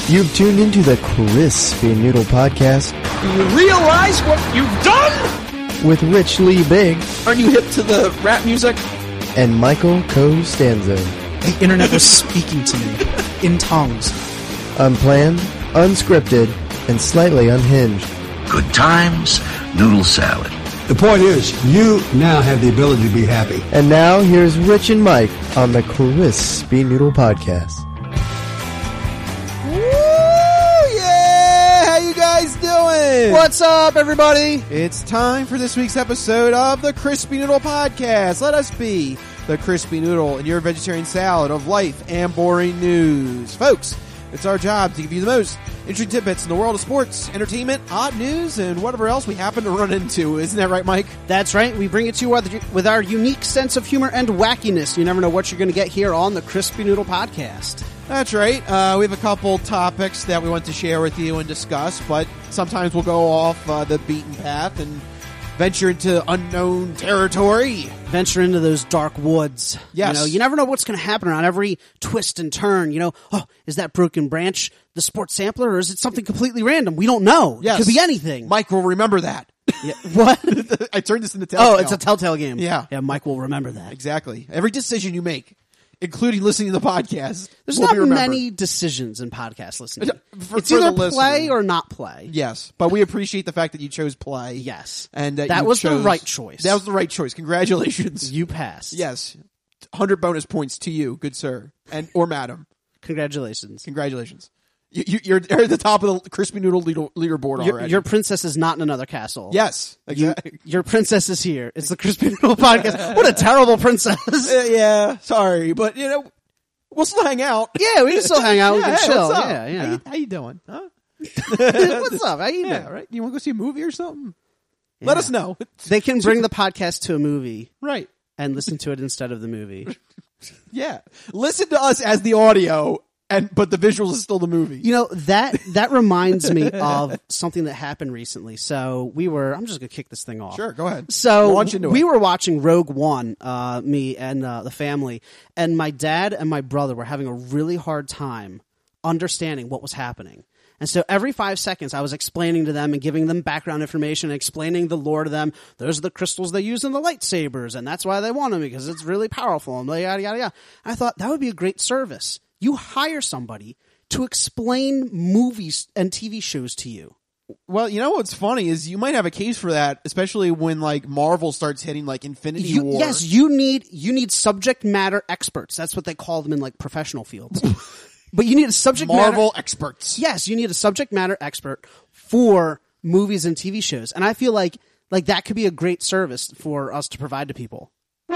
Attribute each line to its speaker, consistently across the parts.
Speaker 1: You've tuned into the Crispy Noodle Podcast.
Speaker 2: Do you realize what you've done?
Speaker 1: With Rich Lee Big.
Speaker 2: Aren't you hip to the rap music?
Speaker 1: And Michael Costanzo.
Speaker 3: The internet was speaking to me in tongues.
Speaker 1: Unplanned, unscripted, and slightly unhinged.
Speaker 4: Good times, noodle salad.
Speaker 5: The point is, you now have the ability to be happy.
Speaker 1: And now, here's Rich and Mike on the Crispy Noodle Podcast.
Speaker 6: Doing?
Speaker 3: What's up, everybody?
Speaker 6: It's time for this week's episode of the Crispy Noodle Podcast. Let us be the Crispy Noodle in your vegetarian salad of life and boring news. Folks, it's our job to give you the most interesting tidbits in the world of sports, entertainment, odd news, and whatever else we happen to run into. Isn't that right, Mike?
Speaker 3: That's right. We bring it to you with our unique sense of humor and wackiness. You never know what you're going to get here on the Crispy Noodle Podcast.
Speaker 6: That's right. We have a couple topics that we want to share with you and discuss, but sometimes we'll go off the beaten path and venture into unknown territory.
Speaker 3: Venture into those dark woods.
Speaker 6: Yes.
Speaker 3: You never know what's going to happen around every twist and turn. Is that Broken Branch the sports sampler, or is it something completely random? We don't know.
Speaker 6: Yes.
Speaker 3: It could be anything.
Speaker 6: Mike will remember that.
Speaker 3: Yeah. What?
Speaker 6: I turned this into Telltale.
Speaker 3: Oh, it's a Telltale game.
Speaker 6: Yeah.
Speaker 3: Yeah, Mike will remember that.
Speaker 6: Exactly. Every decision you make, including listening to the podcast,
Speaker 3: There's
Speaker 6: will
Speaker 3: not
Speaker 6: be remembered.
Speaker 3: Many decisions in podcast listening. It's
Speaker 6: for
Speaker 3: either
Speaker 6: the
Speaker 3: play
Speaker 6: listener.
Speaker 3: or not play.
Speaker 6: Yes, but we appreciate the fact that you chose play.
Speaker 3: Yes.
Speaker 6: And
Speaker 3: that
Speaker 6: you
Speaker 3: was the
Speaker 6: chose-
Speaker 3: right choice.
Speaker 6: That was the right choice. Congratulations.
Speaker 3: You passed.
Speaker 6: Yes. 100 bonus points to you, good sir. Or madam.
Speaker 3: Congratulations.
Speaker 6: Congratulations. You're at the top of the Crispy Noodle leaderboard already.
Speaker 3: Your princess is not in another castle.
Speaker 6: Yes. Exactly.
Speaker 3: Your princess is here. It's the Crispy Noodle Podcast. What a terrible princess.
Speaker 6: Yeah, sorry, but we'll still hang out.
Speaker 3: Yeah, we can still hang out. We
Speaker 6: Yeah,
Speaker 3: can
Speaker 6: hey,
Speaker 3: chill.
Speaker 6: what's up?
Speaker 3: Yeah.
Speaker 6: How you doing? Huh?
Speaker 3: What's up? How you doing?
Speaker 6: Yeah, right. You want to go see a movie or something? Let us know.
Speaker 3: They can bring the podcast to a movie
Speaker 6: Right.
Speaker 3: and listen to it instead of the movie.
Speaker 6: Yeah. Listen to us as the audio, but the visuals is still the movie.
Speaker 3: That reminds me of something that happened recently. So I'm just going to kick this thing off.
Speaker 6: Sure, go ahead.
Speaker 3: So
Speaker 6: Launch into
Speaker 3: we
Speaker 6: it.
Speaker 3: were watching Rogue One, me and the family, and my dad and my brother were having a really hard time understanding what was happening. And so every 5 seconds I was explaining to them and giving them background information and explaining the lore to them. Those are the crystals they use in the lightsabers, and that's why they want them, because it's really powerful, and yada, yada, yada. I thought that would be a great service. You hire somebody to explain movies and TV shows to you.
Speaker 6: Well, you know what's funny is you might have a case for that, especially when Marvel starts hitting Infinity War.
Speaker 3: Yes, you need subject matter experts. That's what they call them in professional fields. But you need a subject
Speaker 6: Marvel
Speaker 3: matter
Speaker 6: experts.
Speaker 3: Yes, you need a subject matter expert for movies and TV shows. And I feel like that could be a great service for us to provide to people.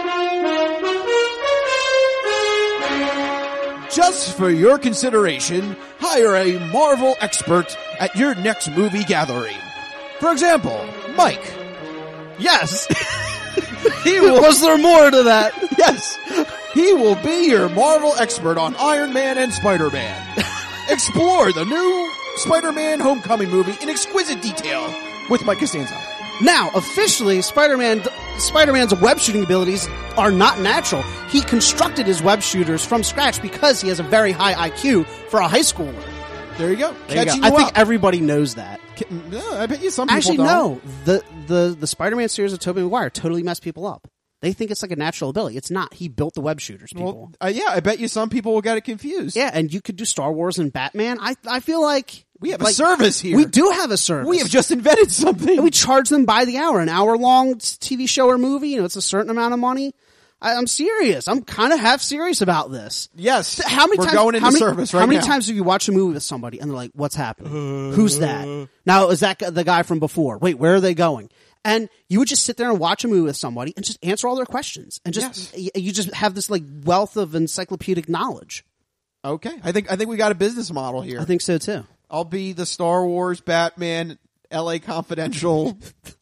Speaker 6: Just for your consideration, hire a Marvel expert at your next movie gathering. For example, Mike.
Speaker 3: Yes. Was there more to that?
Speaker 6: Yes. He will be your Marvel expert on Iron Man and Spider-Man. Explore the new Spider-Man Homecoming movie in exquisite detail with Mike Costanzo.
Speaker 3: Now, officially, Spider-Man's web shooting abilities are not natural. He constructed his web shooters from scratch because he has a very high IQ for a high schooler.
Speaker 6: There you go. Catching
Speaker 3: I
Speaker 6: you
Speaker 3: think
Speaker 6: up.
Speaker 3: everybody knows that.
Speaker 6: No, I bet you some people
Speaker 3: Actually,
Speaker 6: don't.
Speaker 3: no. The Spider-Man series of Tobey Maguire totally messed people up. They think it's like a natural ability. It's not. He built the web shooters, people.
Speaker 6: Well, yeah, I bet you some people will get it confused.
Speaker 3: Yeah, and you could do Star Wars and Batman. I feel like
Speaker 6: We have a service here.
Speaker 3: We do have a service.
Speaker 6: We have just invented something.
Speaker 3: And we charge them by the hour, an hour-long TV show or movie. It's a certain amount of money. I'm serious. I'm kind of half serious about this.
Speaker 6: Yes.
Speaker 3: How many
Speaker 6: We're
Speaker 3: times,
Speaker 6: going into service right now.
Speaker 3: How many times have you watched a movie with somebody and they're like, what's happening? Who's that? Now, is that the guy from before? Wait, where are they going? And you would just sit there and watch a movie with somebody and just answer all their questions. And you just have this wealth of encyclopedic knowledge.
Speaker 6: Okay. I think we got a business model here.
Speaker 3: I think so too.
Speaker 6: I'll be the Star Wars, Batman, LA Confidential.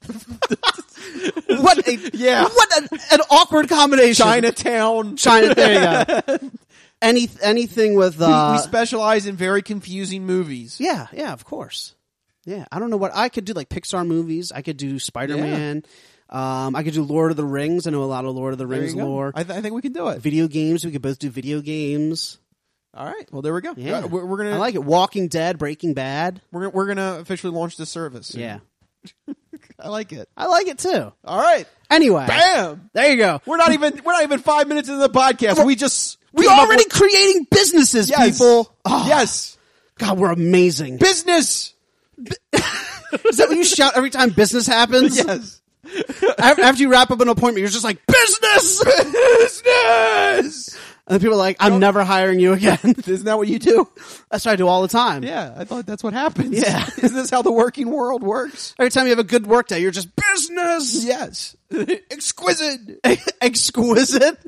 Speaker 3: What an awkward combination.
Speaker 6: Chinatown.
Speaker 3: There you go. Anything with
Speaker 6: we specialize in very confusing movies.
Speaker 3: Yeah, of course. Yeah, I don't know what I could do, Pixar movies. I could do Spider-Man. I could do Lord of the Rings. I know a lot of Lord of the Rings lore.
Speaker 6: I think we can do it.
Speaker 3: Video games. We could both do video games.
Speaker 6: All right. Well, there we go.
Speaker 3: Yeah.
Speaker 6: We're gonna.
Speaker 3: I like it. Walking Dead, Breaking Bad.
Speaker 6: We're gonna officially launch this service soon.
Speaker 3: Yeah.
Speaker 6: I like it.
Speaker 3: I like it too.
Speaker 6: All right.
Speaker 3: Anyway.
Speaker 6: Bam.
Speaker 3: There you go.
Speaker 6: We're not even 5 minutes into the podcast.
Speaker 3: We're already creating businesses, people. Oh,
Speaker 6: Yes.
Speaker 3: God, we're amazing.
Speaker 6: Business.
Speaker 3: Is that what you shout every time business happens?
Speaker 6: Yes.
Speaker 3: After you wrap up an appointment, you're just like, business!
Speaker 6: Business.
Speaker 3: And then people are like, I'm never hiring you again.
Speaker 6: Isn't that what you do?
Speaker 3: That's what I do all the time.
Speaker 6: Yeah, I thought that's what happens.
Speaker 3: Yeah.
Speaker 6: Isn't this how the working world works?
Speaker 3: Every time you have a good work day, you're just business!
Speaker 6: Yes. Exquisite.
Speaker 3: Exquisite.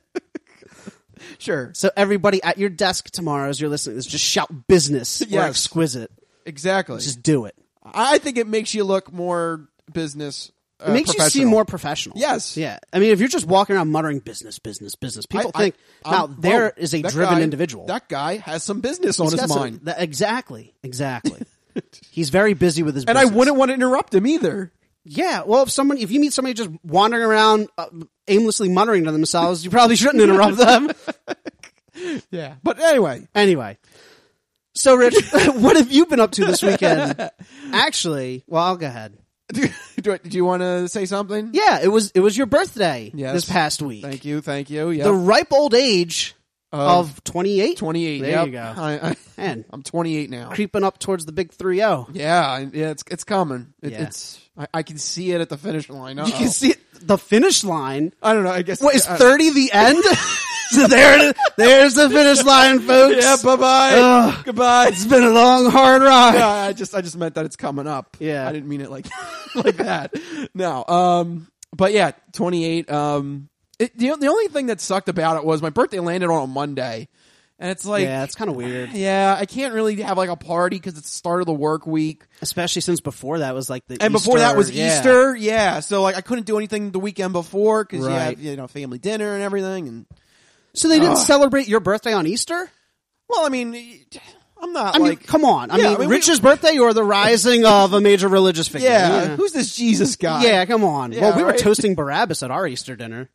Speaker 6: Sure.
Speaker 3: So everybody at your desk tomorrow as you're listening to this, just shout business or
Speaker 6: Yes.
Speaker 3: exquisite.
Speaker 6: Exactly.
Speaker 3: Just do it.
Speaker 6: I think it makes you look more business.
Speaker 3: It makes you seem more professional.
Speaker 6: Yes.
Speaker 3: Yeah. I mean, if you're just walking around muttering business, business, business, people think, now, there is a driven individual.
Speaker 6: That guy has some business on his mind.
Speaker 3: Exactly. He's very busy with his
Speaker 6: And
Speaker 3: business.
Speaker 6: I wouldn't want to interrupt him either.
Speaker 3: Yeah. Well, if you meet somebody just wandering around aimlessly muttering to themselves, you probably shouldn't interrupt them.
Speaker 6: Yeah. But anyway.
Speaker 3: So, Rich, what have you been up to this weekend? Actually, well, I'll go ahead.
Speaker 6: Do you want to say something?
Speaker 3: Yeah, it was your birthday
Speaker 6: Yes.
Speaker 3: this past week.
Speaker 6: Thank you. Yep.
Speaker 3: The ripe old age of 28.
Speaker 6: 28.
Speaker 3: There
Speaker 6: Yep.
Speaker 3: you go.
Speaker 6: Man, I'm 28 now.
Speaker 3: Creeping up towards the big 3-0.
Speaker 6: Yeah, it's coming.
Speaker 3: Yeah.
Speaker 6: I can see it at the finish line.
Speaker 3: You can see it, the finish line.
Speaker 6: I don't know. I guess
Speaker 3: What is 30 the end? So there's the finish line, folks.
Speaker 6: Yeah. Bye bye. Goodbye.
Speaker 3: It's been a long, hard ride.
Speaker 6: Yeah, I just meant that it's coming up.
Speaker 3: Yeah.
Speaker 6: I didn't mean it like like that. No. But yeah, 28. The only thing that sucked about it was my birthday landed on a Monday, and it's like,
Speaker 3: yeah, it's kind of weird.
Speaker 6: Yeah, I can't really have like a party because it's the start of the work week,
Speaker 3: especially since before that was like
Speaker 6: before that was Easter. Yeah, so like I couldn't do anything the weekend before because you have family dinner and everything, and
Speaker 3: so they didn't celebrate your birthday on Easter.
Speaker 6: Well, I mean, I'm not.
Speaker 3: I mean, come on. I mean, Rich's birthday or the rising of a major religious figure.
Speaker 6: Yeah, who's this Jesus guy?
Speaker 3: Yeah, come on.
Speaker 6: Yeah,
Speaker 3: well, we were toasting Barabbas at our Easter dinner.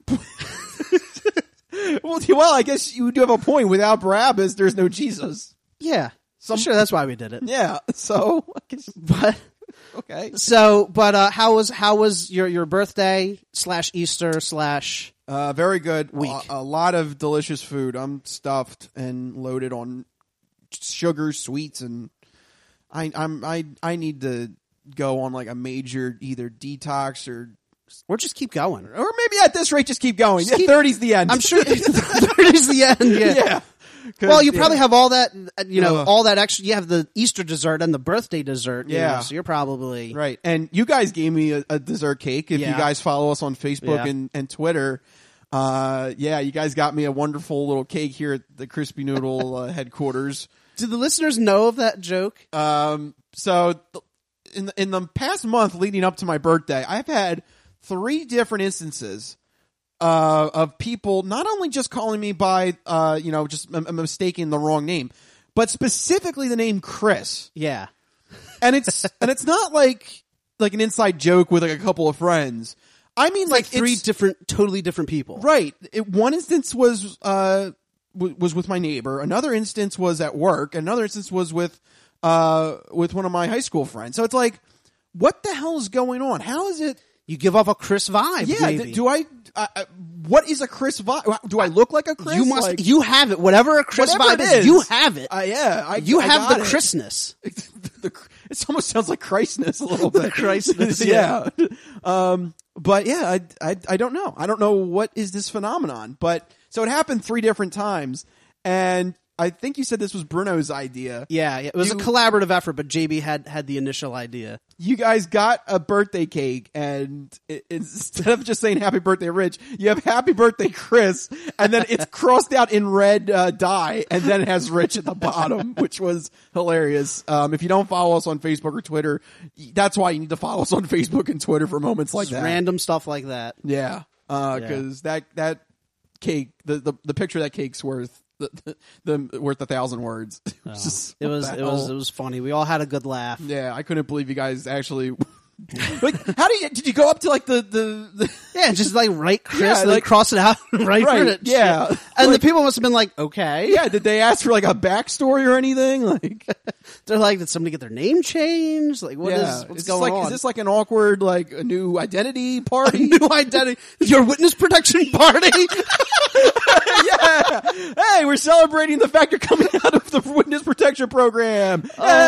Speaker 6: Well, I guess you do have a point. Without Barabbas, there's no Jesus.
Speaker 3: Yeah, I'm sure that's why we did it.
Speaker 6: Yeah, so I guess,
Speaker 3: but
Speaker 6: okay.
Speaker 3: So, but how was your birthday / Easter /
Speaker 6: very good
Speaker 3: week?
Speaker 6: A lot of delicious food. I'm stuffed and loaded on sugar, sweets, and I need to go on like a major either detox or
Speaker 3: just keep going.
Speaker 6: Or maybe at this rate, just keep going. 30's the end.
Speaker 3: I'm sure 30's the end. Yeah. Well, you probably have all that, all that extra. You have the Easter dessert and the birthday dessert.
Speaker 6: Yeah.
Speaker 3: So you're probably
Speaker 6: right. And you guys gave me a dessert cake. If you guys follow us on Facebook and Twitter, you guys got me a wonderful little cake here at the Crispy Noodle headquarters.
Speaker 3: Do the listeners know of that joke?
Speaker 6: So in the past month leading up to my birthday, I've had 3 different instances of people not only just calling me by just mistaking the wrong name, but specifically the name Chris.
Speaker 3: Yeah,
Speaker 6: and it's not like an inside joke with like a couple of friends. I mean,
Speaker 3: it's 3 totally different people.
Speaker 6: Right. One instance was with my neighbor. Another instance was at work. Another instance was with one of my high school friends. So it's like, what the hell is going on? How is it?
Speaker 3: You give off a Chris vibe.
Speaker 6: Yeah.
Speaker 3: Maybe.
Speaker 6: Do I? What is a Chris vibe? Do I look like a Chris?
Speaker 3: You must. You have it. Whatever a Chris vibe is, you have it. You have the Chrisness.
Speaker 6: It almost sounds like Christness a little bit.
Speaker 3: Christness.
Speaker 6: Yeah. But yeah, I don't know. I don't know what is this phenomenon. But so it happened 3 different times, and I think you said this was Bruno's idea.
Speaker 3: Yeah, it was a collaborative effort, but JB had the initial idea.
Speaker 6: You guys got a birthday cake, and instead of just saying "Happy Birthday, Rich," you have "Happy Birthday, Chris," and then it's crossed out in red dye, and then it has "Rich" at the bottom, which was hilarious. If you don't follow us on Facebook or Twitter, that's why you need to follow us on Facebook and Twitter for moments like that.
Speaker 3: Random stuff like that.
Speaker 6: Yeah, because that cake, the picture of that cake's worth. Worth 1,000 words.
Speaker 3: It was funny. We all had a good laugh.
Speaker 6: Yeah, I couldn't believe you guys actually Like, did you go up to like the
Speaker 3: Yeah, just like write Chris
Speaker 6: Yeah,
Speaker 3: and then
Speaker 6: like-
Speaker 3: cross it out and write
Speaker 6: Right,
Speaker 3: it.
Speaker 6: yeah.
Speaker 3: And
Speaker 6: Like-
Speaker 3: the people must have been like, okay.
Speaker 6: yeah, did they ask for like a backstory or anything? Like,
Speaker 3: They're like, did somebody get their name changed? Like, what's
Speaker 6: is this
Speaker 3: going
Speaker 6: like,
Speaker 3: on?
Speaker 6: Is this like an awkward, like a new identity party?
Speaker 3: new identity? Your witness protection party?
Speaker 6: Yeah. Hey, we're celebrating the fact you're coming out of the witness protection program.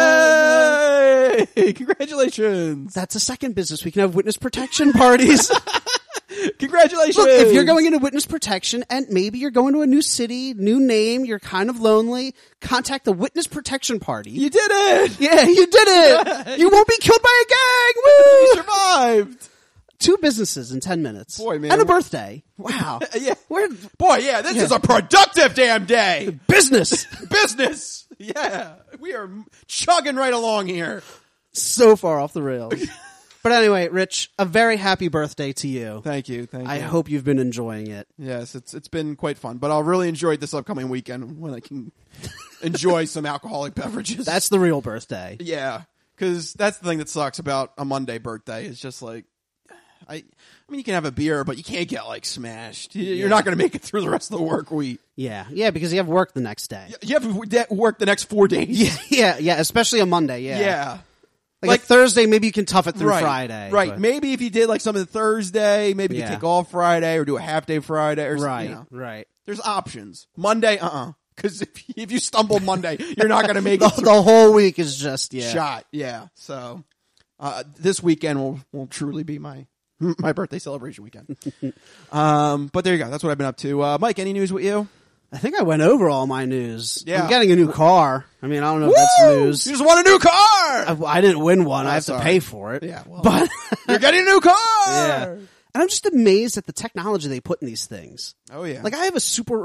Speaker 3: Oh,
Speaker 6: Hey, congratulations.
Speaker 3: That's a second business. We can have witness protection parties.
Speaker 6: Congratulations.
Speaker 3: Look, if you're going into witness protection and maybe you're going to a new city, new name, you're kind of lonely, contact the witness protection party.
Speaker 6: you did it.
Speaker 3: Yeah, you did it. You won't be killed by a gang. Woo!
Speaker 6: You survived.
Speaker 3: 2 businesses in 10 minutes.
Speaker 6: Boy, man.
Speaker 3: And a birthday. Wow.
Speaker 6: Yeah.
Speaker 3: We're
Speaker 6: Boy, yeah, this is a productive damn day.
Speaker 3: business.
Speaker 6: Business. Yeah. We are chugging right along here.
Speaker 3: So far off the rails. But anyway, Rich, a very happy birthday to you.
Speaker 6: Thank you. Thank you.
Speaker 3: I hope you've been enjoying it.
Speaker 6: Yes, it's been quite fun, but I'll really enjoy it this upcoming weekend when I can enjoy some alcoholic beverages.
Speaker 3: That's the real birthday.
Speaker 6: yeah, because that's the thing that sucks about a Monday birthday. It's just like, I mean, you can have a beer, but you can't get like smashed. You're not going to make it through the rest of the work week.
Speaker 3: Yeah, because you have work the next day.
Speaker 6: You have to work the next 4 days.
Speaker 3: Yeah, especially a Monday, yeah.
Speaker 6: Yeah.
Speaker 3: Like a Thursday, maybe you can tough it through
Speaker 6: Right,
Speaker 3: Friday.
Speaker 6: Right.
Speaker 3: but-
Speaker 6: Maybe if you did like something Thursday, maybe you
Speaker 3: Yeah.
Speaker 6: could take off Friday or do a half day Friday or
Speaker 3: Right,
Speaker 6: something. You know.
Speaker 3: right.
Speaker 6: There's options. Monday, because if you stumble Monday, you're not going to make it through.
Speaker 3: The whole week is just,
Speaker 6: Shot. Yeah. So this weekend will truly be my birthday celebration weekend. But there you go. That's what I've been up to. Mike, any news with you?
Speaker 3: I think I went over all my news.
Speaker 6: Yeah.
Speaker 3: I'm getting a new car. I mean, I don't know if that's news.
Speaker 6: You just want a new car.
Speaker 3: I didn't win one. I have to
Speaker 6: sorry.
Speaker 3: pay for it.
Speaker 6: Yeah. Well,
Speaker 3: But
Speaker 6: you're getting a new car.
Speaker 3: yeah. And I'm just amazed at the technology they put in these things.
Speaker 6: Oh yeah.
Speaker 3: Like I have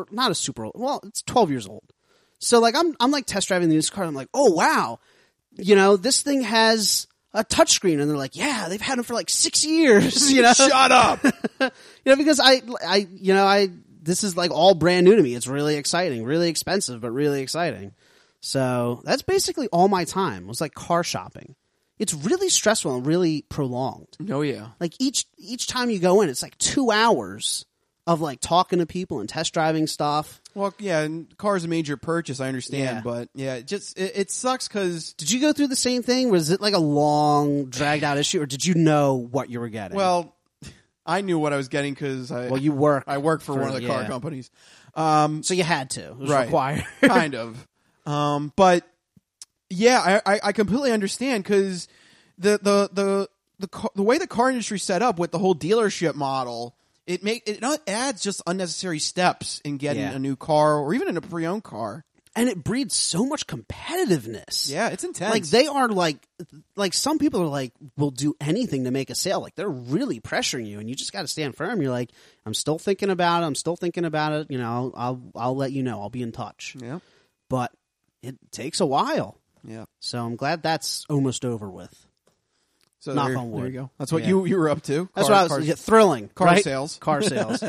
Speaker 3: it's 12 years old. So like I'm like test driving the new car. I'm like, oh wow, this thing has a touchscreen, and they're like, yeah, they've had them for like 6 years.
Speaker 6: Shut up.
Speaker 3: Because I this is like all brand new to me. It's really exciting, really expensive, but really exciting. So that's basically all my time was like car shopping. It's really stressful and really prolonged.
Speaker 6: Oh yeah.
Speaker 3: Like each time you go in, it's like 2 hours of like talking to people and test driving stuff.
Speaker 6: Well, yeah, and car's a major purchase, I understand,
Speaker 3: Yeah.
Speaker 6: but yeah, it sucks because,
Speaker 3: Did you go through the same thing? Was it like a long, dragged out issue, or did you know what you were getting?
Speaker 6: well, I knew what I was getting because
Speaker 3: you work.
Speaker 6: I work for one of the car
Speaker 3: yeah.
Speaker 6: companies.
Speaker 3: So you had to. It was
Speaker 6: Right.
Speaker 3: required.
Speaker 6: Kind of. But yeah, I completely understand because the way the car industry is set up with the whole dealership model, it adds just unnecessary steps in getting
Speaker 3: Yeah.
Speaker 6: a new car or even in a pre-owned car.
Speaker 3: And it breeds so much competitiveness.
Speaker 6: Yeah, it's intense.
Speaker 3: Like they are like some people are like will do anything to make a sale. Like they're really pressuring you, and you just got to stand firm. You're like, I'm still thinking about it. I'll let you know. I'll be in touch.
Speaker 6: Yeah.
Speaker 3: But it takes a while.
Speaker 6: Yeah.
Speaker 3: So I'm glad that's almost over with.
Speaker 6: So
Speaker 3: Knock
Speaker 6: there,
Speaker 3: on wood.
Speaker 6: there you go. That's what
Speaker 3: Yeah.
Speaker 6: you were up to.
Speaker 3: That's what I was thrilling.
Speaker 6: car
Speaker 3: right?
Speaker 6: sales.
Speaker 3: Car sales.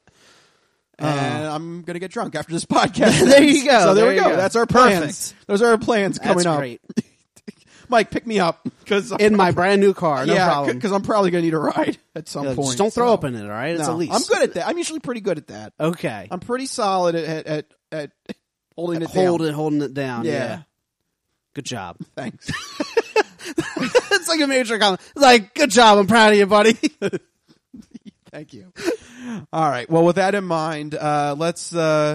Speaker 6: And I'm gonna get drunk after this podcast.
Speaker 3: There you go.
Speaker 6: So there
Speaker 3: There
Speaker 6: we
Speaker 3: you
Speaker 6: go.
Speaker 3: go.
Speaker 6: That's our plans.
Speaker 3: Perfect.
Speaker 6: Those are our plans coming
Speaker 3: That's
Speaker 6: up.
Speaker 3: great.
Speaker 6: Mike, pick me up because
Speaker 3: In my brand new car, no problem.
Speaker 6: because I'm probably gonna need a ride at some point.
Speaker 3: Just don't throw
Speaker 6: so.
Speaker 3: up in it, all right? It's
Speaker 6: No,
Speaker 3: a lease.
Speaker 6: I'm good at that. I'm usually pretty good at that.
Speaker 3: Okay.
Speaker 6: I'm pretty solid at holding it down.
Speaker 3: Holding it down.
Speaker 6: Yeah.
Speaker 3: Yeah. Good job.
Speaker 6: Thanks.
Speaker 3: It's like a major comment. It's like, good job. I'm proud of you, buddy.
Speaker 6: Thank you. All right. Well, with that in mind, let's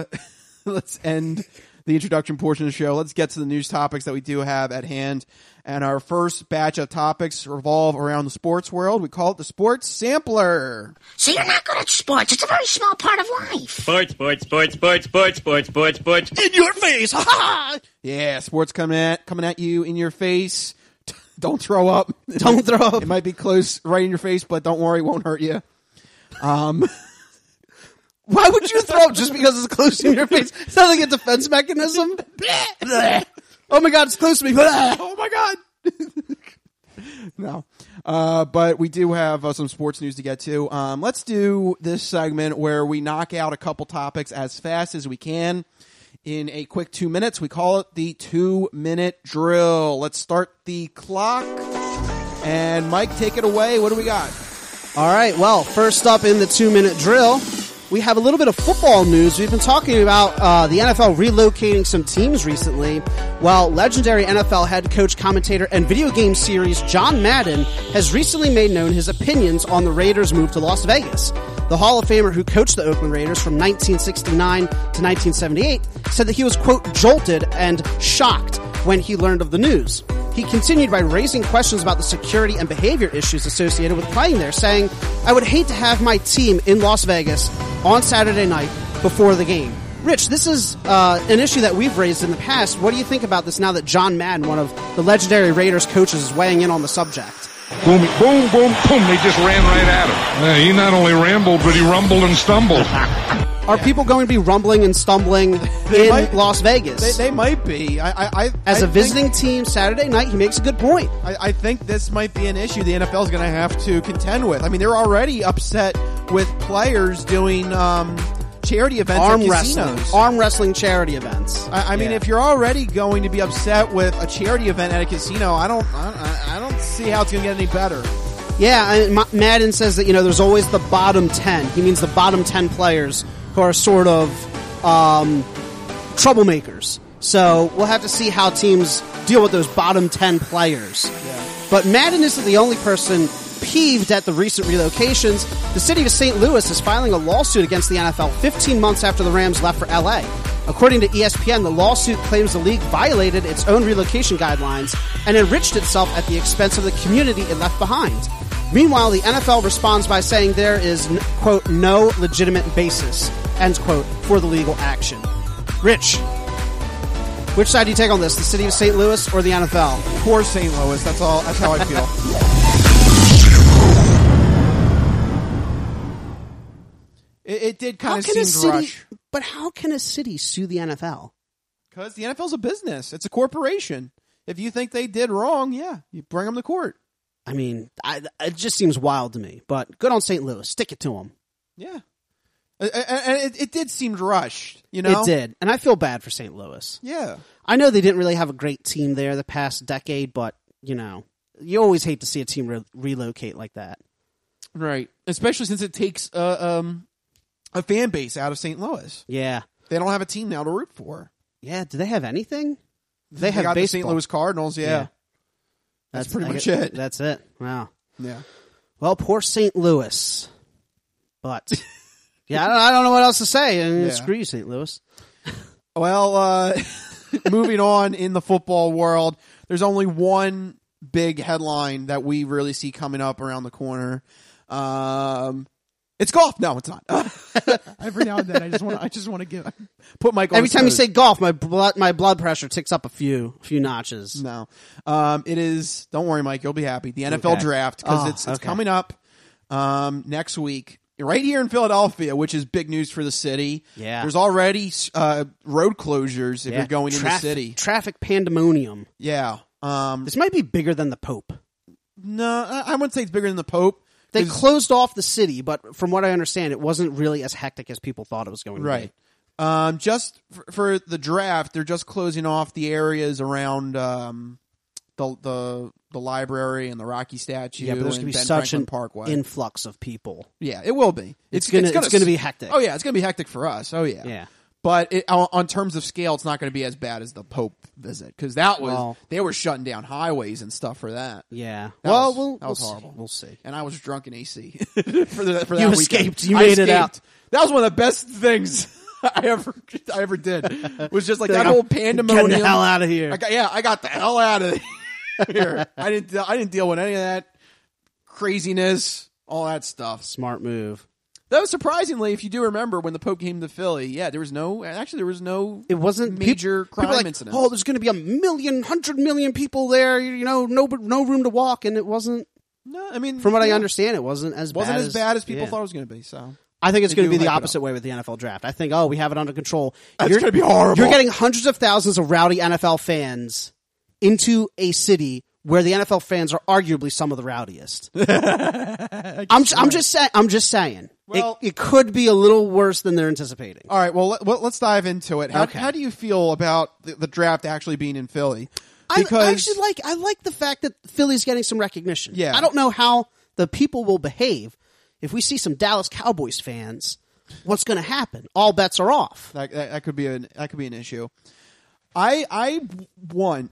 Speaker 6: end the introduction portion of the show. Let's get to the news topics that we do have at hand. And our first batch of topics revolve around the sports world. We call it the Sports Sampler.
Speaker 7: So you're not good at sports. It's a very small part of life.
Speaker 2: Sports. In your face. Ha ha.
Speaker 6: Yeah, sports coming at you in your face. Don't throw up.
Speaker 3: Don't throw up.
Speaker 6: It might be close right in your face, but don't worry, it won't hurt you.
Speaker 3: Why would you throw up just because it's close to your face? It's not like a defense mechanism. Oh my God, it's close to me.
Speaker 6: Oh my God. No. But we do have some sports news to get to. Let's do this segment where we knock out a couple topics as fast as we can in a quick 2 minutes. We call it the 2-minute drill. Let's start the clock And Mike, take it away. What do we got?
Speaker 3: All right, well, first up in the 2-minute drill, we have a little bit of football news. We've been talking about the NFL relocating some teams recently. Well, legendary NFL head coach, commentator, and video game series John Madden has recently made known his opinions on the Raiders' move to Las Vegas. The Hall of Famer who coached the Oakland Raiders from 1969 to 1978 said that he was, quote, jolted and shocked when he learned of the news. He continued by raising questions about the security and behavior issues associated with playing there, saying, "I would hate to have my team in Las Vegas on Saturday night before the game." Rich, this is an issue that we've raised in the past. What do you think about this now that John Madden, one of the legendary Raiders coaches, is weighing in on the subject?
Speaker 2: Boom, boom, boom, boom. They just ran right at him. He not only rambled, but he rumbled and stumbled.
Speaker 3: Are people going to be rumbling and stumbling in Las Vegas?
Speaker 6: They might be.
Speaker 3: As a visiting team Saturday night, he makes a good point.
Speaker 6: I think this might be an issue the NFL is going to have to contend with. I mean, they're already upset with players doing charity events at casinos.
Speaker 3: Arm wrestling charity events.
Speaker 6: I mean, if you're already going to be upset with a charity event at a casino, I don't see how it's going to get any better.
Speaker 3: Yeah, Madden says that, there's always the bottom 10. He means the bottom 10 players who are sort of troublemakers. So we'll have to see how teams deal with those bottom 10 players.
Speaker 6: Yeah.
Speaker 3: But Madden isn't the only person peeved at the recent relocations. The city of St. Louis is filing a lawsuit against the NFL 15 months after the Rams left for LA. According to ESPN, the lawsuit claims the league violated its own relocation guidelines and enriched itself at the expense of the community it left behind. Meanwhile, the NFL responds by saying there is, quote, no legitimate basis, end quote, for the legal action. Rich, which side do you take on this, the city of St. Louis or the NFL?
Speaker 6: Poor St. Louis. That's how I feel. It did kind of seem to rush.
Speaker 3: But how can a city sue the NFL?
Speaker 6: Because the NFL's a business. It's a corporation. If you think they did wrong, you bring them to court.
Speaker 3: I mean, it just seems wild to me. But good on St. Louis. Stick it to them.
Speaker 6: Yeah. And it did seem rushed, It
Speaker 3: did. And I feel bad for St. Louis.
Speaker 6: Yeah.
Speaker 3: I know they didn't really have a great team there the past decade, but, you always hate to see a team relocate like that.
Speaker 6: Right. Especially since it takes a fan base out of St. Louis.
Speaker 3: Yeah.
Speaker 6: They don't have a team now to root for.
Speaker 3: Yeah. Do they have anything?
Speaker 6: They have got baseball. The St. Louis Cardinals, yeah. That's pretty much it.
Speaker 3: That's it. Wow.
Speaker 6: Yeah.
Speaker 3: Well, poor St. Louis. But, I don't know what else to say. I mean, screw you, St. Louis.
Speaker 6: Well, moving on in the football world, there's only one big headline that we really see coming up around the corner. It's golf. No, it's not. Every now and then, I just want to put Mike on.
Speaker 3: Every time you say golf, my blood pressure ticks up a few notches.
Speaker 6: No, it is. Don't worry, Mike. You'll be happy. The NFL draft, because it's coming up next week, right here in Philadelphia, which is big news for the city.
Speaker 3: Yeah,
Speaker 6: there's already road closures if you're going in the city.
Speaker 3: Traffic pandemonium.
Speaker 6: Yeah.
Speaker 3: This might be bigger than the Pope.
Speaker 6: No, I wouldn't say it's bigger than the Pope.
Speaker 3: They closed off the city, but from what I understand, it wasn't really as hectic as people thought it was going to be.
Speaker 6: Just for the draft, they're just closing off the areas around the library and the Rocky statue.
Speaker 3: Yeah, but there's going to be such an
Speaker 6: Parkway.
Speaker 3: Influx of people.
Speaker 6: Yeah, it will be.
Speaker 3: It's going to be hectic.
Speaker 6: Oh yeah, it's going to be hectic for us. Oh yeah.
Speaker 3: Yeah.
Speaker 6: But on terms of scale, it's not going to be as bad as the Pope visit, because they were shutting down highways and stuff for that.
Speaker 3: Yeah.
Speaker 6: That was horrible.
Speaker 3: We'll see.
Speaker 6: And I was drunk in AC for that
Speaker 3: You
Speaker 6: weekend.
Speaker 3: escaped. You made it out.
Speaker 6: That was one of the best things I ever did. Was just like that whole pandemonium.
Speaker 3: Get the hell out of here.
Speaker 6: I got the hell out of here. I didn't deal with any of that craziness, all that stuff.
Speaker 3: Smart move.
Speaker 6: Though surprisingly, if you do remember when the Pope came to Philly, there was no
Speaker 3: it wasn't
Speaker 6: major crime incident.
Speaker 3: Oh, there's going to be 100 million people there, no room to walk, and it wasn't.
Speaker 6: No, I mean,
Speaker 3: from what I understand, it wasn't as bad
Speaker 6: as people thought it was going to be. So
Speaker 3: I think it's going to be the opposite way with the NFL draft. I think, we have it under control.
Speaker 6: It's going to be horrible.
Speaker 3: You're getting hundreds of thousands of rowdy NFL fans into a city where the NFL fans are arguably some of the rowdiest. I'm just saying.
Speaker 6: Well,
Speaker 3: it could be a little worse than they're anticipating.
Speaker 6: All right, well, let's dive into it. How do you feel about the draft actually being in Philly? Because
Speaker 3: I like the fact that Philly's getting some recognition.
Speaker 6: Yeah.
Speaker 3: I don't know how the people will behave if we see some Dallas Cowboys fans. What's going to happen? All bets are off.
Speaker 6: that could be an issue. I want.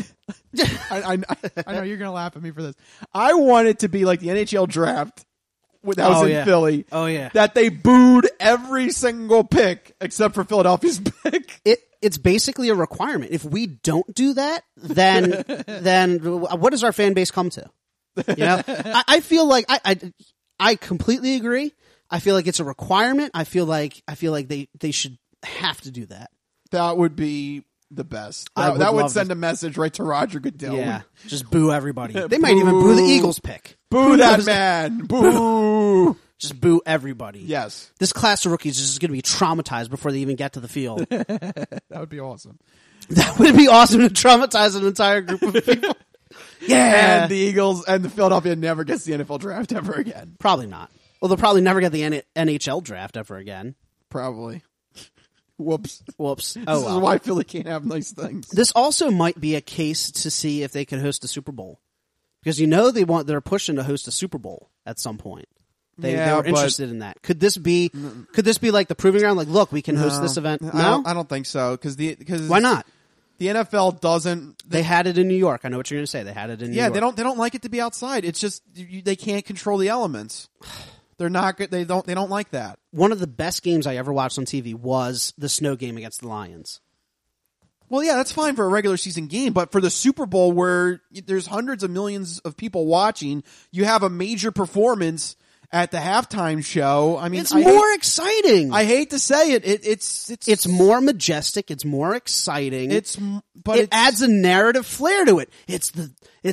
Speaker 6: I know you're going to laugh at me for this. I want it to be like the NHL draft when I was in Philly.
Speaker 3: Oh yeah,
Speaker 6: that they booed every single pick except for Philadelphia's pick.
Speaker 3: It's basically a requirement. If we don't do that, then what does our fan base come to? You know, I feel like I completely agree. I feel like it's a requirement. I feel like they should have to do that.
Speaker 6: That would be the best. That would send a message right to Roger Goodell.
Speaker 3: Yeah, just boo everybody. They might even boo the Eagles pick.
Speaker 6: Boo that man. Boo.
Speaker 3: Just boo everybody.
Speaker 6: Yes.
Speaker 3: This class of rookies is just going to be traumatized before they even get to the field.
Speaker 6: That would be awesome.
Speaker 3: That would be awesome to traumatize an entire group of people. Yeah.
Speaker 6: And the Eagles and the Philadelphia never gets the NFL draft ever again.
Speaker 3: Probably not. Well, they'll probably never get the NHL draft ever again.
Speaker 6: Probably. Whoops.
Speaker 3: Oh,
Speaker 6: This is why Philly can't have nice things.
Speaker 3: This also might be a case to see if they could host a Super Bowl. Because they're pushing to host a Super Bowl at some point. They were interested in that. Could this be like the proving ground? Like, look, we can host this event. No,
Speaker 6: I don't think so. Because
Speaker 3: why not?
Speaker 6: The NFL doesn't.
Speaker 3: They had it in New York. I know what you're going to say. They had it in New York.
Speaker 6: Yeah, they don't like it to be outside. It's just they can't control the elements. They're not good. They don't like that.
Speaker 3: One of the best games I ever watched on TV was the snow game against the Lions.
Speaker 6: Well, yeah, that's fine for a regular season game, but for the Super Bowl where there's hundreds of millions of people watching, you have a major performance at the halftime show. I mean,
Speaker 3: it's more exciting.
Speaker 6: I hate to say it. It's
Speaker 3: more majestic. It's more exciting.
Speaker 6: It
Speaker 3: adds a narrative flair to it. It's the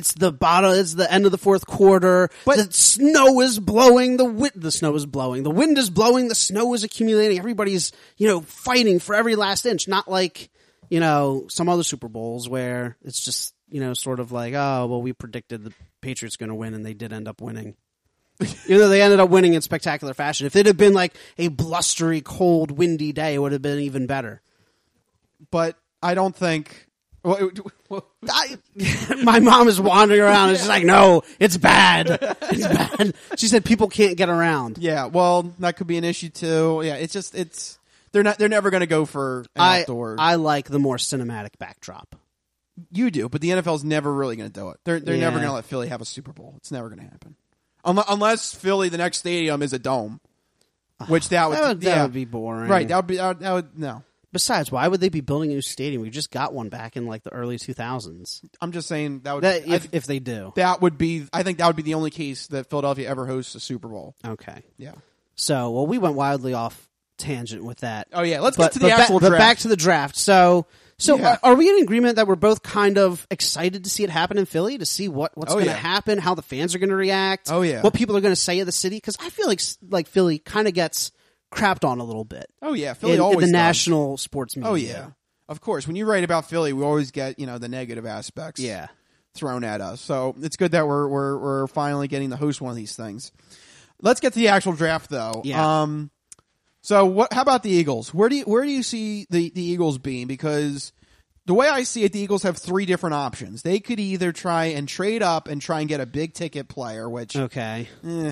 Speaker 3: end of the fourth quarter.
Speaker 6: But
Speaker 3: the snow is blowing. The snow is blowing. The wind is blowing. The snow is accumulating. Everybody's, fighting for every last inch. Not like, some other Super Bowls where it's just, sort of like, oh, well, we predicted the Patriots going to win and they did end up winning. Even though they ended up winning in spectacular fashion. If it had been like a blustery, cold, windy day, it would have been even better.
Speaker 6: But I don't think...
Speaker 3: My mom is wandering around and she's like, no, it's bad. It's bad. She said people can't get around.
Speaker 6: Yeah, well, that could be an issue too. Yeah, they're never going to go for an outdoor.
Speaker 3: I like the more cinematic backdrop.
Speaker 6: You do, but the NFL's never really going to do it. They're never going to let Philly have a Super Bowl. It's never going to happen. Unless Philly, the next stadium is a dome, which that would be boring, right? That would no.
Speaker 3: Besides, why would they be building a new stadium? We just got one back in like the early 2000s.
Speaker 6: I'm just saying that would
Speaker 3: if they do,
Speaker 6: that would be. I think that would be the only case that Philadelphia ever hosts a Super Bowl.
Speaker 3: Okay,
Speaker 6: yeah.
Speaker 3: So, we went wildly off tangent with that.
Speaker 6: Oh yeah, let's get to the actual draft.
Speaker 3: But back to the draft. So yeah. Are we in agreement that we're both kind of excited to see it happen in Philly, to see what's going to happen, how the fans are going to react, what people are going to say of the city? Because I feel like Philly kind of gets crapped on a little bit.
Speaker 6: Oh yeah, Philly always
Speaker 3: in the
Speaker 6: does.
Speaker 3: national sports media.
Speaker 6: Oh yeah, of course. When you write about Philly, we always get the negative aspects thrown at us. So it's good that we're finally getting to host one of these things. Let's get to the actual draft though.
Speaker 3: Yeah.
Speaker 6: So how about the Eagles? Where do you see the Eagles being? Because the way I see it, the Eagles have three different options. They could either try and trade up and try and get a big ticket player, which
Speaker 3: that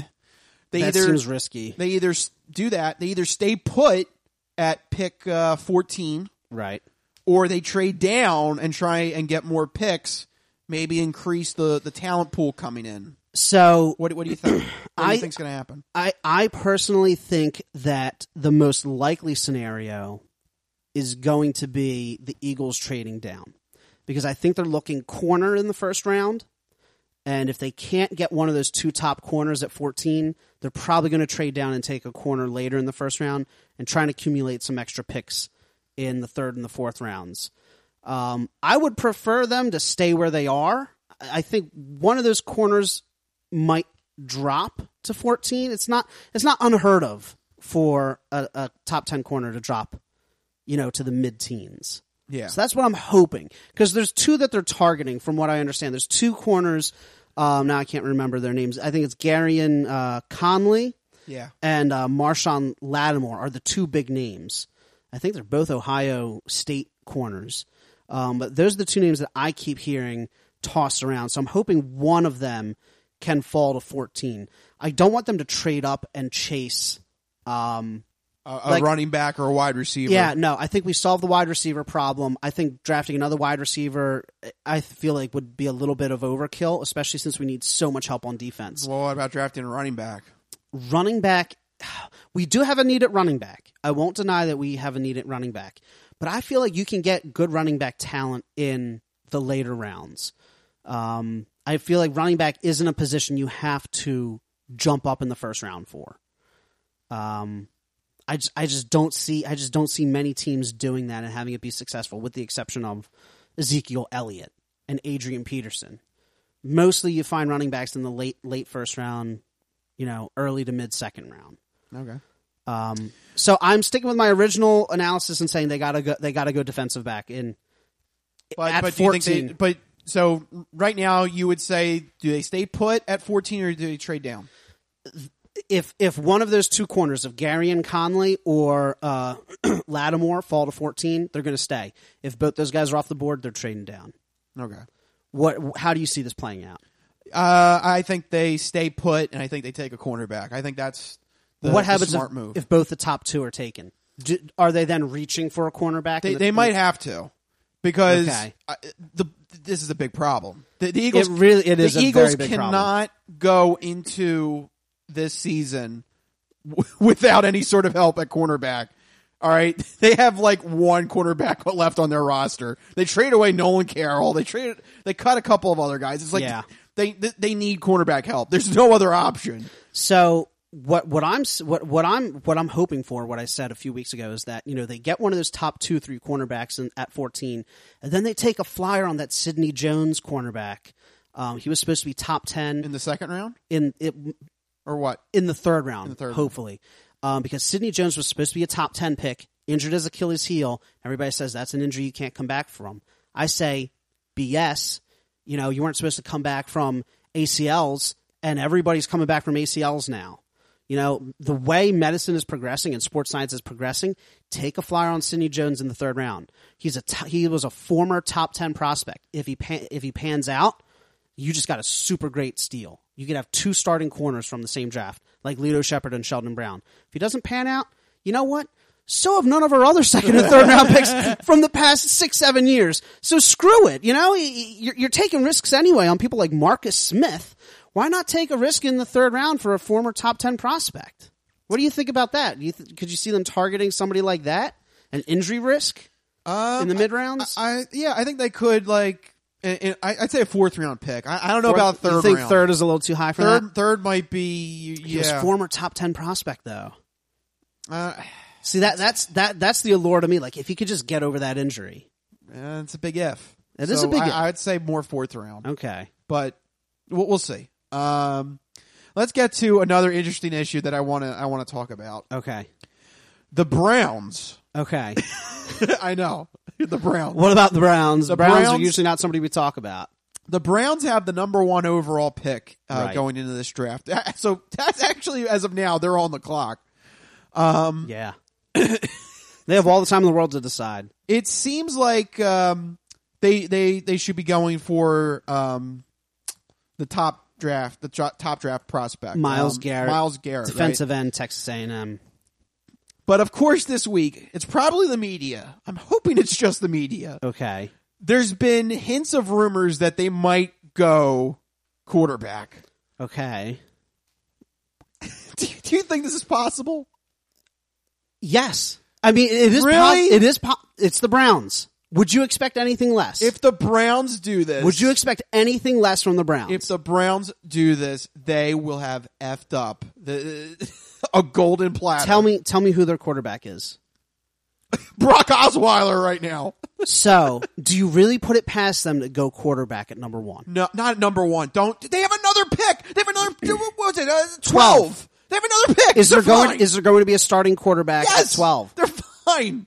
Speaker 6: seems
Speaker 3: risky.
Speaker 6: They either do that. They either stay put at pick 14,
Speaker 3: right,
Speaker 6: or they trade down and try and get more picks, maybe increase the talent pool coming in.
Speaker 3: So
Speaker 6: what do you think? What do you think's going to happen?
Speaker 3: I personally think that the most likely scenario is going to be the Eagles trading down, because I think they're looking corner in the first round, and if they can't get one of those two top corners at 14, they're probably going to trade down and take a corner later in the first round and try and accumulate some extra picks in the third and the fourth rounds. I would prefer them to stay where they are. I think one of those corners might drop to 14. It's not unheard of for a top 10 corner to drop, to the mid-teens.
Speaker 6: Yeah.
Speaker 3: So that's what I'm hoping, because there's two that they're targeting from what I understand. There's two corners. Now I can't remember their names. I think it's Garyon Conley and Marshawn Lattimore are the two big names. I think they're both Ohio State corners. But those are the two names that I keep hearing tossed around. So I'm hoping one of them can fall to 14. I don't want them to trade up and chase
Speaker 6: a running back or a wide receiver.
Speaker 3: Yeah, no, I think we solved the wide receiver problem. I think drafting another wide receiver, I feel like would be a little bit of overkill, especially since we need so much help on defense.
Speaker 6: Well, what about drafting a running back?
Speaker 3: Running back, we do have a need at running back. I won't deny that we have a need at running back. But I feel like you can get good running back talent in the later rounds. I feel like running back isn't a position you have to jump up in the first round for. I just don't see many teams doing that and having it be successful, with the exception of Ezekiel Elliott and Adrian Peterson. Mostly you find running backs in the late first round, early to mid second round.
Speaker 6: Okay.
Speaker 3: So I'm sticking with my original analysis and saying they gotta go defensive back at 14.
Speaker 6: Do you think so right now you would say, do they stay put at 14 or do they trade down?
Speaker 3: If one of those two corners, of Gary and Conley or Lattimore, fall to 14, they're going to stay. If both those guys are off the board, they're trading down.
Speaker 6: Okay.
Speaker 3: How do you see this playing out?
Speaker 6: I think they stay put, and I think they take a cornerback. I think that's
Speaker 3: what happens
Speaker 6: smart move.
Speaker 3: If both the top two are taken? Are they then reaching for a cornerback?
Speaker 6: They might have to, because
Speaker 3: Okay.
Speaker 6: this is a big problem. The Eagles,
Speaker 3: it is
Speaker 6: the
Speaker 3: a
Speaker 6: Eagles
Speaker 3: very big
Speaker 6: cannot go into this season without any sort of help at cornerback. All right, they have like one cornerback left on their roster. They trade away Nolan Carroll. They cut a couple of other guys. It's like they need cornerback help. There's no other option.
Speaker 3: So what I'm hoping for, what I said a few weeks ago, is that they get one of those top 2-3 cornerbacks at 14, and then they take a flyer on that Sidney Jones cornerback. He was supposed to be top 10
Speaker 6: in the second round.
Speaker 3: Or
Speaker 6: what?
Speaker 3: In the third round, hopefully. Because Sidney Jones was supposed to be a top 10 pick, injured his Achilles heel. Everybody says that's an injury you can't come back from. I say, BS. You weren't supposed to come back from ACLs, and everybody's coming back from ACLs now. The way medicine is progressing and sports science is progressing, take a flyer on Sidney Jones in the third round. He was a former top 10 prospect. If he pans out, you just got a super great steal. You could have two starting corners from the same draft, like Lito Shepherd and Sheldon Brown. If he doesn't pan out, you know what? So have none of our other second and third round picks from the past 6-7 years. So screw it. You're taking risks anyway on people like Marcus Smith. Why not take a risk in the third round for a former top 10 prospect? What do you think about that? Could you see them targeting somebody like that? An injury risk in the mid rounds?
Speaker 6: I think they could, I'd say a fourth round pick. I don't know about third round.
Speaker 3: You think third is a little too high for that?
Speaker 6: Third might be. Yeah.
Speaker 3: He was former top 10 prospect though. See that's the allure to me. Like if he could just get over that injury.
Speaker 6: It's a big if.
Speaker 3: It is a big if.
Speaker 6: I'd say more fourth round.
Speaker 3: Okay,
Speaker 6: but we'll see. Let's get to another interesting issue that I want to talk about.
Speaker 3: Okay,
Speaker 6: the Browns.
Speaker 3: Okay,
Speaker 6: I know. The Browns.
Speaker 3: What about the Browns? The Browns are usually not somebody we talk about.
Speaker 6: The Browns have the number 1 overall pick
Speaker 3: right.
Speaker 6: going into this draft. So that's actually, as of now, they're on the clock.
Speaker 3: Yeah. They have all the time in the world to decide.
Speaker 6: It seems like they should be going for the top draft prospect.
Speaker 3: Miles Garrett. Defensive
Speaker 6: right?
Speaker 3: end, Texas A&M.
Speaker 6: But of course, this week, it's probably the media. I'm hoping it's just the media.
Speaker 3: Okay.
Speaker 6: There's been hints of rumors that they might go quarterback.
Speaker 3: Okay.
Speaker 6: Do you think this is possible?
Speaker 3: Yes. I mean, it is.
Speaker 6: Really?
Speaker 3: It's the Browns. Would you expect anything less?
Speaker 6: If the Browns do this...
Speaker 3: Would you expect anything less from the Browns?
Speaker 6: If the Browns do this, they will have effed up a golden platter.
Speaker 3: Tell me who their quarterback is.
Speaker 6: Brock Osweiler right now.
Speaker 3: So, do you really put it past them to go quarterback at number 1?
Speaker 6: No, not at number 1. Don't. They have another pick. They have another. What was it? 12. They have another pick.
Speaker 3: Is there going to be a starting quarterback at 12?
Speaker 6: They're fine.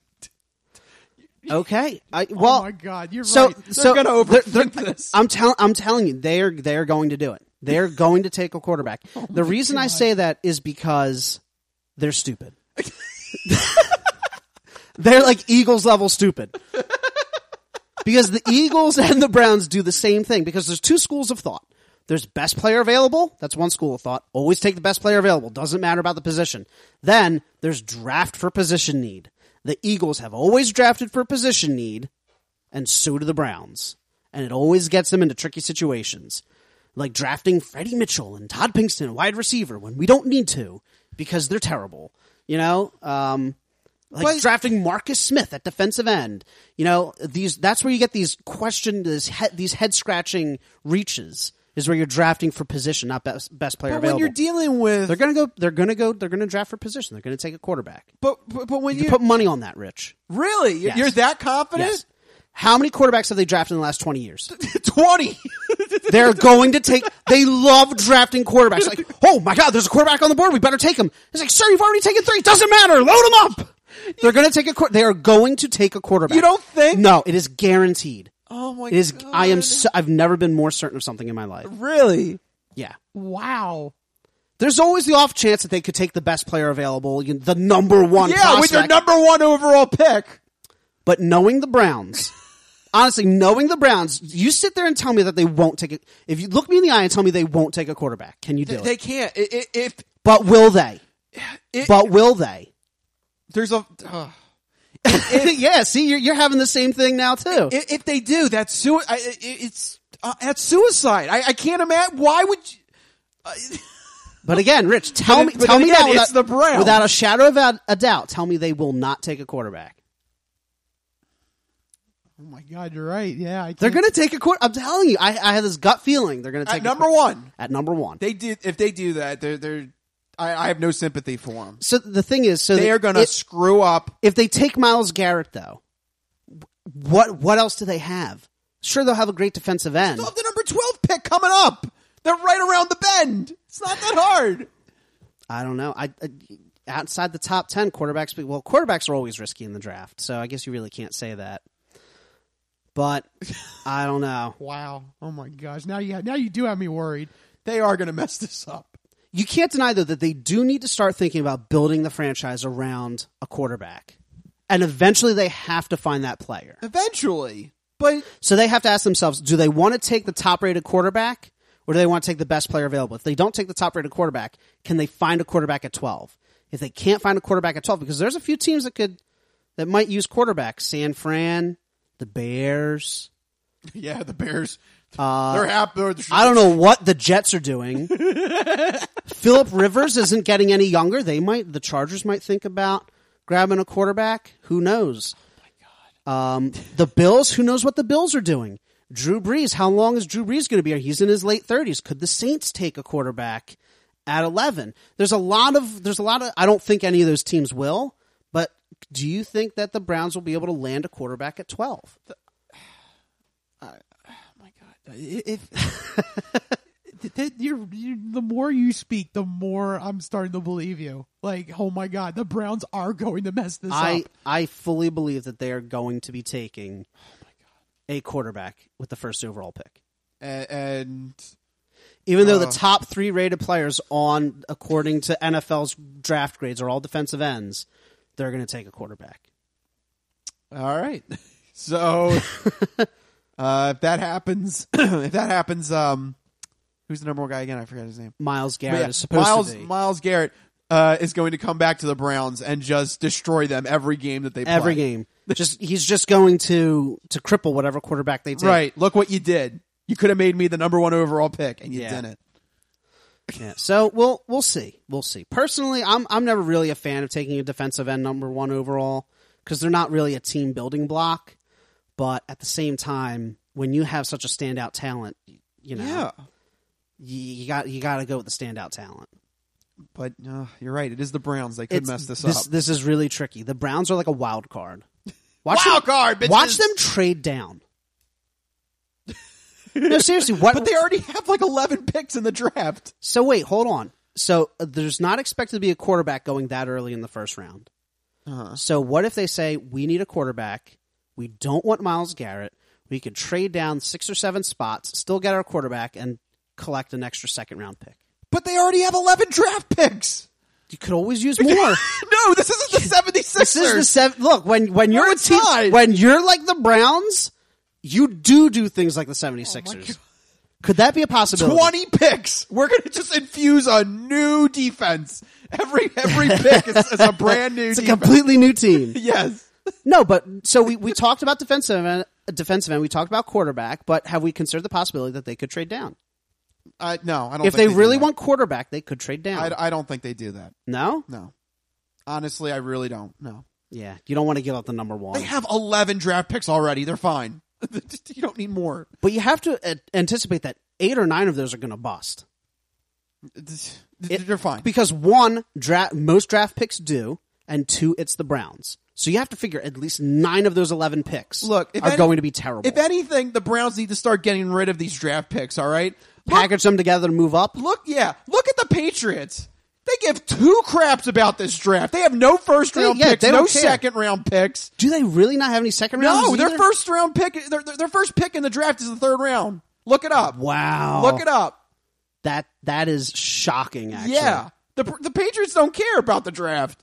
Speaker 3: Okay.
Speaker 6: Oh my God, you're right. They're going to overthink this.
Speaker 3: I'm telling you, they are going to do it. They're going to take a quarterback. The reason I say that is because they're stupid. They're like Eagles level stupid. Because the Eagles and the Browns do the same thing, because there's two schools of thought. There's best player available. That's one school of thought. Always take the best player available. Doesn't matter about the position. Then there's draft for position need. The Eagles have always drafted for position need, and so do the Browns. And it always gets them into tricky situations. Like drafting Freddie Mitchell and Todd Pinkston, wide receiver, when we don't need to, because they're terrible. You know? Drafting Marcus Smith at defensive end. You know, that's where you get these these head-scratching reaches. Is where you're drafting for position, not best player available.
Speaker 6: But when you're dealing with,
Speaker 3: they're gonna draft for position. They're gonna take a quarterback.
Speaker 6: But when you
Speaker 3: put money on that, Rich.
Speaker 6: Really,
Speaker 3: Yes.
Speaker 6: You're that confident?
Speaker 3: Yes. How many quarterbacks have they drafted in the last 20 years?
Speaker 6: 20.
Speaker 3: They're going to take. They love drafting quarterbacks. Like, oh my God, there's a quarterback on the board. We better take him. It's like, sir, you've already taken 3. Doesn't matter. Load him up. They're going to take They are going to take a quarterback.
Speaker 6: You don't think?
Speaker 3: No, it is guaranteed.
Speaker 6: Oh my
Speaker 3: God. It is.
Speaker 6: God.
Speaker 3: I've never been more certain of something in my life.
Speaker 6: Really?
Speaker 3: Yeah.
Speaker 6: Wow.
Speaker 3: There's always the off chance that they could take the best player available, the number one prospect.
Speaker 6: With their number 1 overall pick.
Speaker 3: But knowing the Browns, honestly, knowing the Browns, you sit there and tell me that they won't take it. If you look me in the eye and tell me they won't take a quarterback, can you do it?
Speaker 6: They can't.
Speaker 3: But will they? Will they?
Speaker 6: There's a...
Speaker 3: yeah, see, you're having the same thing now too.
Speaker 6: If they do, that's suicide. I can't imagine. Why would you...
Speaker 3: But again, Rich, tell me that
Speaker 6: it's the Browns.
Speaker 3: Without a shadow of a doubt, tell me they will not take a quarterback.
Speaker 8: Oh my God, you're right. Yeah,
Speaker 3: they're going to take a quarterback. I'm telling you, I have this gut feeling they're going to take
Speaker 6: at number 1.
Speaker 3: At number 1,
Speaker 6: if they do that, I have no sympathy for them.
Speaker 3: So the thing is,
Speaker 6: they are going to screw up.
Speaker 3: If they take Myles Garrett, though, what else do they have? Sure, they'll have a great defensive end.
Speaker 6: They'll have the number 12 pick coming up. They're right around the bend. It's not that hard.
Speaker 3: I don't know. Outside the top 10 quarterbacks, well, quarterbacks are always risky in the draft, so I guess you really can't say that. But I don't know.
Speaker 8: Wow. Oh my gosh. Now you do have me worried.
Speaker 6: They are going to mess this up.
Speaker 3: You can't deny, though, that they do need to start thinking about building the franchise around a quarterback. And eventually they have to find that player.
Speaker 6: Eventually. But
Speaker 3: so they have to ask themselves, do they want to take the top-rated quarterback, or do they want to take the best player available? If they don't take the top-rated quarterback, can they find a quarterback at 12? If they can't find a quarterback at 12, because there's a few teams that might use quarterbacks. San Fran, the Bears.
Speaker 6: Yeah, the Bears. They're happy.
Speaker 3: I don't know what the Jets are doing. Phillip Rivers isn't getting any younger. The Chargers might think about grabbing a quarterback. Who knows? Oh my God. The Bills, who knows what the Bills are doing? Drew Brees, how long is Drew Brees going to be here? He's in his late 30s. Could the Saints take a quarterback at 11? There's a lot of, I don't think any of those teams will, but do you think that the Browns will be able to land a quarterback at 12?
Speaker 8: The more you speak, the more I'm starting to believe you. Like, oh my God, the Browns are going to mess this up.
Speaker 3: I fully believe that they are going to be taking a quarterback with the first overall pick.
Speaker 6: And
Speaker 3: even though the top 3 rated players according to NFL's draft grades, are all defensive ends, they're going to take a quarterback.
Speaker 6: All right. So if that happens, who's the number 1 guy again? I forgot his name.
Speaker 3: Myles Garrett is supposed to be.
Speaker 6: Myles Garrett is going to come back to the Browns and just destroy them every game that they play.
Speaker 3: Every game. He's just going to cripple whatever quarterback they take.
Speaker 6: Right. Look what you did. You could have made me the number 1 overall pick, and you didn't.
Speaker 3: Yeah. So we'll see. We'll see. Personally, I'm never really a fan of taking a defensive end number 1 overall because they're not really a team building block. But at the same time, when you have such a standout talent, you got to go with the standout talent.
Speaker 6: But you're right. It is the Browns. They could mess this up.
Speaker 3: This is really tricky. The Browns are like a wild card.
Speaker 6: Watch
Speaker 3: them trade down. No, seriously.
Speaker 6: But they already have like 11 picks in the draft.
Speaker 3: So wait, hold on. So there's not expected to be a quarterback going that early in the first round.
Speaker 6: Uh-huh.
Speaker 3: So what if they say, we need a quarterback. We don't want Myles Garrett. We could trade down 6 or 7 spots, still get our quarterback, and collect an extra second-round pick.
Speaker 6: But they already have 11 draft picks.
Speaker 3: You could always use more.
Speaker 6: No, this isn't the 76ers.
Speaker 3: This is the Look, when you're a team, when you're like the Browns, you do things like the 76ers. Could that be a possibility?
Speaker 6: 20 picks. We're going to just infuse a new defense. Every pick is a brand new
Speaker 3: It's
Speaker 6: defense.
Speaker 3: a completely new team.
Speaker 6: Yes.
Speaker 3: No, but so we talked about defensive end, we talked about quarterback, but have we considered the possibility that they could trade down?
Speaker 6: No, I don't
Speaker 3: If
Speaker 6: think
Speaker 3: they really
Speaker 6: do that.
Speaker 3: want quarterback, they could trade down.
Speaker 6: I don't think they do that.
Speaker 3: No?
Speaker 6: No. Honestly, I really don't. No.
Speaker 3: Yeah, you don't want to give up the number one.
Speaker 6: They have 11 draft picks already. They're fine. You don't need more.
Speaker 3: But you have to anticipate that 8 or 9 of those are going to bust.
Speaker 6: They're fine.
Speaker 3: Because one, most draft picks do, and 2, it's the Browns. So you have to figure at least 9 of those 11 picks are going to be terrible.
Speaker 6: If anything, the Browns need to start getting rid of these draft picks, all right?
Speaker 3: Package them together to move up.
Speaker 6: Look at the Patriots. They give 2 craps about this draft. They have no first round picks,
Speaker 3: they
Speaker 6: no
Speaker 3: don't care.
Speaker 6: second round picks.
Speaker 3: Do they really not have any second rounds?
Speaker 6: No, their
Speaker 3: either?
Speaker 6: first round pick, their first pick in the draft is the 3rd round. Look it up.
Speaker 3: Wow.
Speaker 6: Look it up.
Speaker 3: That is shocking, actually.
Speaker 6: Yeah. The Patriots don't care about the draft.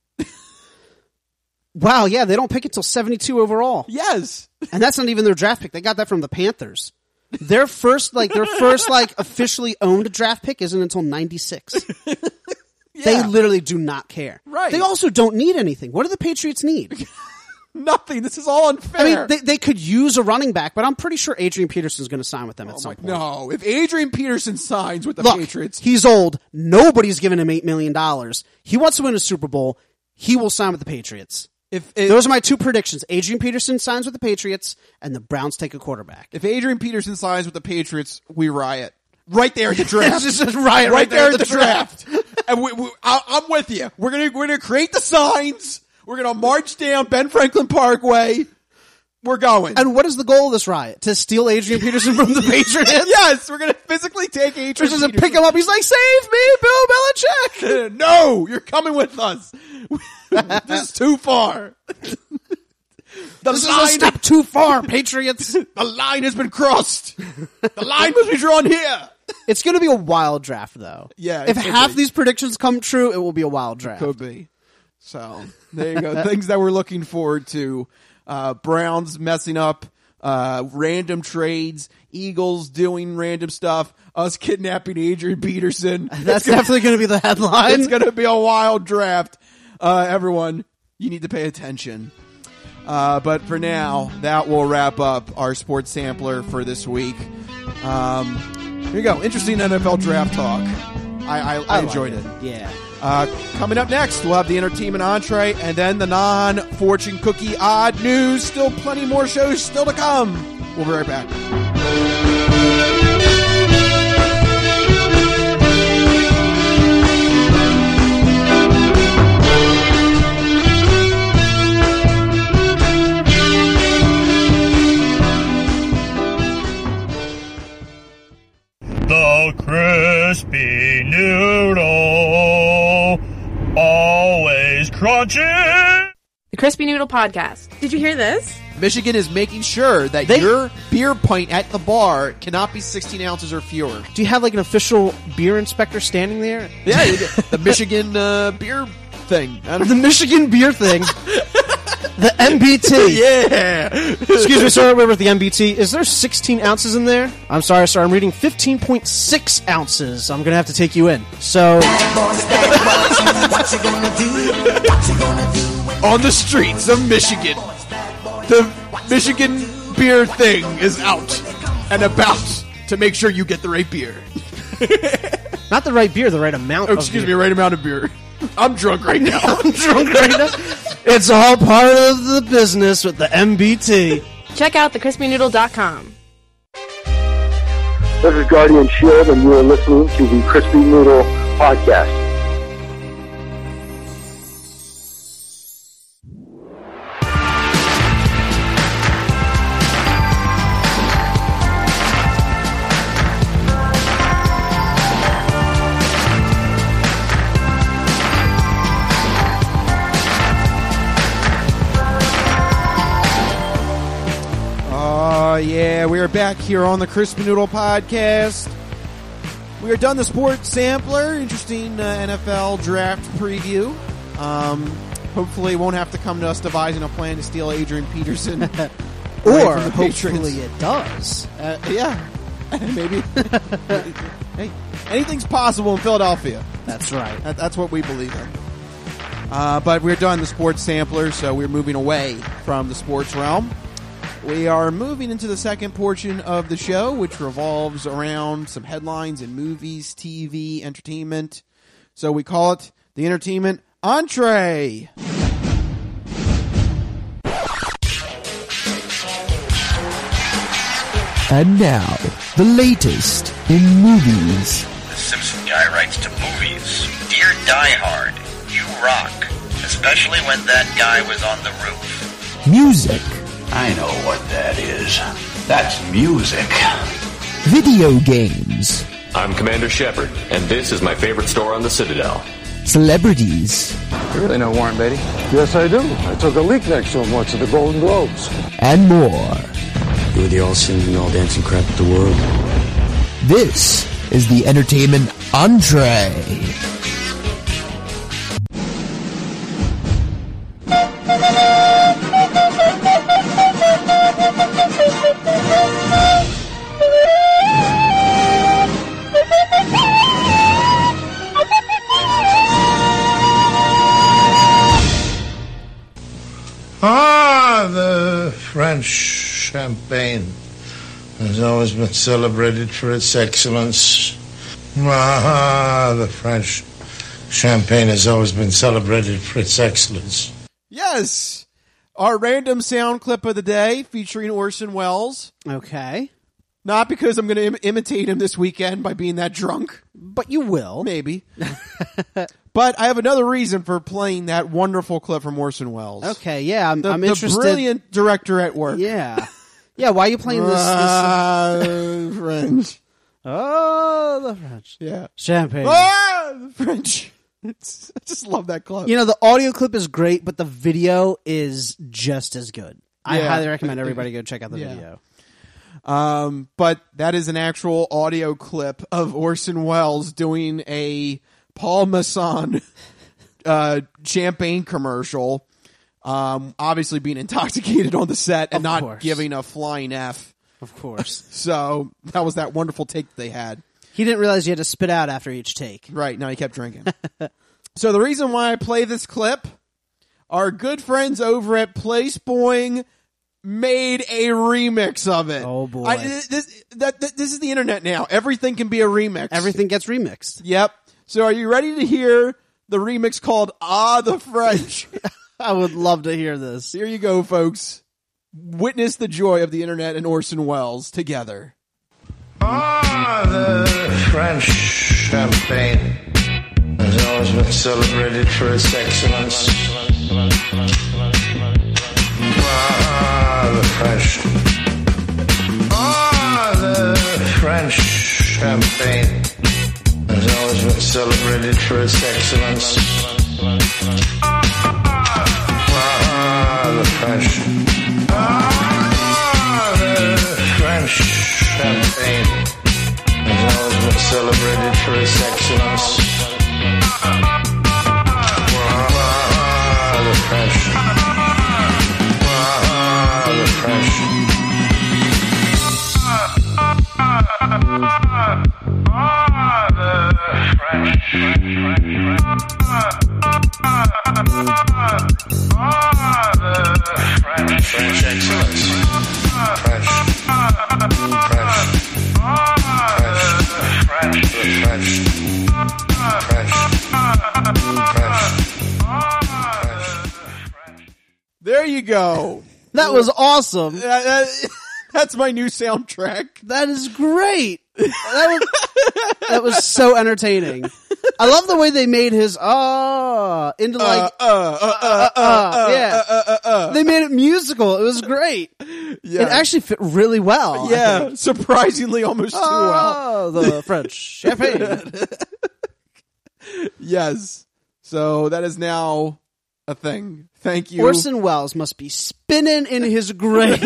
Speaker 3: Wow, yeah, they don't pick until 72 overall.
Speaker 6: Yes.
Speaker 3: And that's not even their draft pick. They got that from the Panthers. Their first officially owned draft pick isn't until 96.
Speaker 6: Yeah.
Speaker 3: They literally do not care.
Speaker 6: Right.
Speaker 3: They also don't need anything. What do the Patriots need?
Speaker 6: Nothing. This is all unfair.
Speaker 3: I mean, they could use a running back, but I'm pretty sure Adrian Peterson's going to sign with them at some point.
Speaker 6: No, if Adrian Peterson signs with the
Speaker 3: Look,
Speaker 6: Patriots,
Speaker 3: he's old. Nobody's giving him $8 million. He wants to win a Super Bowl. He will sign with the Patriots. Those are my 2 predictions. Adrian Peterson signs with the Patriots, and the Browns take a quarterback.
Speaker 6: if Adrian Peterson signs with the Patriots, we riot. Right there at the draft.
Speaker 3: It's just riot
Speaker 6: right there at the draft. And I'm with you. We're gonna create the signs. We're gonna march down Ben Franklin Parkway. We're going.
Speaker 3: And what is the goal of this riot? To steal Adrian Peterson from the Patriots?
Speaker 6: Yes, we're gonna physically take Adrian
Speaker 3: Which is to
Speaker 6: Peterson.
Speaker 3: pick him up. He's like, save me, Bill Belichick.
Speaker 6: No, you're coming with us. This is too far.
Speaker 3: This is a step too far, Patriots.
Speaker 6: The line has been crossed. The line must be drawn here.
Speaker 3: It's going to be a wild draft, though.
Speaker 6: Yeah, it
Speaker 3: If
Speaker 6: could
Speaker 3: half
Speaker 6: be.
Speaker 3: these predictions come true, it will be a wild draft.
Speaker 6: Could be. So there you go. Things that we're looking forward to. Browns messing up random trades. Eagles doing random stuff. Us kidnapping Adrian Peterson.
Speaker 3: That's definitely going to be the headline.
Speaker 6: It's going to be a wild draft. Everyone, you need to pay attention. But for now, that will wrap up our sports sampler for this week. Here you go. Interesting NFL draft talk. I enjoyed it.
Speaker 3: Yeah.
Speaker 6: Coming up next, we'll have the entertainment entree and then the non-fortune cookie odd news. Still plenty more shows still to come. We'll be right back.
Speaker 9: The crispy noodle, always crunchy.
Speaker 10: The Crispy Noodle Podcast. Did you hear this?
Speaker 6: Michigan is making sure that your beer pint at the bar cannot be 16 ounces or fewer.
Speaker 3: Do you have like an official beer inspector standing there?
Speaker 6: Yeah, the Michigan beer thing.
Speaker 3: The Michigan beer thing. The MBT.
Speaker 6: Yeah.
Speaker 3: Excuse me, sir. We're with the MBT. Is there 16 ounces in there? I'm sorry, sir. I'm reading 15.6 ounces. I'm going to have to take you in. So.
Speaker 6: On the streets of Michigan, the Michigan beer thing is out and about to make sure you get the right beer.
Speaker 3: Not the right beer, the right amount of
Speaker 6: Excuse me, right amount of beer. I'm drunk right now.
Speaker 3: I'm drunk right now. It's all part of the business with the MBT.
Speaker 10: Check out thecrispynoodle.com.
Speaker 11: This is Guardian Shield, and you are listening to the Crispy Noodle Podcast.
Speaker 6: Yeah, we are back here on the Crispy Noodle Podcast. We are done the sports sampler. Interesting NFL draft preview. Hopefully won't have to come to us devising a plan to steal Adrian Peterson
Speaker 3: Or
Speaker 6: from the
Speaker 3: hopefully
Speaker 6: Patriots.
Speaker 3: it does.
Speaker 6: Yeah. Maybe. Hey, anything's possible in Philadelphia.
Speaker 3: That's right.
Speaker 6: That's what we believe in. But we're done the sports sampler, so we're moving away from the sports realm. We are moving into the second portion of the show, which revolves around some headlines in movies, TV, entertainment. So we call it the Entertainment Entree.
Speaker 1: And now, the latest in movies.
Speaker 12: The Simpson guy writes to movies. Dear Die Hard, you rock. Especially when that guy was on the roof.
Speaker 1: Music.
Speaker 4: I know what that is. That's music.
Speaker 1: Video games.
Speaker 13: I'm Commander Shepard, and this is my favorite store on the Citadel.
Speaker 1: Celebrities.
Speaker 14: You really know Warren Beatty?
Speaker 15: Yes, I do. I took a leak next to him once at the Golden Globes.
Speaker 1: And more.
Speaker 16: You were the all singing, all dancing crap of the world.
Speaker 1: This is the Entertainment Entree.
Speaker 17: The French champagne has always been celebrated for its excellence. The French champagne has always been celebrated for its excellence.
Speaker 6: Yes! Our random sound clip of the day featuring Orson Welles.
Speaker 3: Okay.
Speaker 6: Not because I'm going to imitate him this weekend by being that drunk.
Speaker 3: But you will.
Speaker 6: Maybe. But I have another reason for playing that wonderful clip from Orson Welles.
Speaker 3: Okay, yeah, I'm
Speaker 6: the
Speaker 3: interested.
Speaker 6: The brilliant director at work.
Speaker 3: Yeah. Yeah, why are you playing this?
Speaker 6: French.
Speaker 3: Oh, the French.
Speaker 6: Yeah.
Speaker 3: Champagne.
Speaker 6: The French. I just love that clip.
Speaker 3: You know, the audio clip is great, but the video is just as good. I highly recommend everybody go check out the video.
Speaker 6: But that is an actual audio clip of Orson Welles doing a Paul Masson champagne commercial. Obviously being intoxicated on the set and not giving a flying F.
Speaker 3: Of course.
Speaker 6: So that was that wonderful take that they had.
Speaker 3: He didn't realize you had to spit out after each take.
Speaker 6: Right. No, he kept drinking. So the reason why I play this clip, our good friends over at Placeboing made a remix of it.
Speaker 3: Oh boy.
Speaker 6: This is the internet now. Everything can be a remix.
Speaker 3: Everything gets remixed.
Speaker 6: Yep. So are you ready to hear the remix called the French?
Speaker 3: I would love to hear this.
Speaker 6: Here you go, folks. Witness the joy of the internet and Orson Welles together.
Speaker 17: The French champagne has always been celebrated for its excellence. The French champagne has always been celebrated for its excellence. The French champagne has always been celebrated for its excellence. The French French excellence.
Speaker 6: There you go.
Speaker 3: That was awesome.
Speaker 6: That's my new soundtrack.
Speaker 3: That is great. That was so entertaining. I love the way they made his into like They made it musical. It was great.
Speaker 6: Yeah.
Speaker 3: It actually fit really well.
Speaker 6: Yeah, surprisingly almost too well.
Speaker 3: The French champagne.
Speaker 6: Yes. So that is now a thing. Thank you.
Speaker 3: Orson Welles must be spinning in his grave.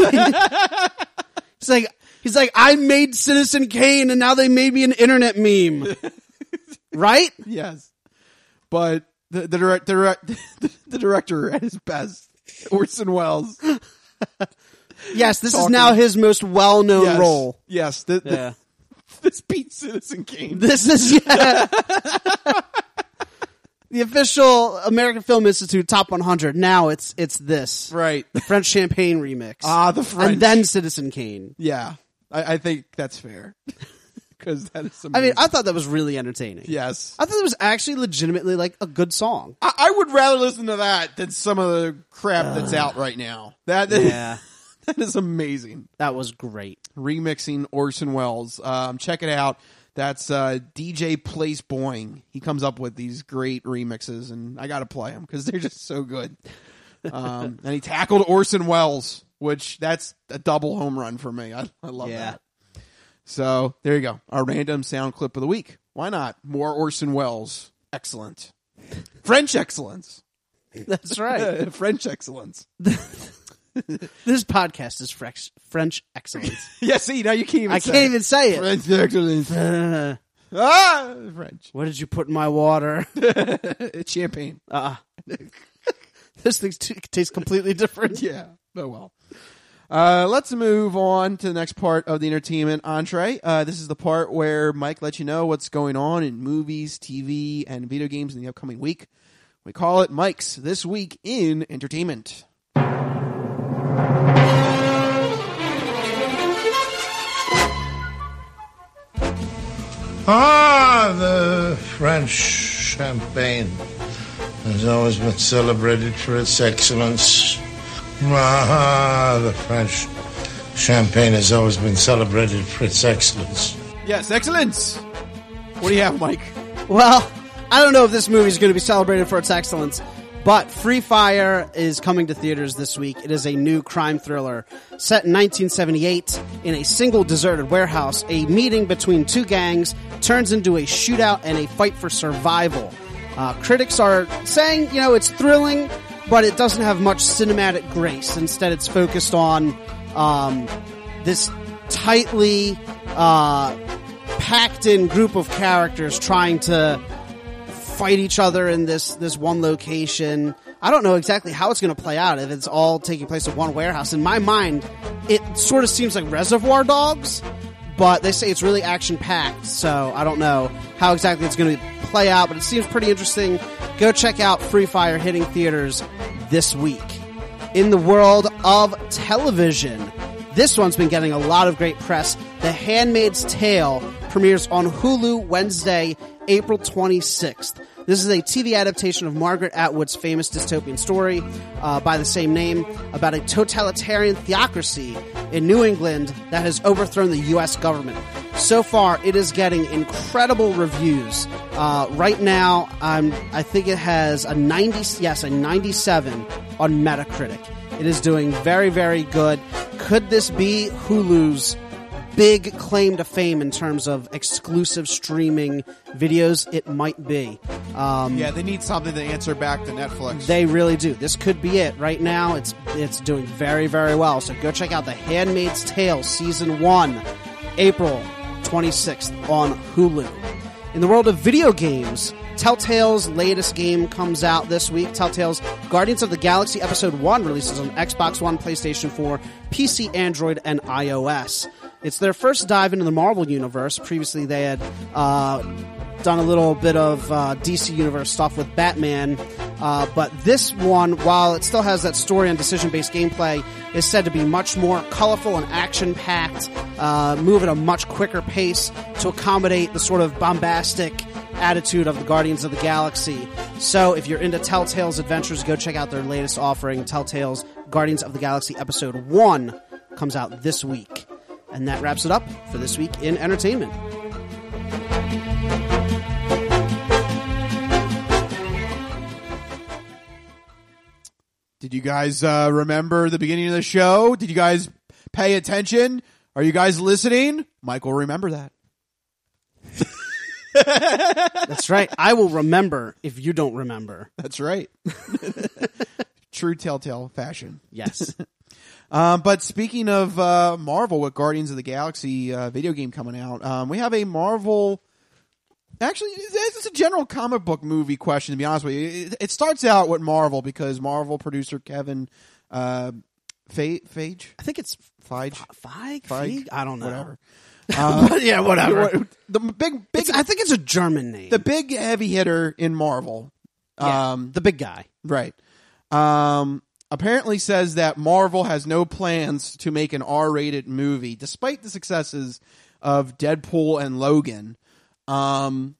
Speaker 3: He's like, I made Citizen Kane and now they made me an internet meme. Right?
Speaker 6: Yes. But the director at his best, Orson Welles.
Speaker 3: Yes, this is now his most well-known role.
Speaker 6: Yes, this beats Citizen Kane.
Speaker 3: This is the official American Film Institute Top 100. Now it's this.
Speaker 6: Right.
Speaker 3: The French Champagne remix.
Speaker 6: The French.
Speaker 3: And then Citizen Kane.
Speaker 6: Yeah. I think that's fair. Because that is amazing.
Speaker 3: I mean, I thought that was really entertaining.
Speaker 6: Yes.
Speaker 3: I thought it was actually legitimately like a good song.
Speaker 6: I would rather listen to that than some of the crap that's out right now. That is amazing.
Speaker 3: That was great.
Speaker 6: Remixing Orson Welles. Check it out. That's DJ Place Boing. He comes up with these great remixes, and I got to play them because they're just so good. And he tackled Orson Welles, which that's a double home run for me. I love that. So there you go. Our random sound clip of the week. Why not? More Orson Welles. Excellent. French excellence.
Speaker 3: That's right.
Speaker 6: French excellence.
Speaker 3: This podcast is French excellence.
Speaker 6: Yeah, see, now you can't even
Speaker 3: I can't even say it.
Speaker 6: French excellence. French.
Speaker 3: What did you put in my water?
Speaker 6: It's champagne.
Speaker 3: This thing tastes completely different.
Speaker 6: Yeah. Oh, well. Let's move on to the next part of the entertainment entree. This is the part where Mike lets you know what's going on in movies, TV, and video games in the upcoming week. We call it Mike's This Week in Entertainment.
Speaker 17: The French champagne has always been celebrated for its excellence. The French champagne has always been celebrated for its excellence.
Speaker 6: Yes, excellence. What do you have, Mike?
Speaker 3: Well, I don't know if this movie is going to be celebrated for its excellence, but Free Fire is coming to theaters this week. It is a new crime thriller set in 1978 in a single deserted warehouse. A meeting between two gangs turns into a shootout and a fight for survival. Critics are saying, it's thrilling, but it doesn't have much cinematic grace. Instead, it's focused on this tightly packed-in group of characters trying to fight each other in this one location. I don't know exactly how it's going to play out if it's all taking place at one warehouse. In my mind, it sort of seems like Reservoir Dogs, but they say it's really action-packed, so I don't know how exactly it's going to play out, but it seems pretty interesting. Go check out Free Fire hitting theaters this week. In the world of television, this one's been getting a lot of great press. The Handmaid's Tale premieres on Hulu Wednesday, April 26th. This is a TV adaptation of Margaret Atwood's famous dystopian story by the same name about a totalitarian theocracy in New England that has overthrown the U.S. government. So far, it is getting incredible reviews. Right now, I think it has a 97 on Metacritic. It is doing very, very good. Could this be Hulu's big claim to fame in terms of exclusive streaming videos? It might be.
Speaker 6: They need something to answer back to Netflix.
Speaker 3: They really do. This could be it. Right now, it's doing very, very well. So go check out The Handmaid's Tale Season 1, April 26th on Hulu. In the world of video games, Telltale's latest game comes out this week. Telltale's Guardians of the Galaxy Episode 1 releases on Xbox One, PlayStation 4, PC, Android, and iOS. It's their first dive into the Marvel Universe. Previously, they had done a little bit of DC Universe stuff with Batman. But this one, while it still has that story and decision-based gameplay, is said to be much more colorful and action-packed, move at a much quicker pace to accommodate the sort of bombastic attitude of the Guardians of the Galaxy. So if you're into Telltale's adventures, go check out their latest offering. Telltale's Guardians of the Galaxy Episode 1 comes out this week. And that wraps it up for this week in entertainment.
Speaker 6: Did you guys remember the beginning of the show? Did you guys pay attention? Are you guys listening? Mike will remember that.
Speaker 3: That's right. I will remember if you don't remember.
Speaker 6: That's right. True Telltale fashion.
Speaker 3: Yes.
Speaker 6: But speaking of Marvel with Guardians of the Galaxy video game coming out, we have a Marvel... Actually, it's a general comic book movie question, to be honest with you. It starts out with Marvel because Marvel producer Kevin Phage?
Speaker 3: I think it's
Speaker 6: Feige?
Speaker 3: I don't know.
Speaker 6: Whatever.
Speaker 3: Yeah, whatever.
Speaker 6: The big.
Speaker 3: I think it's a German name.
Speaker 6: The big heavy hitter in Marvel.
Speaker 3: The big guy.
Speaker 6: Right. Apparently says that Marvel has no plans to make an R-rated movie, despite the successes of Deadpool and Logan. And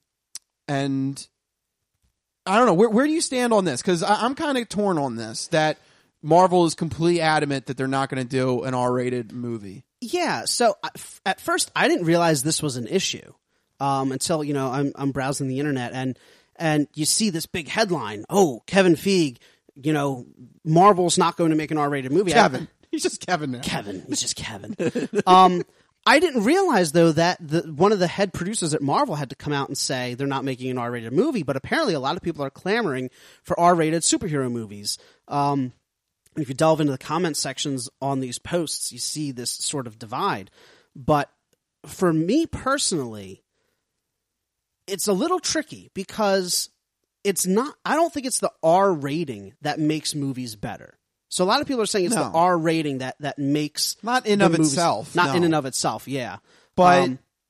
Speaker 6: I don't know, where do you stand on this? Because I'm kind of torn on this, that Marvel is completely adamant that they're not going to do an R-rated movie.
Speaker 3: Yeah, so at first I didn't realize this was an issue until I'm browsing the internet and you see this big headline. Oh, Kevin Feige, Marvel's not going to make an R-rated movie.
Speaker 6: Kevin, he's just Kevin now.
Speaker 3: He's just Kevin. I didn't realize though that one of the head producers at Marvel had to come out and say they're not making an R-rated movie. But apparently, a lot of people are clamoring for R-rated superhero movies. If you delve into the comment sections on these posts, you see this sort of divide. But for me personally, it's a little tricky because it's not. I don't think it's the R rating that makes movies better. So a lot of people are saying it's the R rating that makes
Speaker 6: not in of itself,
Speaker 3: not in and of itself. Yeah,
Speaker 6: but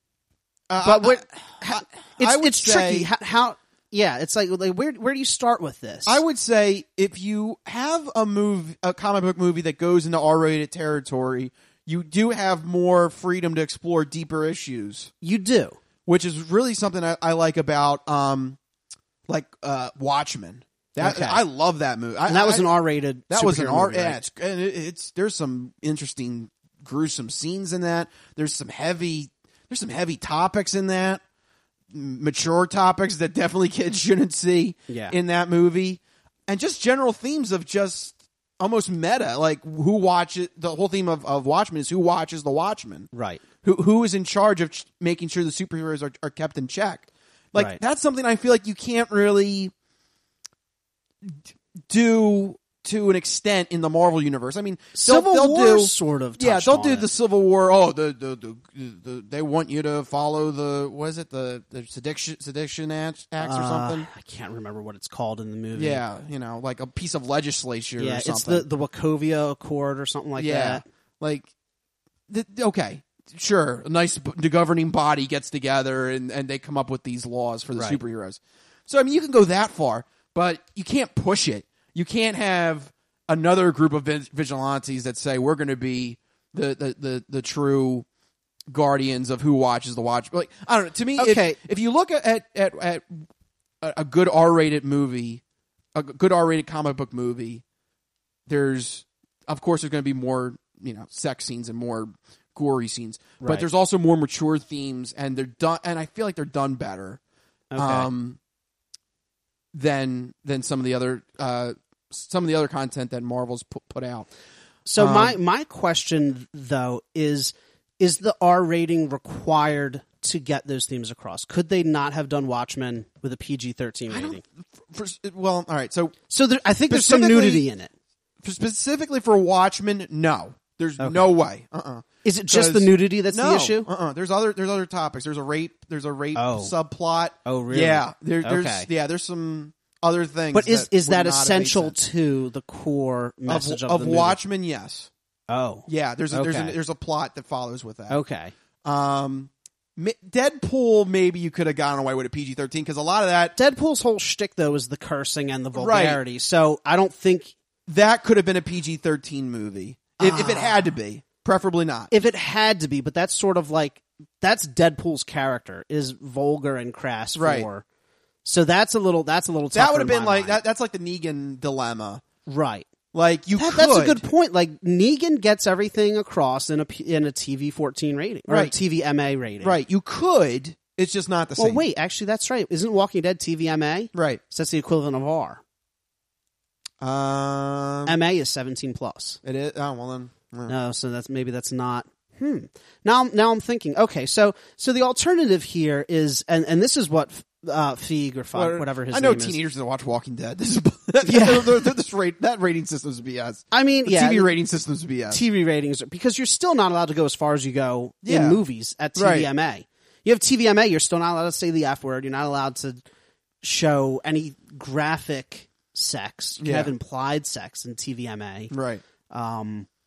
Speaker 3: it's tricky. How? Yeah, it's like where do you start with this?
Speaker 6: I would say if you have a comic book movie that goes into R-rated territory, you do have more freedom to explore deeper issues.
Speaker 3: You do,
Speaker 6: which is really something I like about Watchmen. I love that movie.
Speaker 3: And that was an R-rated.
Speaker 6: That was an R.
Speaker 3: Movie, right?
Speaker 6: Yeah, there's some interesting, gruesome scenes in that. There's some heavy topics in that. Mature topics that definitely kids shouldn't see in that movie, and just general themes of just almost meta, like who watches the whole theme of Watchmen is who watches the Watchmen,
Speaker 3: right?
Speaker 6: Who is in charge of making sure the superheroes are kept in check? Like that's something I feel like you can't really do to an extent in the Marvel universe. I mean, they'll
Speaker 3: War
Speaker 6: do
Speaker 3: sort of.
Speaker 6: They'll do the Civil War. Oh, they want you to follow the Sedition Acts or something.
Speaker 3: I can't remember what it's called in the movie.
Speaker 6: Yeah, like a piece of legislature.
Speaker 3: Yeah,
Speaker 6: or something.
Speaker 3: It's the Wachovia Accord or something like that.
Speaker 6: Like, okay, sure, a nice governing body gets together and they come up with these laws for the superheroes. So I mean, you can go that far, but you can't push it. You can't have another group of vigilantes that say we're going to be the true guardians of who watches the Watch. Like, I don't know. To me, if you look at a good R-rated movie, a good R-rated comic book movie, there's going to be more sex scenes and more gory scenes, but there's also more mature themes, and they're done. And I feel like they're done better. Than some of the other content that Marvel's put out.
Speaker 3: So my question though is the R rating required to get those themes across? Could they not have done Watchmen with a PG-13 rating?
Speaker 6: All right. So
Speaker 3: I think there's some nudity in it.
Speaker 6: Specifically for Watchmen, no. There's no way.
Speaker 3: Is it just the nudity that's the issue?
Speaker 6: There's other topics. There's a rape subplot.
Speaker 3: Oh, really?
Speaker 6: Yeah. There's some other things.
Speaker 3: But is that essential to the core message of the movie?
Speaker 6: Watchmen? Yes.
Speaker 3: Oh.
Speaker 6: Yeah, there's a plot that follows with that.
Speaker 3: Okay.
Speaker 6: Deadpool, maybe you could have gotten away with a PG-13 because a lot of that
Speaker 3: Deadpool's whole shtick though is the cursing and the vulgarity. Right. So I don't think
Speaker 6: that could have been a PG-13 movie. If it had to be, preferably not.
Speaker 3: If it had to be, but that's sort of like that's Deadpool's character is vulgar and crass.
Speaker 6: Right.
Speaker 3: So that's a little. That
Speaker 6: would have been like that. That's like the Negan dilemma,
Speaker 3: right?
Speaker 6: Like
Speaker 3: That's a good point. Like Negan gets everything across in a TV-14 rating or a TVMA rating.
Speaker 6: Right. You could. It's just not the same.
Speaker 3: Well, wait. Actually, that's right. Isn't Walking Dead TVMA?
Speaker 6: Right.
Speaker 3: So that's the equivalent of R. MA is 17+.
Speaker 6: It is. Oh well, then.
Speaker 3: No, so that's not. Now I'm thinking. Okay, so the alternative here is, and this is what Feig or whatever his name is.
Speaker 6: I know teenagers that watch Walking Dead. That rating system's BS.
Speaker 3: I mean,
Speaker 6: TV rating system's BS.
Speaker 3: TV ratings, because you're still not allowed to go as far as you go in movies at TVMA. Right. You have TVMA, you're still not allowed to say the F word. You're not allowed to show any graphic sex. You can have implied sex in TVMA.
Speaker 6: Right.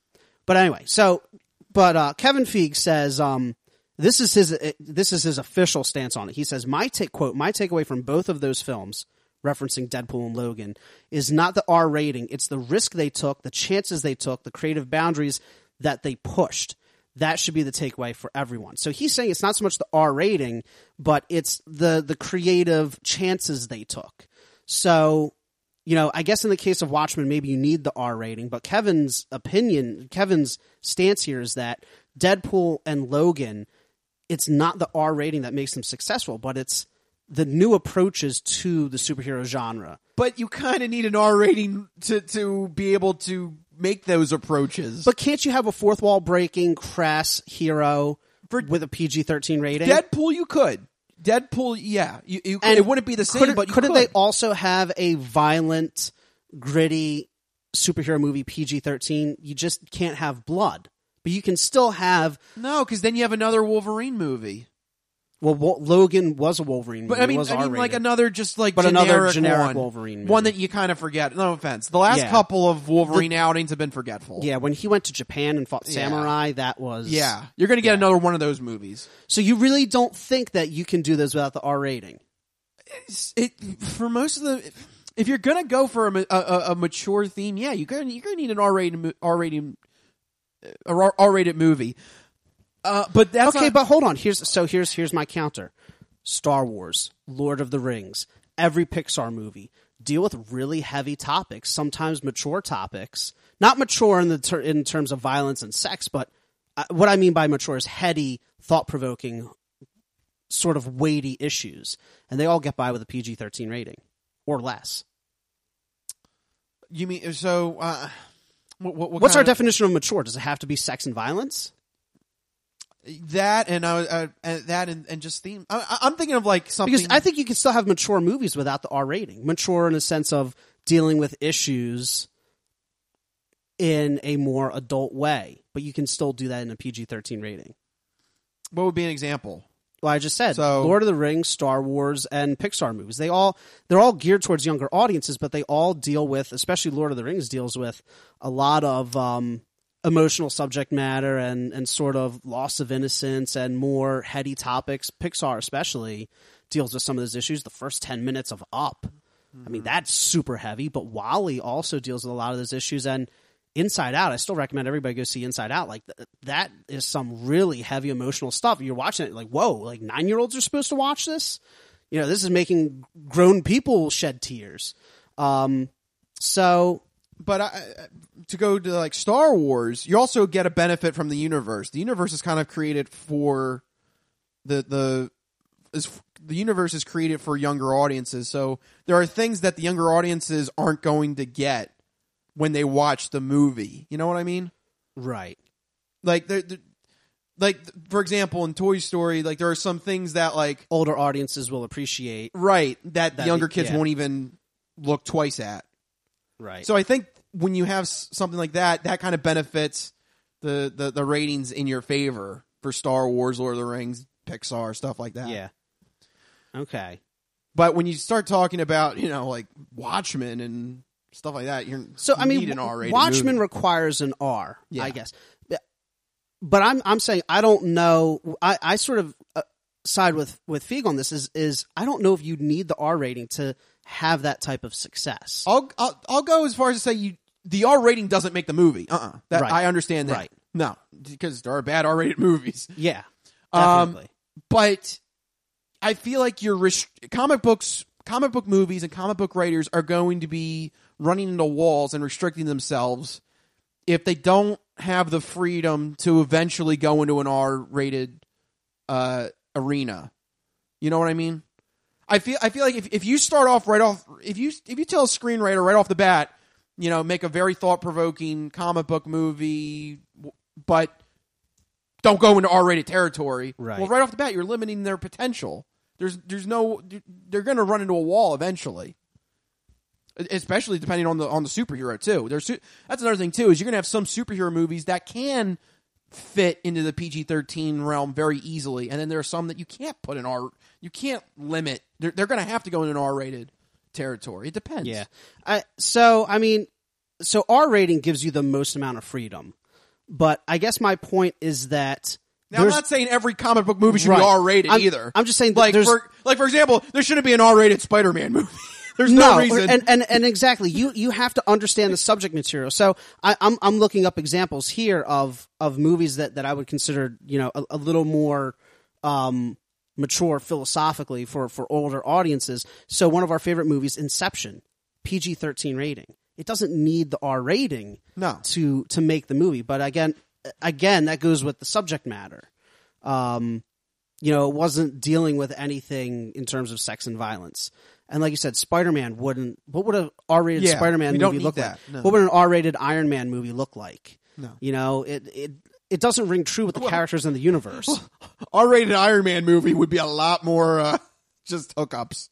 Speaker 3: But anyway, Kevin Feige says, this is his official stance on it. He says, my takeaway from both of those films, referencing Deadpool and Logan, is not the R rating. It's the risk they took, the chances they took, the creative boundaries that they pushed. That should be the takeaway for everyone. So he's saying it's not so much the R rating, but it's the creative chances they took. So, I guess in the case of Watchmen, maybe you need the R rating, but Kevin's stance here is that Deadpool and Logan, it's not the R rating that makes them successful, but it's the new approaches to the superhero genre.
Speaker 6: But you kind of need an R rating to be able to make those approaches.
Speaker 3: But can't you have a fourth wall breaking, crass hero with a PG-13 rating?
Speaker 6: Deadpool, you could. Deadpool, yeah. You and it wouldn't be the same, but you
Speaker 3: couldn't they also have a violent, gritty superhero movie PG-13? You just can't have blood. But you can still have...
Speaker 6: No, because then you have another Wolverine movie.
Speaker 3: Well, Logan was a Wolverine movie.
Speaker 6: But I mean like another
Speaker 3: generic Wolverine movie.
Speaker 6: One that you kind of forget. No offense. The last couple of Wolverine outings have been forgetful.
Speaker 3: Yeah, when he went to Japan and fought Samurai, that was...
Speaker 6: Yeah, you're going to get another one of those movies.
Speaker 3: So you really don't think that you can do this without the R rating?
Speaker 6: For most of the... If you're going to go for a mature theme, yeah, you're going to need an R-rated movie. But that's
Speaker 3: okay. But hold on. Here's my counter. Star Wars, Lord of the Rings, every Pixar movie deal with really heavy topics, sometimes mature topics. Not mature in terms of violence and sex, but what I mean by mature is heady, thought-provoking, sort of weighty issues, and they all get by with a PG-13 rating or less.
Speaker 6: You mean so?
Speaker 3: What's our definition of mature? Does it have to be sex and violence?
Speaker 6: That and just theme. I'm thinking of like something
Speaker 3: because I think you can still have mature movies without the R rating. Mature in the sense of dealing with issues in a more adult way, but you can still do that in a PG-13 rating.
Speaker 6: What would be an example?
Speaker 3: Well, I just said Lord of the Rings, Star Wars, and Pixar movies. They're all geared towards younger audiences, but they all deal with, especially Lord of the Rings deals with a lot of emotional subject matter and sort of loss of innocence and more heady topics. Pixar especially deals with some of those issues. The first 10 minutes of Up, I mean, that's super heavy, but WALL-E also deals with a lot of those issues. And Inside Out, I still recommend everybody go see Inside Out. Like that is some really heavy emotional stuff. You're watching it like, whoa, like 9-year-olds are supposed to watch this? This is making grown people shed tears.
Speaker 6: But to go to like Star Wars, you also get a benefit from the universe. The universe is kind of created for the universe is created for younger audiences. So there are things that the younger audiences aren't going to get when they watch the movie. You know what I mean?
Speaker 3: Right.
Speaker 6: Like for example, in Toy Story, like there are some things that like
Speaker 3: older audiences will appreciate.
Speaker 6: Right. That the younger kids won't even look twice at.
Speaker 3: Right.
Speaker 6: So I think when you have something like that, that kind of benefits the ratings in your favor for Star Wars, Lord of the Rings, Pixar, stuff like that.
Speaker 3: Yeah. Okay.
Speaker 6: But when you start talking about, like Watchmen and stuff like that, you need an R-rated
Speaker 3: Watchmen
Speaker 6: movie.
Speaker 3: Requires an R, I guess. But I'm saying I don't know. I sort of side with Feig on this is I don't know if you need the R rating to have that type of success.
Speaker 6: I'll go as far as to say the R rating doesn't make the movie. Right. I understand that.
Speaker 3: Right.
Speaker 6: No, because there are bad R-rated movies.
Speaker 3: Yeah, definitely.
Speaker 6: But I feel like comic book movies and comic book writers are going to be running into walls and restricting themselves if they don't have the freedom to eventually go into an R-rated arena. You know what I mean? I feel like if you start off if you tell a screenwriter right off the bat, make a very thought-provoking comic book movie, but don't go into R-rated territory.
Speaker 3: Right.
Speaker 6: Well, right off the bat, you're limiting their potential. They're going to run into a wall eventually. Especially depending on the superhero too. That's another thing too, is you're going to have some superhero movies that can fit into the PG-13 realm very easily, and then there are some that you can't put in R. You can't limit. They're going to have to go in an R-rated territory. It depends.
Speaker 3: Yeah. So R rating gives you the most amount of freedom. But I guess my point is that
Speaker 6: now I'm not saying every comic book movie should be R-rated either.
Speaker 3: I'm just saying that
Speaker 6: for example, there shouldn't be an R-rated Spider-Man movie. There's no reason.
Speaker 3: And exactly, you have to understand the subject material. So I'm looking up examples here of movies that I would consider, a little more mature philosophically for older audiences. So one of our favorite movies, Inception, PG-13 rating. It doesn't need the R rating to make the movie. But again, that goes with the subject matter. It wasn't dealing with anything in terms of sex and violence. And like you said, Spider-Man wouldn't. What would an R-rated Spider-Man movie look like? No. What would an R-rated Iron Man movie look like? No. It doesn't ring true with the characters in the universe.
Speaker 6: R-rated Iron Man movie would be a lot more just hookups.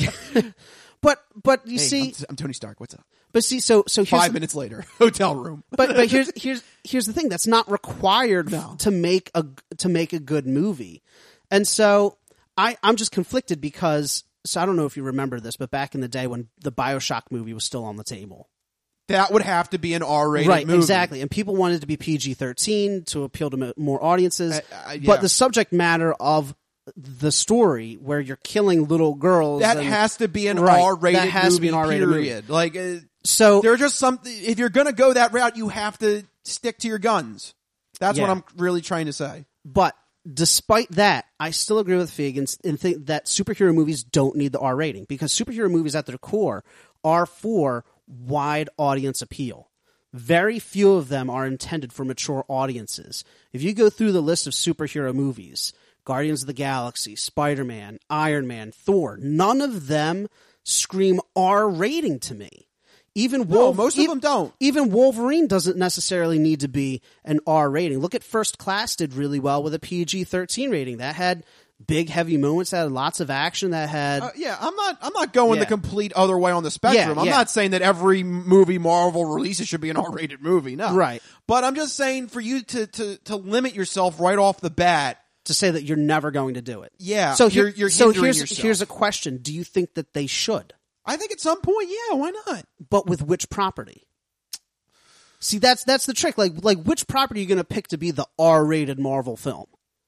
Speaker 3: But you see,
Speaker 6: I'm Tony Stark. What's up?
Speaker 3: But see, so here's
Speaker 6: 5 minutes later, hotel room.
Speaker 3: But here's the thing. That's not required to make a good movie. And so I'm just conflicted because. So I don't know if you remember this, but back in the day when the BioShock movie was still on the table.
Speaker 6: That would have to be an R-rated movie.
Speaker 3: Right, exactly. And people wanted it to be PG-13 to appeal to more audiences. But the subject matter of the story where you're killing little girls...
Speaker 6: That has to be an R-rated movie, period. Like, so there's just something... If you're going to go that route, you have to stick to your guns. That's what I'm really trying to say.
Speaker 3: But... Despite that, I still agree with Fig and think that superhero movies don't need the R rating because superhero movies at their core are for wide audience appeal. Very few of them are intended for mature audiences. If you go through the list of superhero movies, Guardians of the Galaxy, Spider-Man, Iron Man, Thor, none of them scream R rating to me.
Speaker 6: Most of them don't.
Speaker 3: Even Wolverine doesn't necessarily need to be an R rating. Look at First Class did really well with a PG-13 rating. That had big, heavy moments. That had lots of action. That had
Speaker 6: I'm not going the complete other way on the spectrum. I'm not saying that every movie Marvel releases should be an R-rated movie. No,
Speaker 3: right.
Speaker 6: But I'm just saying for you to limit yourself right off the bat
Speaker 3: to say that you're never going to do it.
Speaker 6: Yeah.
Speaker 3: So
Speaker 6: you're
Speaker 3: here's a question: do you think that they should?
Speaker 6: I think at some point, why not?
Speaker 3: But with which property? See, that's the trick. Like which property are you going to pick to be the R-rated Marvel film?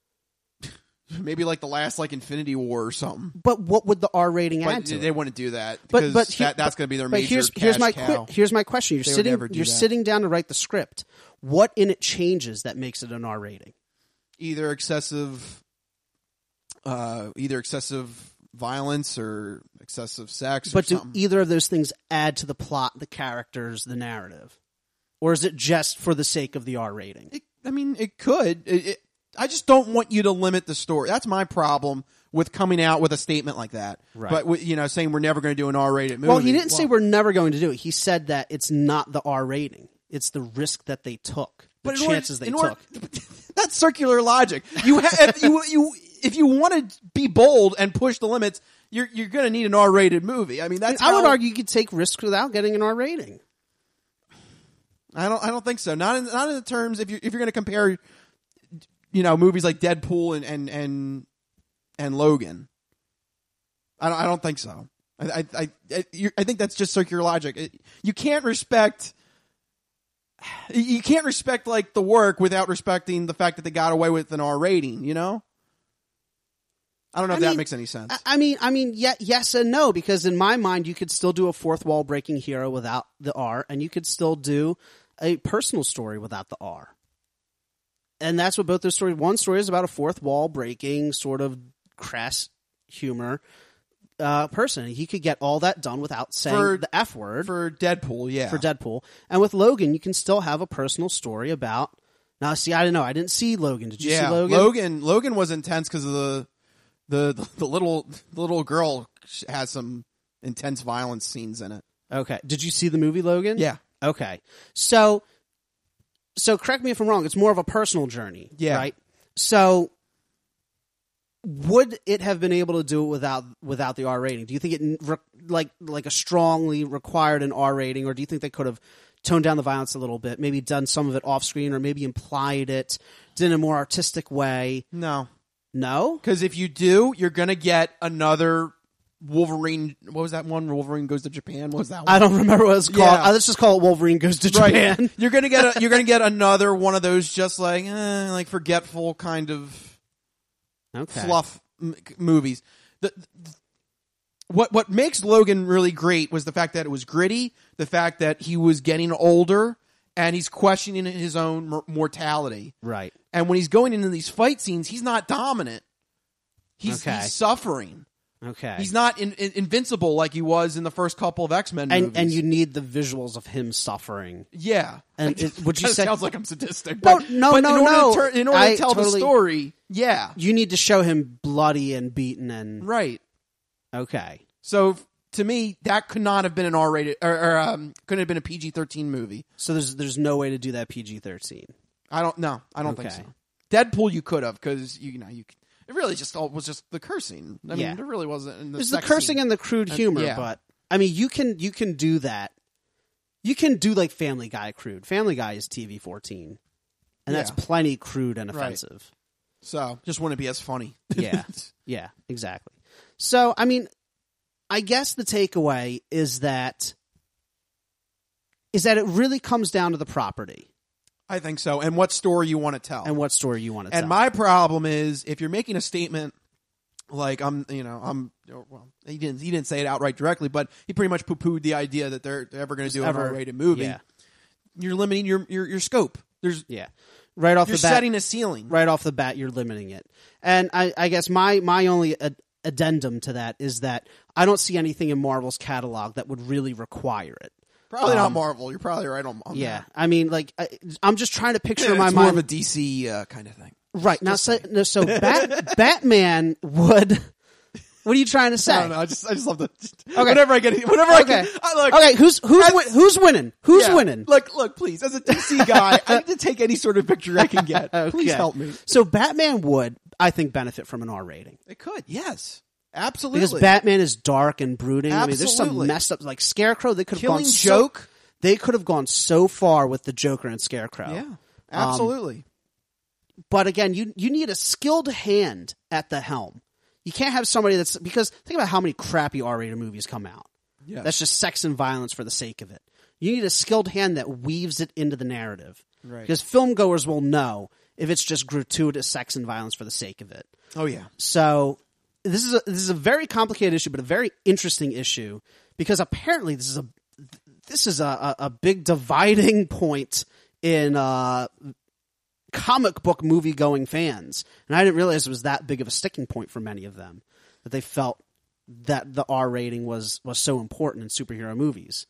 Speaker 6: Maybe like the last Infinity War or something.
Speaker 3: But what would the R rating add to?
Speaker 6: They wouldn't do that because that's going to be their major cow.
Speaker 3: Here's my question: You're sitting down to write the script. What in it changes that makes it an R rating?
Speaker 6: Either excessive violence or excessive sex.
Speaker 3: But do either of those things add to the plot, the characters, the narrative, or is it just for the sake of the R rating?
Speaker 6: It could. I just don't want you to limit the story. That's my problem with coming out with a statement like that.
Speaker 3: Right.
Speaker 6: But saying we're never going to do an R-rated movie.
Speaker 3: Well, he didn't say we're never going to do it. He said that it's not the R rating; it's the risk that they took, chances they took.
Speaker 6: That's circular logic. If you want to be bold and push the limits, you're going to need an R-rated movie. I would
Speaker 3: argue you could take risks without getting an R rating.
Speaker 6: I don't think so. Not in the terms if you're going to compare, movies like Deadpool and Logan. I don't think so. I think that's just circular logic. You can't respect like the work without respecting the fact that they got away with an R rating. I don't know if that makes any sense.
Speaker 3: Yes and no, because in my mind, you could still do a fourth wall breaking hero without the R, and you could still do a personal story without the R. And that's what both those stories. One story is about a fourth wall breaking, sort of crass humor person. He could get all that done without saying the F word
Speaker 6: for Deadpool. Yeah,
Speaker 3: for Deadpool. And with Logan, you can still have a personal story about. Now, see, I don't know. I didn't see Logan. Did you see Logan?
Speaker 6: Logan was intense because of the little girl has some intense violence scenes in it.
Speaker 3: Okay. Did you see the movie Logan?
Speaker 6: Yeah.
Speaker 3: Okay. So correct me if I'm wrong. It's more of a personal journey.
Speaker 6: Yeah.
Speaker 3: Right. So would it have been able to do it without the R rating? Do you think it like a strongly required an R rating, or do you think they could have toned down the violence a little bit, maybe done some of it off screen, or maybe implied it, did in a more artistic way?
Speaker 6: No.
Speaker 3: No?
Speaker 6: Because if you do, you're going to get another Wolverine. What was that one? Wolverine Goes to Japan. What was that one?
Speaker 3: I don't remember what it's called.
Speaker 6: Yeah.
Speaker 3: Let's just call it Wolverine Goes to Japan.
Speaker 6: Right. You're gonna get another one of those just like forgetful kind of fluff movies. What makes Logan really great was the fact that it was gritty, the fact that he was getting older and he's questioning his own mortality.
Speaker 3: Right.
Speaker 6: And when he's going into these fight scenes, he's not dominant. He's suffering.
Speaker 3: Okay.
Speaker 6: He's not invincible like he was in the first couple of X-Men movies.
Speaker 3: And you need the visuals of him suffering.
Speaker 6: Yeah.
Speaker 3: And would you say
Speaker 6: sounds like I'm sadistic?
Speaker 3: No,
Speaker 6: but,
Speaker 3: no,
Speaker 6: but
Speaker 3: no.
Speaker 6: In order to tell the story, yeah,
Speaker 3: you need to show him bloody and beaten and
Speaker 6: right.
Speaker 3: Okay.
Speaker 6: So to me, that could not have been an R-rated or couldn't have been a PG-13 movie.
Speaker 3: So there's no way to do that PG-13.
Speaker 6: I don't think so. Deadpool, you could have because you it really just was just the cursing. I mean, there really wasn't.
Speaker 3: There's the cursing and the crude humor, but I mean, you can do that. You can do like Family Guy crude. Family Guy is TV-14, and that's plenty crude and offensive.
Speaker 6: Right. So just wouldn't be as funny.
Speaker 3: Yeah, exactly. So I mean, I guess the takeaway is that it really comes down to the property.
Speaker 6: I think so. And what story you want to tell.
Speaker 3: And
Speaker 6: my problem is if you're making a statement like he didn't say it outright directly, but he pretty much poo-pooed the idea that they're ever going to do an R-rated movie. Yeah. You're limiting your scope.
Speaker 3: Right off
Speaker 6: you're
Speaker 3: the bat,
Speaker 6: setting a ceiling.
Speaker 3: Right off the bat, you're limiting it. And I guess my only addendum to that is that I don't see anything in Marvel's catalog that would really require it.
Speaker 6: Probably not Marvel. You're probably right on that.
Speaker 3: Yeah, I mean, like, I'm just trying to picture in my mind.
Speaker 6: It's more of a DC kind of thing.
Speaker 3: Right. Now, so Batman would... What are you trying to say?
Speaker 6: I don't know. I just love the... Okay. Whenever I get...
Speaker 3: Who's winning? Who's winning?
Speaker 6: Look, please. As a DC guy, I need to take any sort of picture I can get. Please help me.
Speaker 3: So Batman would, I think, benefit from an R rating.
Speaker 6: It could, yes. Absolutely.
Speaker 3: Because Batman is dark and brooding.
Speaker 6: Absolutely.
Speaker 3: I mean, there's some messed up... Like, Scarecrow, they could have gone...
Speaker 6: Joke.
Speaker 3: They could have gone so far with the Joker and Scarecrow.
Speaker 6: Yeah, absolutely.
Speaker 3: But again, you need a skilled hand at the helm. You can't have somebody that's... Because think about how many crappy R-rated movies come out.
Speaker 6: Yes.
Speaker 3: That's just sex and violence for the sake of it. You need a skilled hand that weaves it into the narrative.
Speaker 6: Right.
Speaker 3: Because filmgoers will know if it's just gratuitous sex and violence for the sake of it.
Speaker 6: Oh, yeah.
Speaker 3: So this is a very complicated issue, but a very interesting issue. Because apparently this is a big dividing point in comic book movie going fans, and I didn't realize it was that big of a sticking point for many of them, that they felt that the R rating was so important in superhero movies.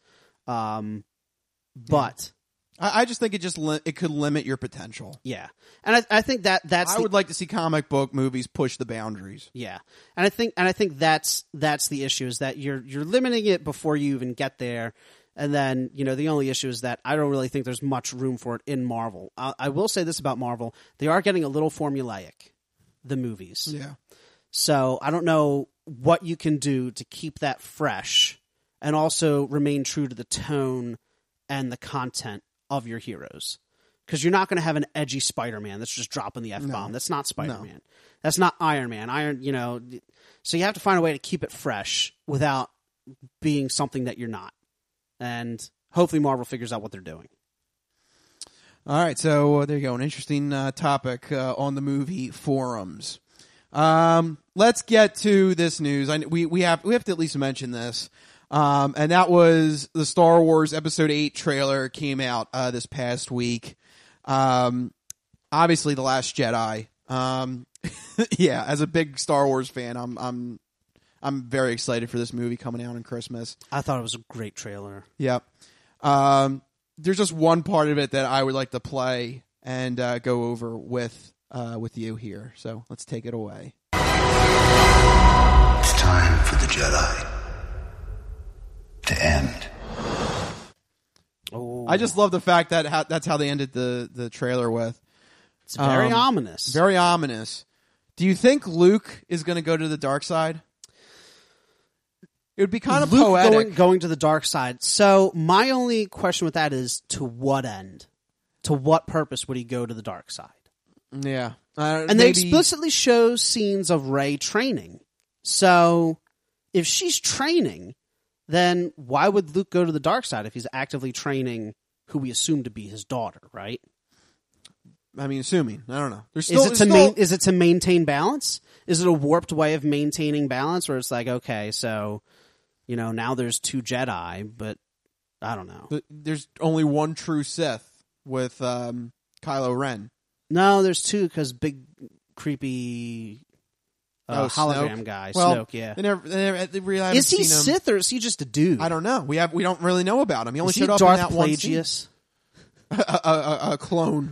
Speaker 3: But
Speaker 6: I just think it could limit your potential.
Speaker 3: Yeah, and I think that's
Speaker 6: I would like to see comic book movies push the boundaries.
Speaker 3: Yeah, and I think that's the issue, is that you're limiting it before you even get there. And then, the only issue is that I don't really think there's much room for it in Marvel. I will say this about Marvel. They are getting a little formulaic, the movies.
Speaker 6: Yeah.
Speaker 3: So I don't know what you can do to keep that fresh and also remain true to the tone and the content of your heroes. Because you're not going to have an edgy Spider-Man that's just dropping the F-bomb. No. That's not Spider-Man. No. That's not Iron Man. So you have to find a way to keep it fresh without being something that you're not. And hopefully Marvel figures out what they're doing.
Speaker 6: All right, so there you go. An interesting topic on the movie forums. Let's get to this news. We have to at least mention this. And that was the Star Wars Episode 8 trailer came out this past week. Obviously, The Last Jedi. Yeah, as a big Star Wars fan, I'm very excited for this movie coming out on Christmas.
Speaker 3: I thought it was a great trailer.
Speaker 6: Yep. There's just one part of it that I would like to play and go over with you here. So let's take it away.
Speaker 4: It's time for the Jedi to end.
Speaker 3: Oh.
Speaker 6: I just love the fact that that's how they ended the trailer with.
Speaker 3: It's very ominous.
Speaker 6: Very ominous. Do you think Luke is going to go to the dark side? It would be kind of
Speaker 3: Luke
Speaker 6: poetic.
Speaker 3: Going to the dark side. So my only question with that is, to what end? To what purpose would he go to the dark side?
Speaker 6: Yeah.
Speaker 3: And they explicitly show scenes of Rey training. So if she's training, then why would Luke go to the dark side if he's actively training who we assume to be his daughter, right?
Speaker 6: I mean, assuming. I don't know.
Speaker 3: Is it to maintain balance? Is it a warped way of maintaining balance where it's like, okay, so, now there's 2 Jedi, but I don't know.
Speaker 6: There's only one true Sith with Kylo Ren.
Speaker 3: No, there's 2 because big, creepy hologram
Speaker 6: Snoke?
Speaker 3: guy,
Speaker 6: well,
Speaker 3: Snoke, yeah.
Speaker 6: Is
Speaker 3: he Sith or is he just a dude?
Speaker 6: I don't know. We don't really know about him. He only showed up
Speaker 3: Darth
Speaker 6: in that
Speaker 3: Plagueis?
Speaker 6: one scene. A clone.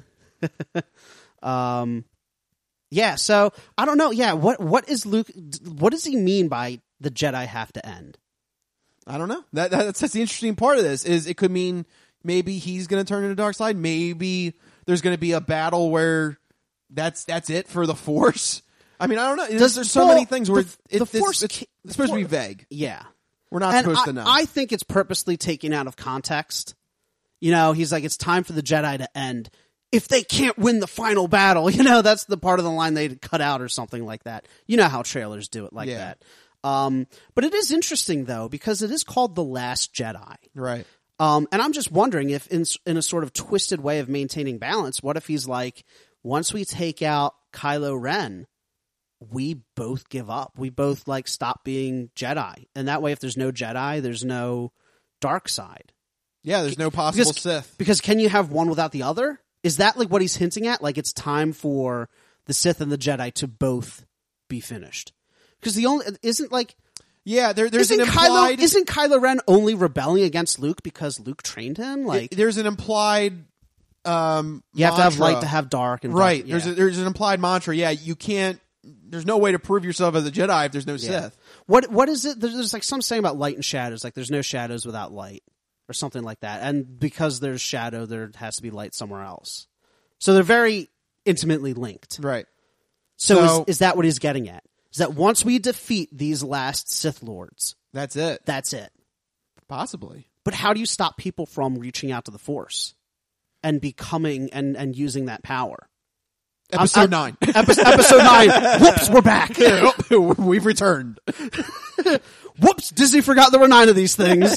Speaker 3: Yeah, so I don't know. Yeah, what is Luke? What does he mean by the Jedi have to end?
Speaker 6: I don't know. That's the interesting part of this. Is it could mean maybe he's going to turn to the dark side. Maybe there's going to be a battle where that's it for the Force. I mean, I don't know. There's so many things where the Force it's supposed to be vague.
Speaker 3: Yeah,
Speaker 6: we're not supposed to know.
Speaker 3: I think it's purposely taken out of context. He's like, it's time for the Jedi to end. If they can't win the final battle, that's the part of the line they'd cut out or something like that. You know how trailers do it like that. But it is interesting, though, because it is called The Last Jedi.
Speaker 6: Right.
Speaker 3: And I'm just wondering if in a sort of twisted way of maintaining balance, what if he's like, once we take out Kylo Ren, we both give up. We both stop being Jedi. And that way, if there's no Jedi, there's no dark side.
Speaker 6: Yeah, there's no possible Sith.
Speaker 3: Because can you have one without the other? Is that what he's hinting at? Like it's time for the Sith and the Jedi to both be finished? Because there's
Speaker 6: an implied.
Speaker 3: Isn't Kylo Ren only rebelling against Luke because Luke trained him?
Speaker 6: There's an implied.
Speaker 3: You have to have light to have dark, and
Speaker 6: right.
Speaker 3: Dark,
Speaker 6: There's an implied mantra. Yeah, you can't. There's no way to prove yourself as a Jedi if there's no Sith.
Speaker 3: What is it? There's some saying about light and shadows. Like there's no shadows without light. Or something like that. And because there's shadow, there has to be light somewhere else. So they're very intimately linked.
Speaker 6: Right.
Speaker 3: So is that what he's getting at? Is that once we defeat these last Sith Lords...
Speaker 6: That's it.
Speaker 3: That's it.
Speaker 6: Possibly.
Speaker 3: But how do you stop people from reaching out to the Force? And becoming... and using that power?
Speaker 6: Episode 9.
Speaker 3: Episode 9. Whoops, we're back.
Speaker 6: We've returned.
Speaker 3: Whoops, Disney forgot there were 9 of these things.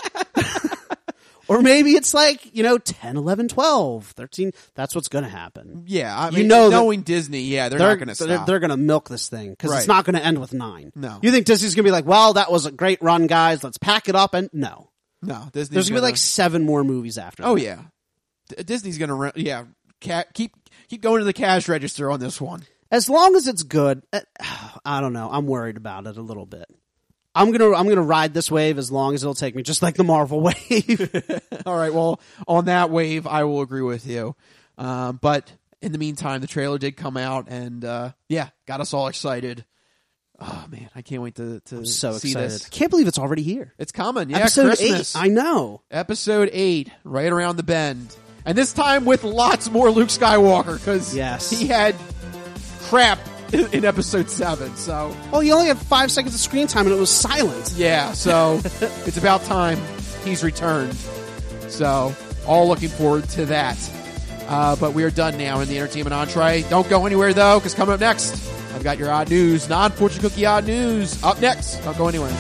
Speaker 3: Or maybe it's 10, 11, 12, 13. That's what's going to happen.
Speaker 6: Yeah, I mean, knowing Disney, they're not going to stop.
Speaker 3: They're going to milk this thing because it's not going to end with 9.
Speaker 6: No.
Speaker 3: You think Disney's going to be like, well, that was a great run, guys. Let's pack it up. And no.
Speaker 6: Disney's
Speaker 3: There's going to be 7 more movies after that.
Speaker 6: Oh, yeah. Disney's going to, keep going to the cash register on this one.
Speaker 3: As long as it's good. I don't know. I'm worried about it a little bit. I'm gonna ride this wave as long as it'll take me, just like the Marvel wave.
Speaker 6: All right, well, on that wave, I will agree with you. But in the meantime, the trailer did come out, and got us all excited. Oh man, I can't wait to
Speaker 3: so
Speaker 6: see
Speaker 3: excited.
Speaker 6: this.
Speaker 3: I can't believe it's already here.
Speaker 6: It's coming. Yeah,
Speaker 3: Episode
Speaker 6: Christmas.
Speaker 3: 8. I know.
Speaker 6: Episode 8, right around the bend, and this time with lots more Luke Skywalker because he had crap in episode 7, so...
Speaker 3: Oh, you only had 5 seconds of screen time and it was silent.
Speaker 6: Yeah, so it's about time he's returned. So, all looking forward to that. But we are done now in the entertainment entree. Don't go anywhere, though, because coming up next, I've got your odd news, non-fortune cookie odd news. Up next, don't go anywhere.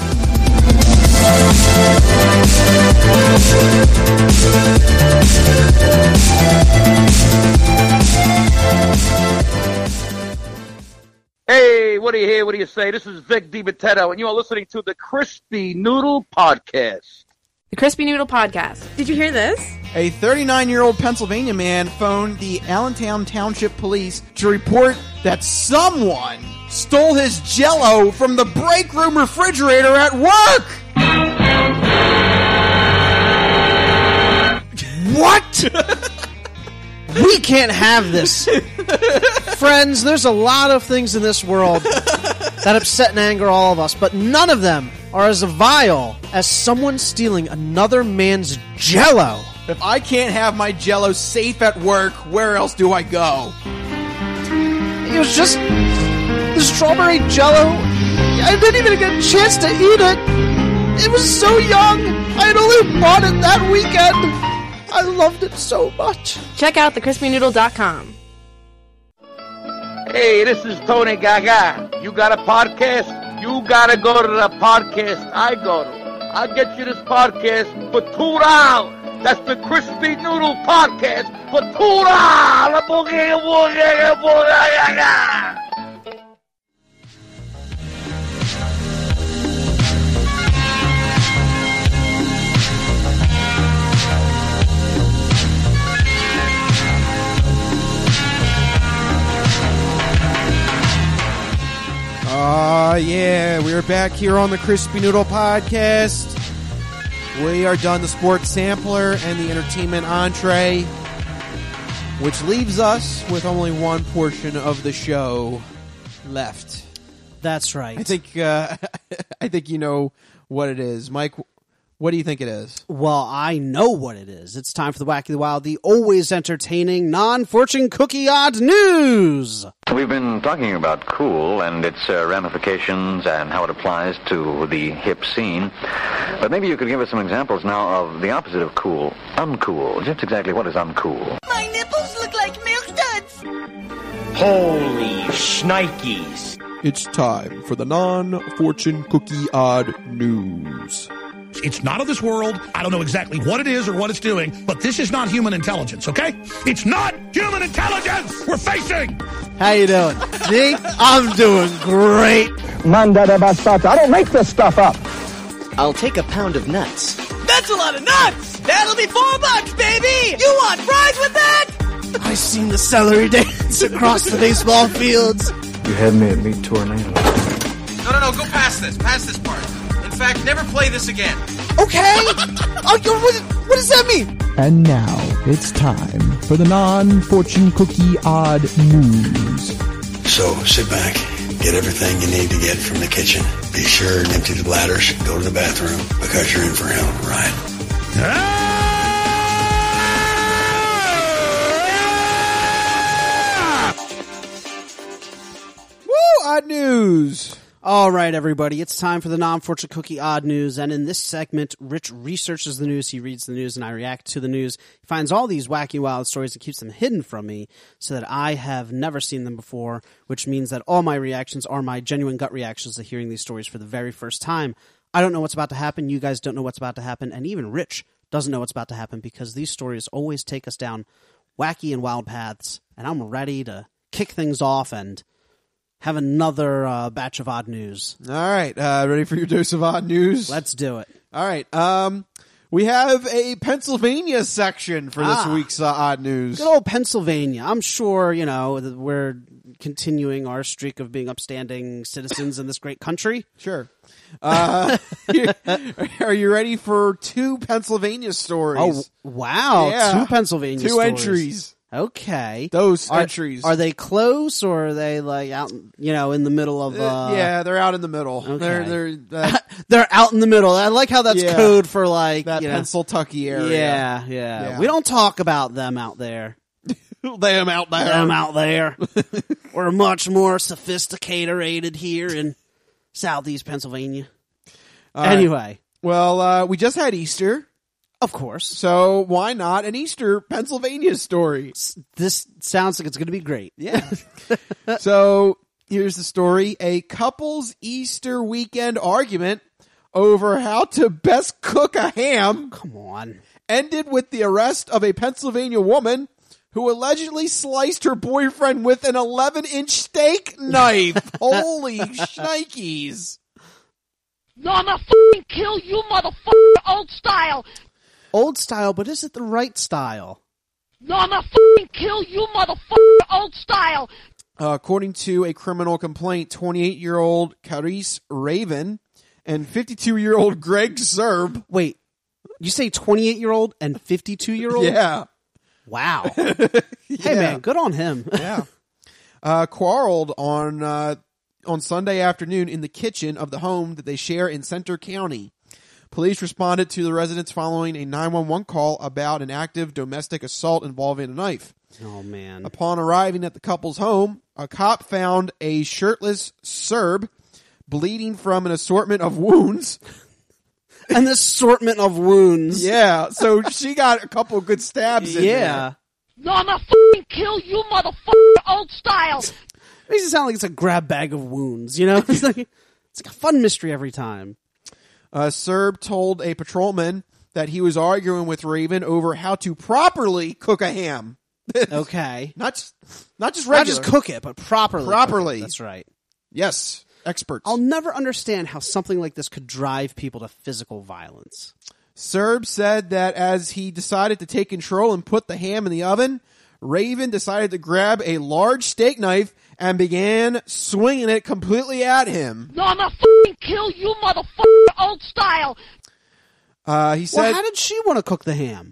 Speaker 14: Hey, what do you hear? What do you say? This is Vic DiMatteo, and you are listening to the Crispy Noodle Podcast.
Speaker 10: The Crispy Noodle Podcast. Did you hear this?
Speaker 6: A 39-year-old Pennsylvania man phoned the Allentown Township Police to report that someone stole his Jell-O from the break room refrigerator at work.
Speaker 3: What? We can't have this. Friends, there's a lot of things in this world that upset and anger all of us, but none of them are as vile as someone stealing another man's Jell-O.
Speaker 6: If I can't have my Jell-O safe at work, where else do I go?
Speaker 3: It was just the strawberry Jell-O. I didn't even get a chance to eat it. It was so young. I had only bought it that weekend. I loved it so much.
Speaker 10: Check out thecrispynoodle.com.
Speaker 14: Hey, this is Tony Gaga. You got a podcast? You gotta go to the podcast I go to. I'll get you this podcast for $2. That's the Crispy Noodle Podcast for $2. Boogie, boogie, boogie.
Speaker 6: Yeah, we're back here on the Crispy Noodle Podcast. We are done the sports sampler and the entertainment entree, which leaves us with only one portion of the show left.
Speaker 3: That's right.
Speaker 6: I think you know what it is. Mike, what do you think it is?
Speaker 3: Well, I know what it is. It's time for the Wacky the Wild, the always entertaining non-fortune cookie odd news.
Speaker 18: We've been talking about cool and its ramifications and how it applies to the hip scene. But maybe you could give us some examples now of the opposite of cool, uncool. Just exactly what is uncool?
Speaker 7: My nipples look like milk duds.
Speaker 19: Holy shnikes.
Speaker 6: It's time for the non-fortune cookie odd news.
Speaker 20: It's not of this world. I don't know exactly what it is or what it's doing, but this is not human intelligence, okay? It's not human intelligence we're facing!
Speaker 3: How you doing? See? I'm doing great.
Speaker 19: Manda bastards. I don't make this stuff up.
Speaker 21: I'll take a pound of nuts.
Speaker 22: That's a lot of nuts! That'll be $4, baby! You want fries with that?
Speaker 3: I seen the celery dance across the baseball fields.
Speaker 16: You had me at Meat Tornado.
Speaker 23: No, go past this. Past this part. In fact, never play this again.
Speaker 22: Okay! What does that mean?
Speaker 24: And now, it's time for the non-fortune cookie odd news.
Speaker 4: So, sit back, get everything you need to get from the kitchen. Be sure and empty the bladders, go to the bathroom, because you're in for a hell of a ride.
Speaker 6: Woo! Odd news!
Speaker 3: All right, everybody, it's time for the non-fortune cookie odd news, and in this segment, Rich researches the news, he reads the news, and I react to the news. He finds all these wacky, wild stories and keeps them hidden from me so that I have never seen them before, which means that all my reactions are my genuine gut reactions to hearing these stories for the very first time. I don't know what's about to happen, you guys don't know what's about to happen, and even Rich doesn't know what's about to happen because these stories always take us down wacky and wild paths, and I'm ready to kick things off and have another batch of odd news.
Speaker 6: All right. Ready for your dose of odd news?
Speaker 3: Let's do it.
Speaker 6: All right. We have a Pennsylvania section for this week's odd news.
Speaker 3: Good old Pennsylvania. I'm sure, we're continuing our streak of being upstanding citizens in this great country.
Speaker 6: Sure. Are you ready for two Pennsylvania stories?
Speaker 3: Oh, wow.
Speaker 6: Yeah.
Speaker 3: Two Pennsylvania
Speaker 6: two
Speaker 3: stories.
Speaker 6: Entries.
Speaker 3: Okay.
Speaker 6: Those entries.
Speaker 3: Are they close or are they like out, in the middle of
Speaker 6: yeah, they're out in the middle.
Speaker 3: Okay. They're out in the middle. I like how that's code for like
Speaker 6: that Pennsyltucky area.
Speaker 3: Yeah. We don't talk about them out there.
Speaker 6: Them out there.
Speaker 3: Them out there. We're much more sophisticated here in Southeast Pennsylvania. Anyway.
Speaker 6: Right. Well, we just had Easter.
Speaker 3: Of course.
Speaker 6: So why not an Easter Pennsylvania story?
Speaker 3: This sounds like it's going to be great.
Speaker 6: Yeah. So here's the story. A couple's Easter weekend argument over how to best cook a ham.
Speaker 3: Come on.
Speaker 6: Ended with the arrest of a Pennsylvania woman who allegedly sliced her boyfriend with an 11-inch steak knife. Holy shnikes.
Speaker 7: No, I'm gonna f***ing kill you, motherfucker, old style.
Speaker 3: Old style, but is it the right style?
Speaker 7: No, I'm gonna f***ing kill you, motherfucker, old style.
Speaker 6: According to a criminal complaint, 28-year-old Carice Raven and 52-year-old Greg Zerb.
Speaker 3: Wait, you say 28-year-old and 52-year-old?
Speaker 6: Yeah.
Speaker 3: Wow. Hey, man, good on him.
Speaker 6: Yeah. Quarreled on Sunday afternoon in the kitchen of the home that they share in Center County. Police responded to the residents following a 911 call about an active domestic assault involving a knife.
Speaker 3: Oh, man.
Speaker 6: Upon arriving at the couple's home, a cop found a shirtless Serb bleeding from an assortment of wounds.
Speaker 3: An assortment of wounds.
Speaker 6: Yeah, so she got a couple of good stabs in there.
Speaker 7: No, I'm gonna f***ing kill you, motherfucker, old style.
Speaker 3: Makes it sound like it's a grab bag of wounds, you know? It's It's like a fun mystery every time.
Speaker 6: Serb told a patrolman that he was arguing with Raven over how to properly cook a ham.
Speaker 3: Okay.
Speaker 6: Not just regular.
Speaker 3: Not just cook it, but properly.
Speaker 6: Properly.
Speaker 3: That's right.
Speaker 6: Yes. Experts.
Speaker 3: I'll never understand how something like this could drive people to physical violence.
Speaker 6: Serb said that as he decided to take control and put the ham in the oven, Raven decided to grab a large steak knife and began swinging it completely at him.
Speaker 7: No, I'm gonna f***ing kill you, motherfucker, old style.
Speaker 6: He said,
Speaker 3: well, how did she want to cook the ham?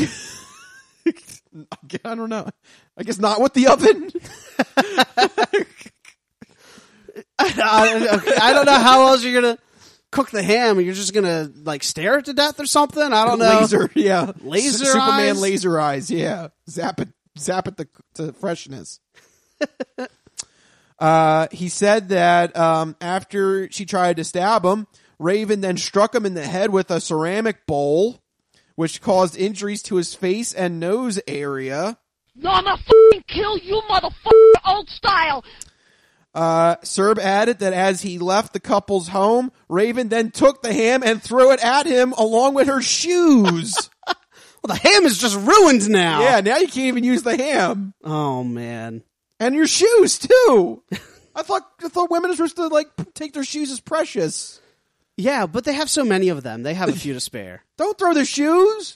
Speaker 6: I don't know. I guess not with the oven.
Speaker 3: I don't know how else you're gonna cook the ham. You're just gonna like stare it to death or something. I don't know.
Speaker 6: Laser, yeah.
Speaker 3: Laser
Speaker 6: Superman
Speaker 3: eyes?
Speaker 6: laser eyes, yeah. Zap it to freshness. He said that after she tried to stab him, Raven then struck him in the head with a ceramic bowl, which caused injuries to his face and nose area.
Speaker 7: No, I'm gonna f***ing kill you, motherfucker, old style.
Speaker 6: Serb added that as he left the couple's home, Raven then took the ham and threw it at him along with her shoes.
Speaker 3: Well, the ham is just ruined now.
Speaker 6: Yeah, now you can't even use the ham.
Speaker 3: Oh, man.
Speaker 6: And your shoes, too. I thought women are supposed to, like, take their shoes as precious.
Speaker 3: Yeah, but they have so many of them. They have a few to spare.
Speaker 6: Don't throw the shoes.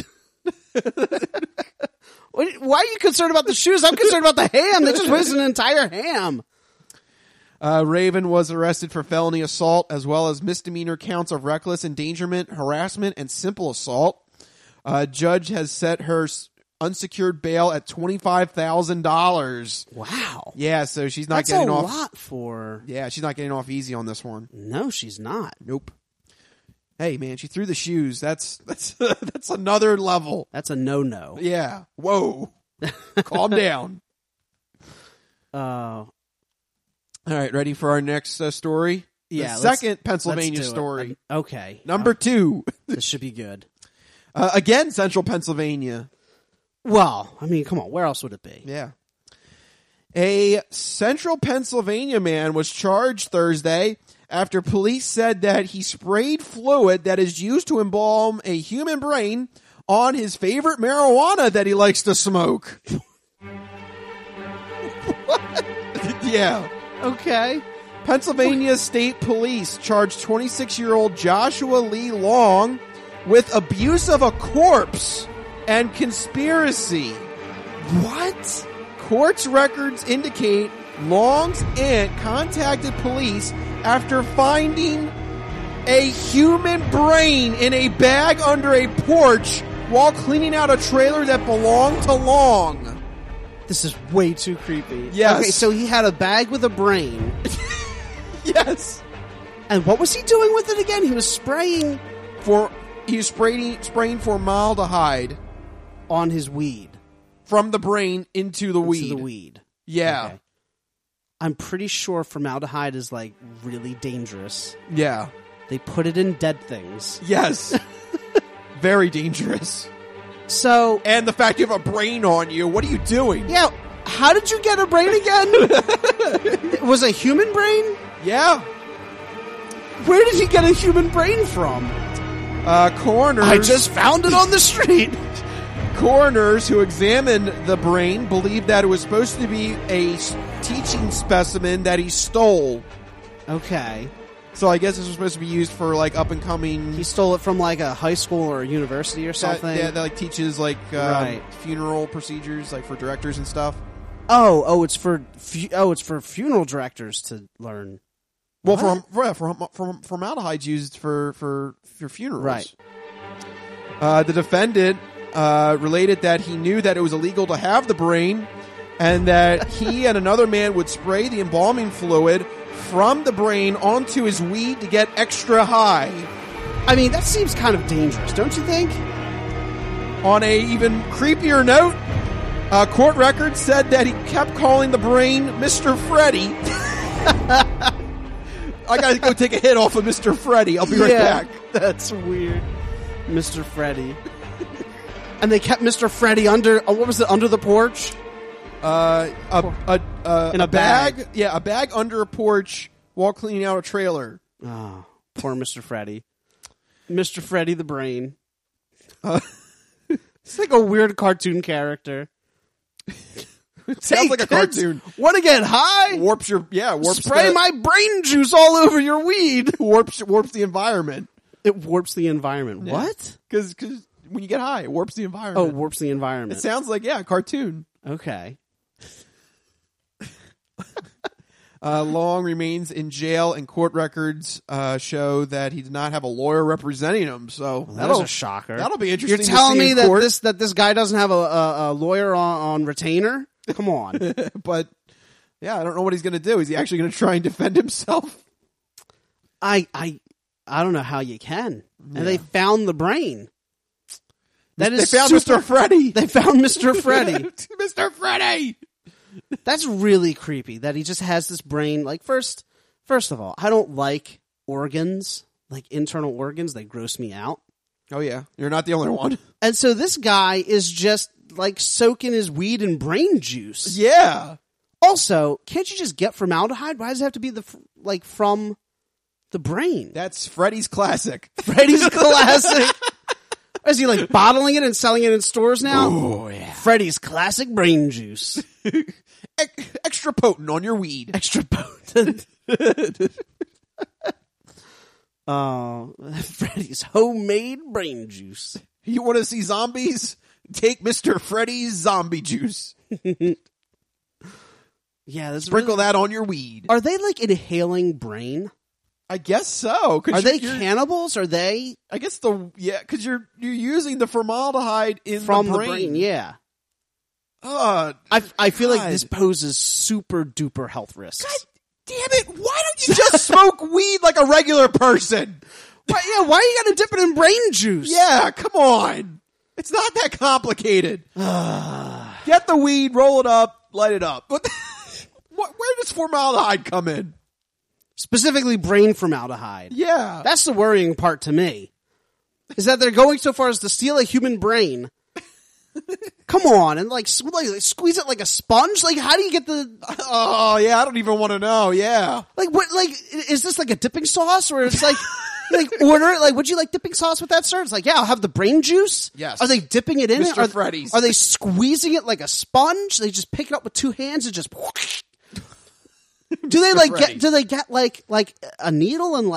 Speaker 3: Why are you concerned about the shoes? I'm concerned about the ham. They just wasted an entire ham.
Speaker 6: Raven was arrested for felony assault as well as misdemeanor counts of reckless endangerment, harassment, and simple assault. Judge has set her unsecured bail at $25,000.
Speaker 3: Wow.
Speaker 6: Yeah, so she's not getting off.
Speaker 3: That's a lot for...
Speaker 6: Yeah, she's not getting off easy on this one.
Speaker 3: No, she's not.
Speaker 6: Nope. Hey, man, she threw the shoes. That's another level.
Speaker 3: That's a no-no.
Speaker 6: Yeah. Whoa. Calm down. All right, ready for our next story?
Speaker 3: Yeah.
Speaker 6: The second Pennsylvania story.
Speaker 3: Okay.
Speaker 6: Number 2.
Speaker 3: This should be good.
Speaker 6: Again, Central Pennsylvania.
Speaker 3: Well, I mean, come on. Where else would it be?
Speaker 6: Yeah. A Central Pennsylvania man was charged Thursday after police said that he sprayed fluid that is used to embalm a human brain on his favorite marijuana that he likes to smoke. What? Yeah.
Speaker 3: Okay.
Speaker 6: Pennsylvania State Police charged 26-year-old Joshua Lee Long with abuse of a corpse and conspiracy.
Speaker 3: What?
Speaker 6: Court's records indicate Long's aunt contacted police after finding a human brain in a bag under a porch while cleaning out a trailer that belonged to Long.
Speaker 3: This is way too creepy.
Speaker 6: Yes.
Speaker 3: Okay, so he had a bag with a brain.
Speaker 6: Yes.
Speaker 3: And what was he doing with it again? He was spraying
Speaker 6: formaldehyde
Speaker 3: on his weed.
Speaker 6: From the brain into the weed. Yeah.
Speaker 3: Okay. I'm pretty sure formaldehyde is like really dangerous.
Speaker 6: Yeah.
Speaker 3: They put it in dead things.
Speaker 6: Yes. Very dangerous.
Speaker 3: So,
Speaker 6: and the fact you have a brain on you, what are you doing?
Speaker 3: Yeah, how did you get a brain again? It was a human brain?
Speaker 6: Yeah.
Speaker 3: Where did he get a human brain from?
Speaker 6: Coroners.
Speaker 3: I just found it on the street.
Speaker 6: Coroners who examined the brain believed that it was supposed to be a teaching specimen that he stole.
Speaker 3: Okay.
Speaker 6: So I guess this was supposed to be used for like up and coming.
Speaker 3: He stole it from like a high school or a university or something.
Speaker 6: That like teaches like funeral procedures, like for directors and stuff.
Speaker 3: It's for funeral directors to learn.
Speaker 6: Well, from formaldehyde used for funerals,
Speaker 3: right?
Speaker 6: The defendant related that he knew that it was illegal to have the brain, and that he and another man would spray the embalming fluid from the brain onto his weed to get extra high.
Speaker 3: I mean, that seems kind of dangerous, don't you think?
Speaker 6: On a even creepier note, court records said that he kept calling the brain Mr. Freddy. I gotta go take a hit off of Mr. Freddy. I'll be right back.
Speaker 3: That's weird. Mr. Freddy. And they kept Mr. Freddy under, what was it, under the porch?
Speaker 6: In
Speaker 3: a bag.
Speaker 6: Yeah, a bag under a porch while cleaning out a trailer.
Speaker 3: Oh, poor Mr. Freddy. Mr. Freddy the Brain. It's like a weird cartoon character.
Speaker 6: Sounds like a cartoon.
Speaker 3: Want to get high?
Speaker 6: Warps
Speaker 3: Spray my brain juice all over your weed.
Speaker 6: warps the environment.
Speaker 3: It warps the environment. Yeah. What?
Speaker 6: Because when you get high, it warps the environment.
Speaker 3: Oh, warps the environment.
Speaker 6: It sounds like, a cartoon.
Speaker 3: Okay.
Speaker 6: Long remains in jail, and court records show that he did not have a lawyer representing him. So
Speaker 3: that's a shocker.
Speaker 6: That'll be interesting.
Speaker 3: You're telling me that
Speaker 6: court.
Speaker 3: this guy doesn't have a lawyer on retainer? Come on.
Speaker 6: But yeah, I don't know what he's going to do. Is he actually going to try and defend himself?
Speaker 3: I don't know how you can. Yeah. And they found the brain.
Speaker 6: They found Mr. Freddy.
Speaker 3: They found Mr. Freddy.
Speaker 6: Mr. Freddy.
Speaker 3: That's really creepy that he just has this brain. Like, first of all, I don't like organs, like internal organs. They gross me out.
Speaker 6: Oh, yeah. You're not the only one.
Speaker 3: And so this guy is just, like, soaking his weed in brain juice.
Speaker 6: Yeah.
Speaker 3: Also, can't you just get formaldehyde? Why does it have to be from the brain?
Speaker 6: That's Freddy's classic.
Speaker 3: Freddy's classic. Is he, like, bottling it and selling it in stores now?
Speaker 6: Oh, yeah.
Speaker 3: Freddy's classic brain juice.
Speaker 6: Extra potent on your weed.
Speaker 3: Extra potent. Oh, Freddy's homemade brain juice.
Speaker 6: You want to see zombies? Take Mr. Freddy's zombie juice.
Speaker 3: Yeah,
Speaker 6: sprinkle that on your weed.
Speaker 3: Are they, like, inhaling brain?
Speaker 6: I guess so.
Speaker 3: Are they cannibals? Are they?
Speaker 6: I guess because you're using the formaldehyde
Speaker 3: from
Speaker 6: the brain.
Speaker 3: The brain. Yeah.
Speaker 6: I
Speaker 3: feel like this poses super duper health risks.
Speaker 6: God damn it! Why don't you just smoke weed like a regular person?
Speaker 3: Why you gotta dip it in brain juice?
Speaker 6: Yeah, come on. It's not that complicated. Get the weed, roll it up, light it up. Where does formaldehyde come in?
Speaker 3: Specifically brain formaldehyde.
Speaker 6: Yeah.
Speaker 3: That's the worrying part to me. Is that they're going so far as to steal a human brain. Come on, and like squeeze it like a sponge? Like, how do you get the...
Speaker 6: Oh, yeah, I don't even want to know, yeah.
Speaker 3: Like, what, like, is this like a dipping sauce? Or it's like, order it, like, would you like dipping sauce with that, sir? It's like, yeah, I'll have the brain juice.
Speaker 6: Yes.
Speaker 3: Are they dipping it in
Speaker 6: Mr.
Speaker 3: it?
Speaker 6: Freddy's.
Speaker 3: Are they squeezing it like a sponge? They just pick it up with two hands and just... Do they get like a needle and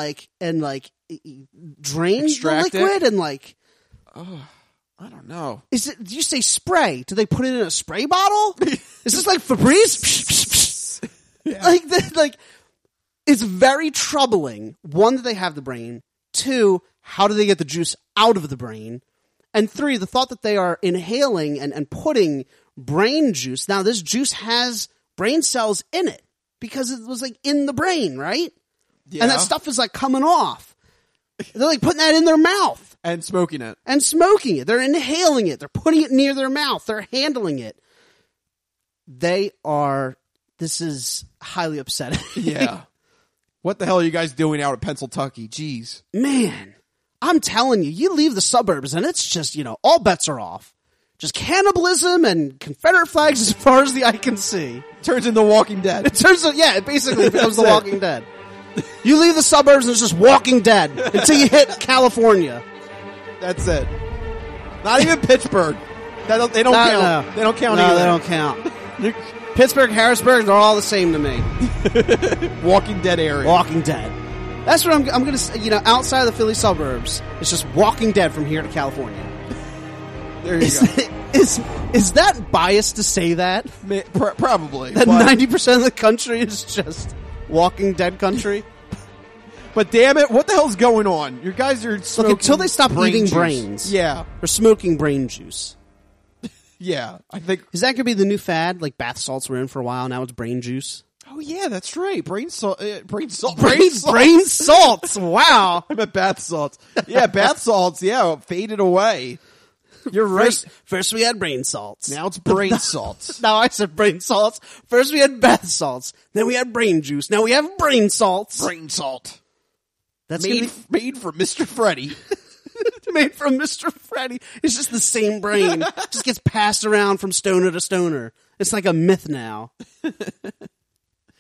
Speaker 3: drain
Speaker 6: Extract
Speaker 3: the liquid
Speaker 6: it?
Speaker 3: and like...
Speaker 6: Oh, I don't know.
Speaker 3: Did you say spray? Do they put it in a spray bottle? Is this like Febreze?
Speaker 6: Yeah.
Speaker 3: Like, it's very troubling. One, that they have the brain. Two, how do they get the juice out of the brain? And three, the thought that they are inhaling and putting brain juice. Now, this juice has brain cells in it because it was like in the brain, right?
Speaker 6: Yeah.
Speaker 3: And that stuff is like coming off. They're like putting that in their mouth.
Speaker 6: And smoking it.
Speaker 3: They're inhaling it. They're putting it near their mouth. They're handling it. This is highly upsetting.
Speaker 6: Yeah. What the hell are you guys doing out at Pennsylvania? Jeez.
Speaker 3: Man, I'm telling you, you leave the suburbs and it's just, all bets are off. Just cannibalism and Confederate flags as far as the eye can see.
Speaker 6: Turns into Walking Dead.
Speaker 3: It basically becomes The Walking Dead. You leave the suburbs and it's just Walking Dead until you hit California.
Speaker 6: That's it. Not even Pittsburgh. They don't count.
Speaker 3: No.
Speaker 6: They don't count
Speaker 3: no,
Speaker 6: either.
Speaker 3: They don't count. Pittsburgh, Harrisburg, they're all the same to me.
Speaker 6: Walking Dead area.
Speaker 3: Walking Dead. That's what I'm going to say. Outside of the Philly suburbs, it's just Walking Dead from here to California.
Speaker 6: There you go.
Speaker 3: Is that biased to say that?
Speaker 6: Probably.
Speaker 3: That 90% of the country is just Walking Dead country?
Speaker 6: But damn it, what the hell's going on? You guys are smoking
Speaker 3: until they stop eating
Speaker 6: juice.
Speaker 3: brains.
Speaker 6: Yeah.
Speaker 3: Or smoking brain juice.
Speaker 6: Yeah, I think...
Speaker 3: Is that going to be the new fad? Like bath salts were in for a while, now it's brain juice?
Speaker 6: Oh yeah, that's right. Brain salts.
Speaker 3: Brain salts. Wow.
Speaker 6: I meant bath salts. Yeah, bath salts. Yeah, faded away.
Speaker 3: You're right. First we had brain salts.
Speaker 6: Now it's brain salts.
Speaker 3: Now I said brain salts. First we had bath salts. Then we had brain juice. Now we have brain salts.
Speaker 6: Brain salt.
Speaker 3: That's
Speaker 6: made from Mr. Freddy.
Speaker 3: Made from Mr. Freddy. It's just the same brain. Just gets passed around from stoner to stoner. It's like a myth now.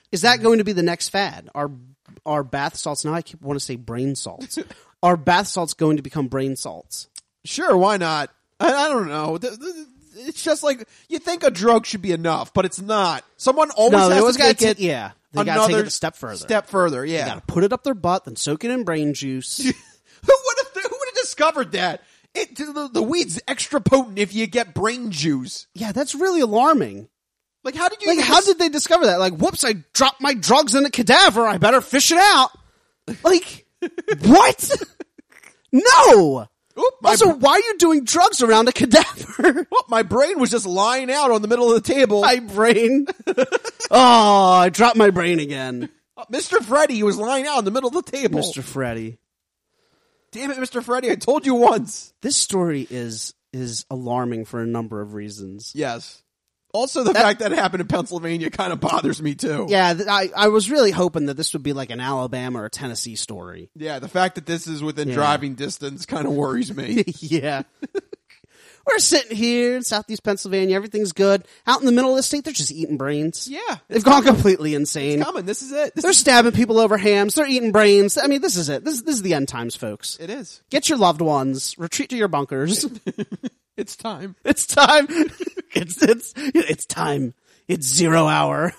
Speaker 3: Is that going to be the next fad? Are bath salts, now I want to say brain salts. Are bath salts going to become brain salts?
Speaker 6: Sure, why not? I don't know. It's just like, you think a drug should be enough, but it's not. Someone always has to take it.
Speaker 3: Yeah. They got to take it a step further.
Speaker 6: Yeah.
Speaker 3: They got to put it up their butt, then soak it in brain juice.
Speaker 6: Who would have discovered that? The weed's extra potent if you get brain juice.
Speaker 3: Yeah, that's really alarming.
Speaker 6: Like, how did you...
Speaker 3: how did they discover that? Like, whoops, I dropped my drugs in a cadaver. I better fish it out. Like, what? No! Also, why are you doing drugs around a cadaver?
Speaker 6: Well, my brain was just lying out on the middle of the table.
Speaker 3: My brain? Oh, I dropped my brain again.
Speaker 6: Mr. Freddy was lying out in the middle of the table.
Speaker 3: Mr. Freddy.
Speaker 6: Damn it, Mr. Freddy, I told you once.
Speaker 3: This story is alarming for a number of reasons.
Speaker 6: Yes. Also, the fact that it happened in Pennsylvania kind of bothers me, too.
Speaker 3: Yeah, I was really hoping that this would be like an Alabama or Tennessee story.
Speaker 6: Yeah, the fact that this is within driving distance kind of worries me.
Speaker 3: Yeah. We're sitting here in southeast Pennsylvania. Everything's good. Out in the middle of the state, they're just eating brains.
Speaker 6: Yeah.
Speaker 3: They've gone completely insane.
Speaker 6: It's coming. This is it.
Speaker 3: They're stabbing people over hams. They're eating brains. I mean, this is it. This is the end times, folks.
Speaker 6: It is.
Speaker 3: Get your loved ones. Retreat to your bunkers.
Speaker 6: It's time.
Speaker 3: It's time. It's time. It's 0 hour.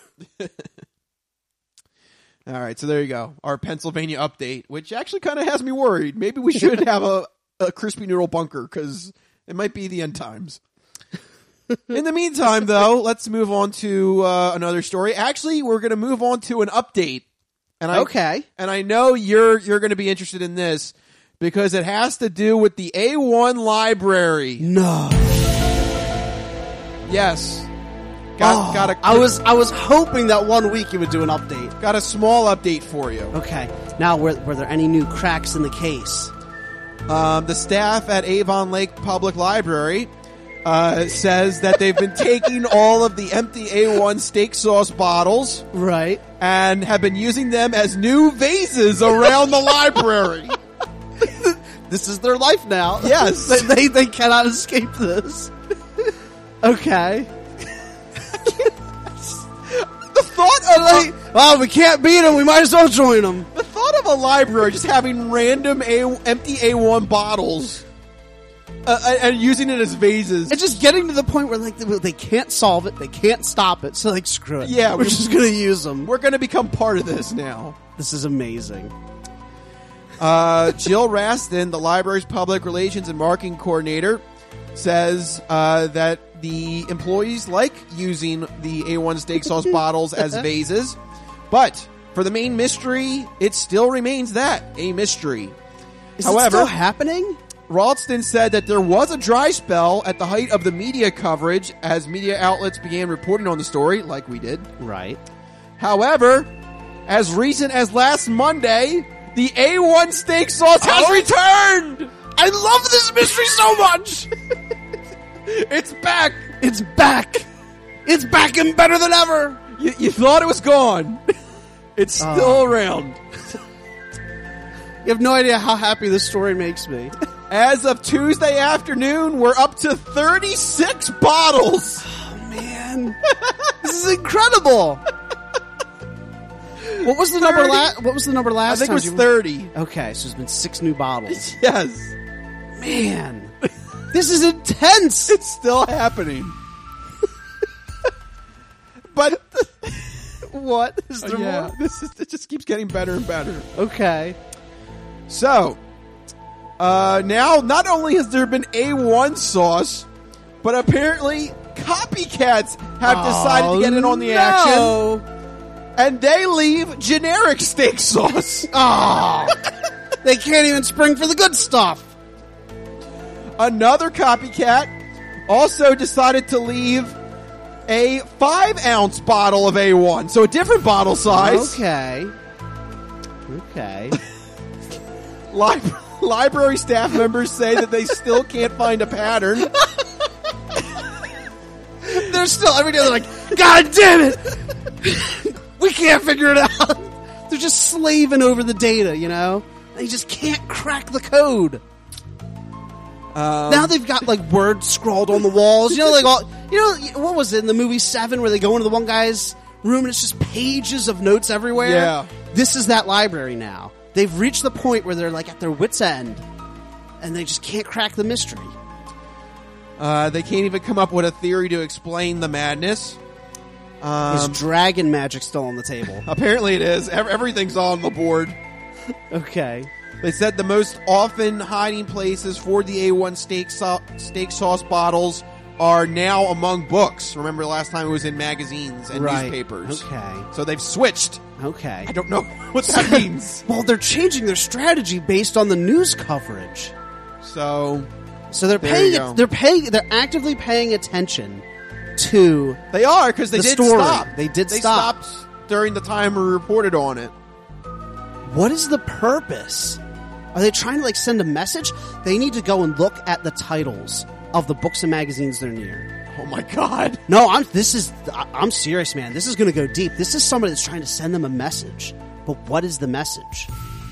Speaker 6: All right, so there you go. Our Pennsylvania update, which actually kind of has me worried. Maybe we should have a crispy noodle bunker, because it might be the end times. In the meantime, though, let's move on to another story. Actually, we're going to move on to an update.
Speaker 3: Okay.
Speaker 6: And I know you're going to be interested in this, because it has to do with the A1 library.
Speaker 3: No.
Speaker 6: Yes.
Speaker 3: I was hoping that 1 week you would do an update.
Speaker 6: Got a small update for you.
Speaker 3: Okay. Now, were there any new cracks in the case?
Speaker 6: The staff at Avon Lake Public Library says that they've been taking all of the empty A1 steak sauce bottles,
Speaker 3: right,
Speaker 6: and have been using them as new vases around the library.
Speaker 3: This is their life now.
Speaker 6: Yes.
Speaker 3: They cannot escape this. Okay.
Speaker 6: The thought of
Speaker 3: well, we can't beat them. We might as well join them.
Speaker 6: The thought of a library just having random empty A1 bottles and using it as vases.
Speaker 3: It's just getting to the point where like they can't solve it, they can't stop it, so like screw it.
Speaker 6: Yeah,
Speaker 3: we're just going to use them.
Speaker 6: We're going to become part of this now.
Speaker 3: This is amazing.
Speaker 6: Jill Raston, the library's public relations and marketing coordinator, says that the employees like using the A1 steak sauce bottles as vases, but for the main mystery, it still remains that, a mystery.
Speaker 3: However, it still happening?
Speaker 6: Ralston said that there was a dry spell at the height of the media coverage as media outlets began reporting on the story, like we did.
Speaker 3: Right.
Speaker 6: However, as recent as last Monday, the A1 steak sauce has returned!
Speaker 3: I love this mystery so much!
Speaker 6: It's back!
Speaker 3: It's back! It's back and better than ever!
Speaker 6: You thought it was gone. It's still around.
Speaker 3: You have no idea how happy this story makes me.
Speaker 6: As of Tuesday afternoon, we're up to 36 bottles!
Speaker 3: Oh, man. This is incredible! What was the number last? What was the number last?
Speaker 6: I think it was 30.
Speaker 3: Okay, so there's been 6 new bottles.
Speaker 6: Yes,
Speaker 3: man, this is intense.
Speaker 6: It's still happening. But
Speaker 3: what is there more?
Speaker 6: It just keeps getting better and better.
Speaker 3: Okay,
Speaker 6: so now not only has there been A1 sauce, but apparently copycats have decided to get in on the action. And they leave generic steak sauce.
Speaker 3: Oh, they can't even spring for the good stuff.
Speaker 6: Another copycat also decided to leave a 5-ounce bottle of A1. So a different bottle size.
Speaker 3: Okay.
Speaker 6: Library staff members say that they still can't find a pattern.
Speaker 3: They're still, every day they're like, God damn it! We can't figure it out. They're just slaving over the data, you know? They just can't crack the code. Now they've got like words scrawled on the walls. You know, like what was it in the movie 7 where they go into the one guy's room and it's just pages of notes everywhere.
Speaker 6: Yeah.
Speaker 3: This is that library now. They've reached the point where they're like at their wits' end and they just can't crack the mystery.
Speaker 6: They can't even come up with a theory to explain the madness.
Speaker 3: Is dragon magic still on the table?
Speaker 6: Apparently it is. Everything's on the board.
Speaker 3: Okay.
Speaker 6: They said the most often hiding places for the A1 steak sauce bottles are now among books. Remember last time it was in magazines and newspapers.
Speaker 3: Okay.
Speaker 6: So they've switched.
Speaker 3: Okay.
Speaker 6: I don't know what that means.
Speaker 3: Well, they're changing their strategy based on the news coverage.
Speaker 6: So
Speaker 3: they're paying. They're actively paying attention to.
Speaker 6: They are because they
Speaker 3: the
Speaker 6: did
Speaker 3: story.
Speaker 6: stop.
Speaker 3: They did
Speaker 6: They
Speaker 3: stop
Speaker 6: stopped during the time we reported on it.
Speaker 3: What is the purpose? Are they trying to like send a message? They need to go and look at the titles of the books and magazines they're near.
Speaker 6: Oh my god!
Speaker 3: No, I'm serious, man. This is going to go deep. This is somebody that's trying to send them a message. But what is the message?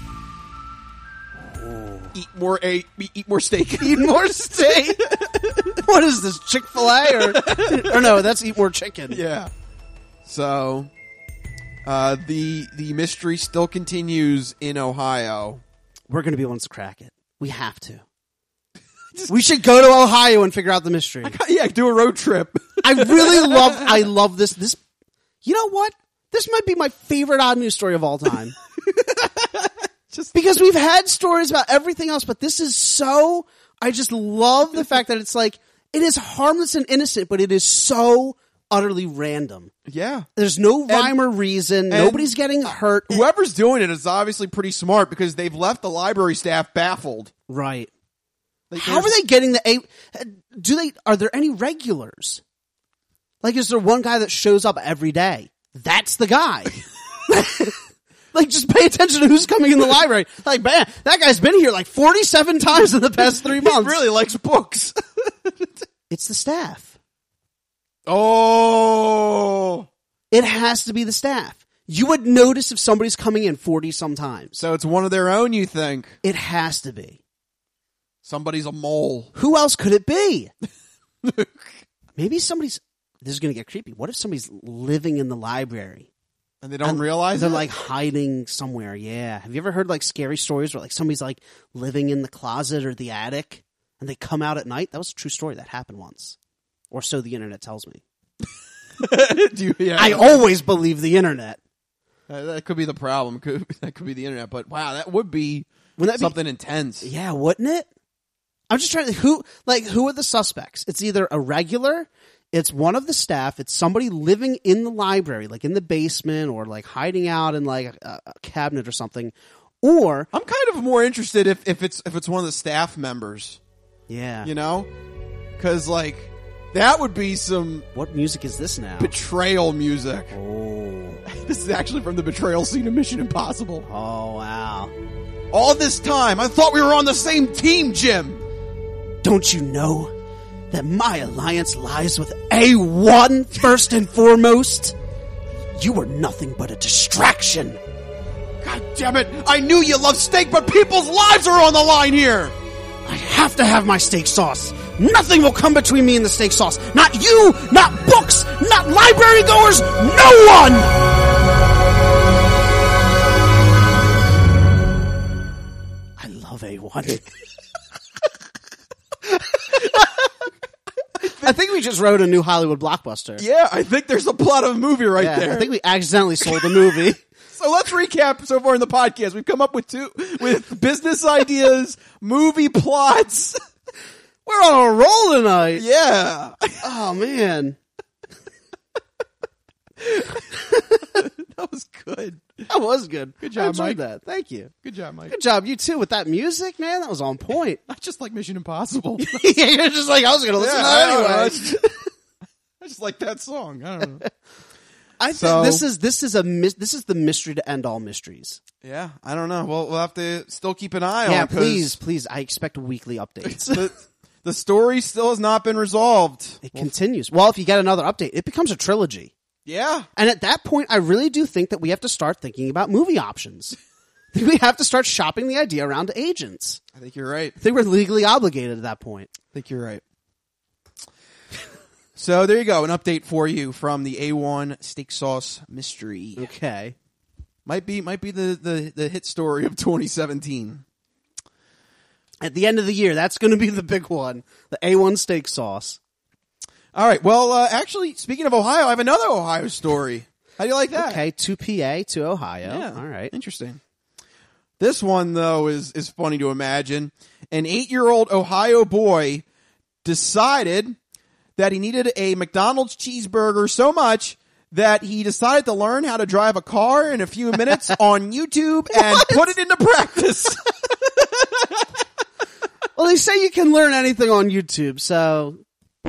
Speaker 6: Eat more steak.
Speaker 3: Eat more steak. What is this, Chick-fil-A or no? That's eat more chicken.
Speaker 6: Yeah. So, the mystery still continues in Ohio.
Speaker 3: We're going to be the ones to crack it. We have to. We should go to Ohio and figure out the mystery.
Speaker 6: Do a road trip.
Speaker 3: I love this. You know what? This might be my favorite odd news story of all time. Because we've had stories about everything else, but this is so, I just love the fact that it's like, it is harmless and innocent, but it is so utterly random.
Speaker 6: Yeah.
Speaker 3: There's no rhyme or reason. Nobody's getting hurt.
Speaker 6: Whoever's doing it is obviously pretty smart because they've left the library staff baffled.
Speaker 3: Right. How are they getting are there any regulars? Like, is there one guy that shows up every day? That's the guy. Like, just pay attention to who's coming in the library. Like, man, that guy's been here like 47 times in the past 3 months.
Speaker 6: He really likes books.
Speaker 3: It's the staff.
Speaker 6: Oh.
Speaker 3: It has to be the staff. You would notice if somebody's coming in 40 sometimes.
Speaker 6: So it's one of their own, you think?
Speaker 3: It has to be.
Speaker 6: Somebody's a mole.
Speaker 3: Who else could it be? Maybe this is going to get creepy. What if somebody's living in the library?
Speaker 6: And they don't realize
Speaker 3: they're
Speaker 6: it?
Speaker 3: like hiding somewhere. Yeah. Have you ever heard like scary stories where like somebody's like living in the closet or the attic and they come out at night? That was a true story. That happened once. Or so the internet tells me. I always believe the internet.
Speaker 6: That could be the problem. That could be the internet. But wow, that would be something intense.
Speaker 3: Yeah, wouldn't it? I'm just trying to who are the suspects? It's either a regular, it's one of the staff, it's somebody living in the library, like in the basement or like hiding out in like a cabinet or something. Or
Speaker 6: I'm kind of more interested if it's one of the staff members.
Speaker 3: Yeah.
Speaker 6: You know? Cuz like that would be some
Speaker 3: what music is this now?
Speaker 6: Betrayal music.
Speaker 3: Oh.
Speaker 6: This is actually from the betrayal scene of Mission Impossible.
Speaker 3: Oh wow.
Speaker 6: All this time I thought we were on the same team, Jim.
Speaker 3: Don't you know that my alliance lies with A1 first and foremost? You were nothing but a distraction.
Speaker 6: God damn it. I knew you loved steak, but people's lives are on the line here.
Speaker 3: I have to have my steak sauce. Nothing will come between me and the steak sauce. Not you, not books, not library goers, no one! I love A1. I think we just wrote a new Hollywood blockbuster.
Speaker 6: Yeah, I think there's a plot of a movie there.
Speaker 3: I think we accidentally sold the movie.
Speaker 6: So let's recap so far in the podcast. We've come up with business ideas, movie plots.
Speaker 3: We're on a roll tonight.
Speaker 6: Yeah.
Speaker 3: Oh, man.
Speaker 6: That was good.
Speaker 3: That was good.
Speaker 6: Good job,
Speaker 3: I enjoyed
Speaker 6: Mike.
Speaker 3: that. Thank you.
Speaker 6: Good job, Mike.
Speaker 3: Good job, you too, with that music, man. That was on point.
Speaker 6: I just like Mission Impossible.
Speaker 3: Yeah, you're just like, I was going to listen to that anyway.
Speaker 6: I just like that song. I don't know.
Speaker 3: I think this is the mystery to end all mysteries.
Speaker 6: Yeah, I don't know. We'll have to still keep an eye on.
Speaker 3: Yeah, please. I expect weekly updates.
Speaker 6: The story still has not been resolved.
Speaker 3: It continues. Well, if you get another update, it becomes a trilogy.
Speaker 6: Yeah.
Speaker 3: And at that point, I really do think that we have to start thinking about movie options. I think we have to start shopping the idea around to agents.
Speaker 6: I think you're right.
Speaker 3: I think we're legally obligated at that point.
Speaker 6: I think you're right. So there you go, an update for you from the A1 steak sauce mystery.
Speaker 3: Okay.
Speaker 6: Might be the hit story of 2017.
Speaker 3: At the end of the year, that's going to be the big one. The A1 steak sauce.
Speaker 6: All right. Well, actually, speaking of Ohio, I have another Ohio story. How do you like that?
Speaker 3: Okay, to PA, to Ohio.
Speaker 6: Yeah.
Speaker 3: All right.
Speaker 6: Interesting. This one, though, is funny to imagine. An 8-year-old Ohio boy decided that he needed a McDonald's cheeseburger so much that he decided to learn how to drive a car in a few minutes on YouTube and put it into practice.
Speaker 3: Well, they say you can learn anything on YouTube, so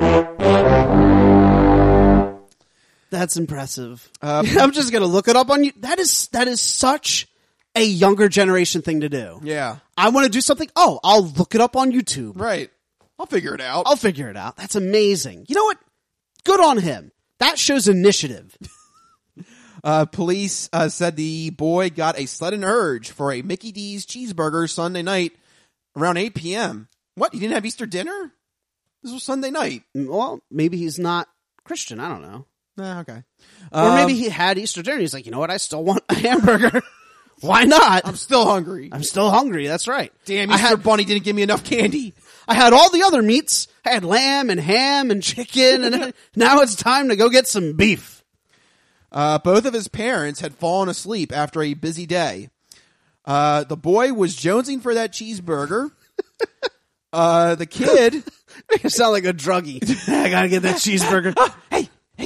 Speaker 3: that's impressive. I'm just going to look it up on you. That is such a younger generation thing to do.
Speaker 6: Yeah.
Speaker 3: I want to do something. Oh, I'll look it up on YouTube.
Speaker 6: Right. I'll figure it out.
Speaker 3: That's amazing. You know what? Good on him. That shows initiative.
Speaker 6: Police said the boy got a sudden urge for a Mickey D's cheeseburger Sunday night around 8 p.m. What? He didn't have Easter dinner? This was Sunday night.
Speaker 3: Well, maybe he's not Christian. I don't know.
Speaker 6: Okay.
Speaker 3: Or maybe he had Easter dinner. He's like, you know what? I still want a hamburger. Why not?
Speaker 6: I'm still hungry.
Speaker 3: That's right.
Speaker 6: Damn, Easter Bunny didn't give me enough candy.
Speaker 3: I had all the other meats. I had lamb and ham and chicken, and now it's time to go get some beef.
Speaker 6: Both of his parents had fallen asleep after a busy day. The boy was jonesing for that cheeseburger. The kid...
Speaker 3: You sound like a druggie. I gotta get that cheeseburger.
Speaker 6: Hey.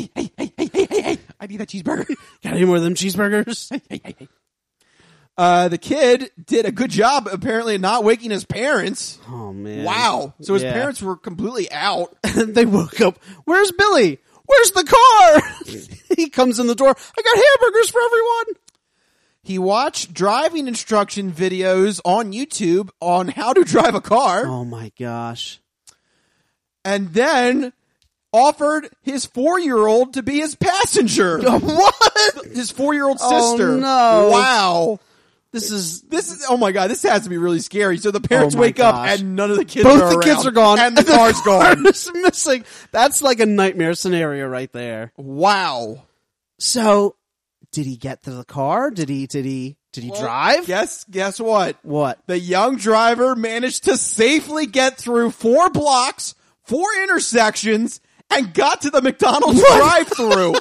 Speaker 6: I need that cheeseburger.
Speaker 3: Got any more of them cheeseburgers?
Speaker 6: Hey. The kid did a good job, apparently, not waking his parents.
Speaker 3: Oh, man.
Speaker 6: Wow. So his parents were completely out.
Speaker 3: They woke up. Where's Billy? Where's the car? He comes in the door. I got hamburgers for everyone.
Speaker 6: He watched driving instruction videos on YouTube on how to drive a car.
Speaker 3: Oh, my gosh.
Speaker 6: And then offered his 4-year-old to be his passenger.
Speaker 3: What?
Speaker 6: His 4-year-old sister.
Speaker 3: Oh, no.
Speaker 6: Wow.
Speaker 3: This is,
Speaker 6: oh my God, this has to be really scary. So the parents wake up and none of the kids
Speaker 3: Both
Speaker 6: are
Speaker 3: the
Speaker 6: around.
Speaker 3: kids are gone.
Speaker 6: And the car's gone.
Speaker 3: It's missing. That's like a nightmare scenario right there.
Speaker 6: Wow.
Speaker 3: So, did he get to the car? Did he drive?
Speaker 6: Guess what?
Speaker 3: What?
Speaker 6: The young driver managed to safely get through 4 blocks, 4 intersections, and got to the McDonald's drive-thru.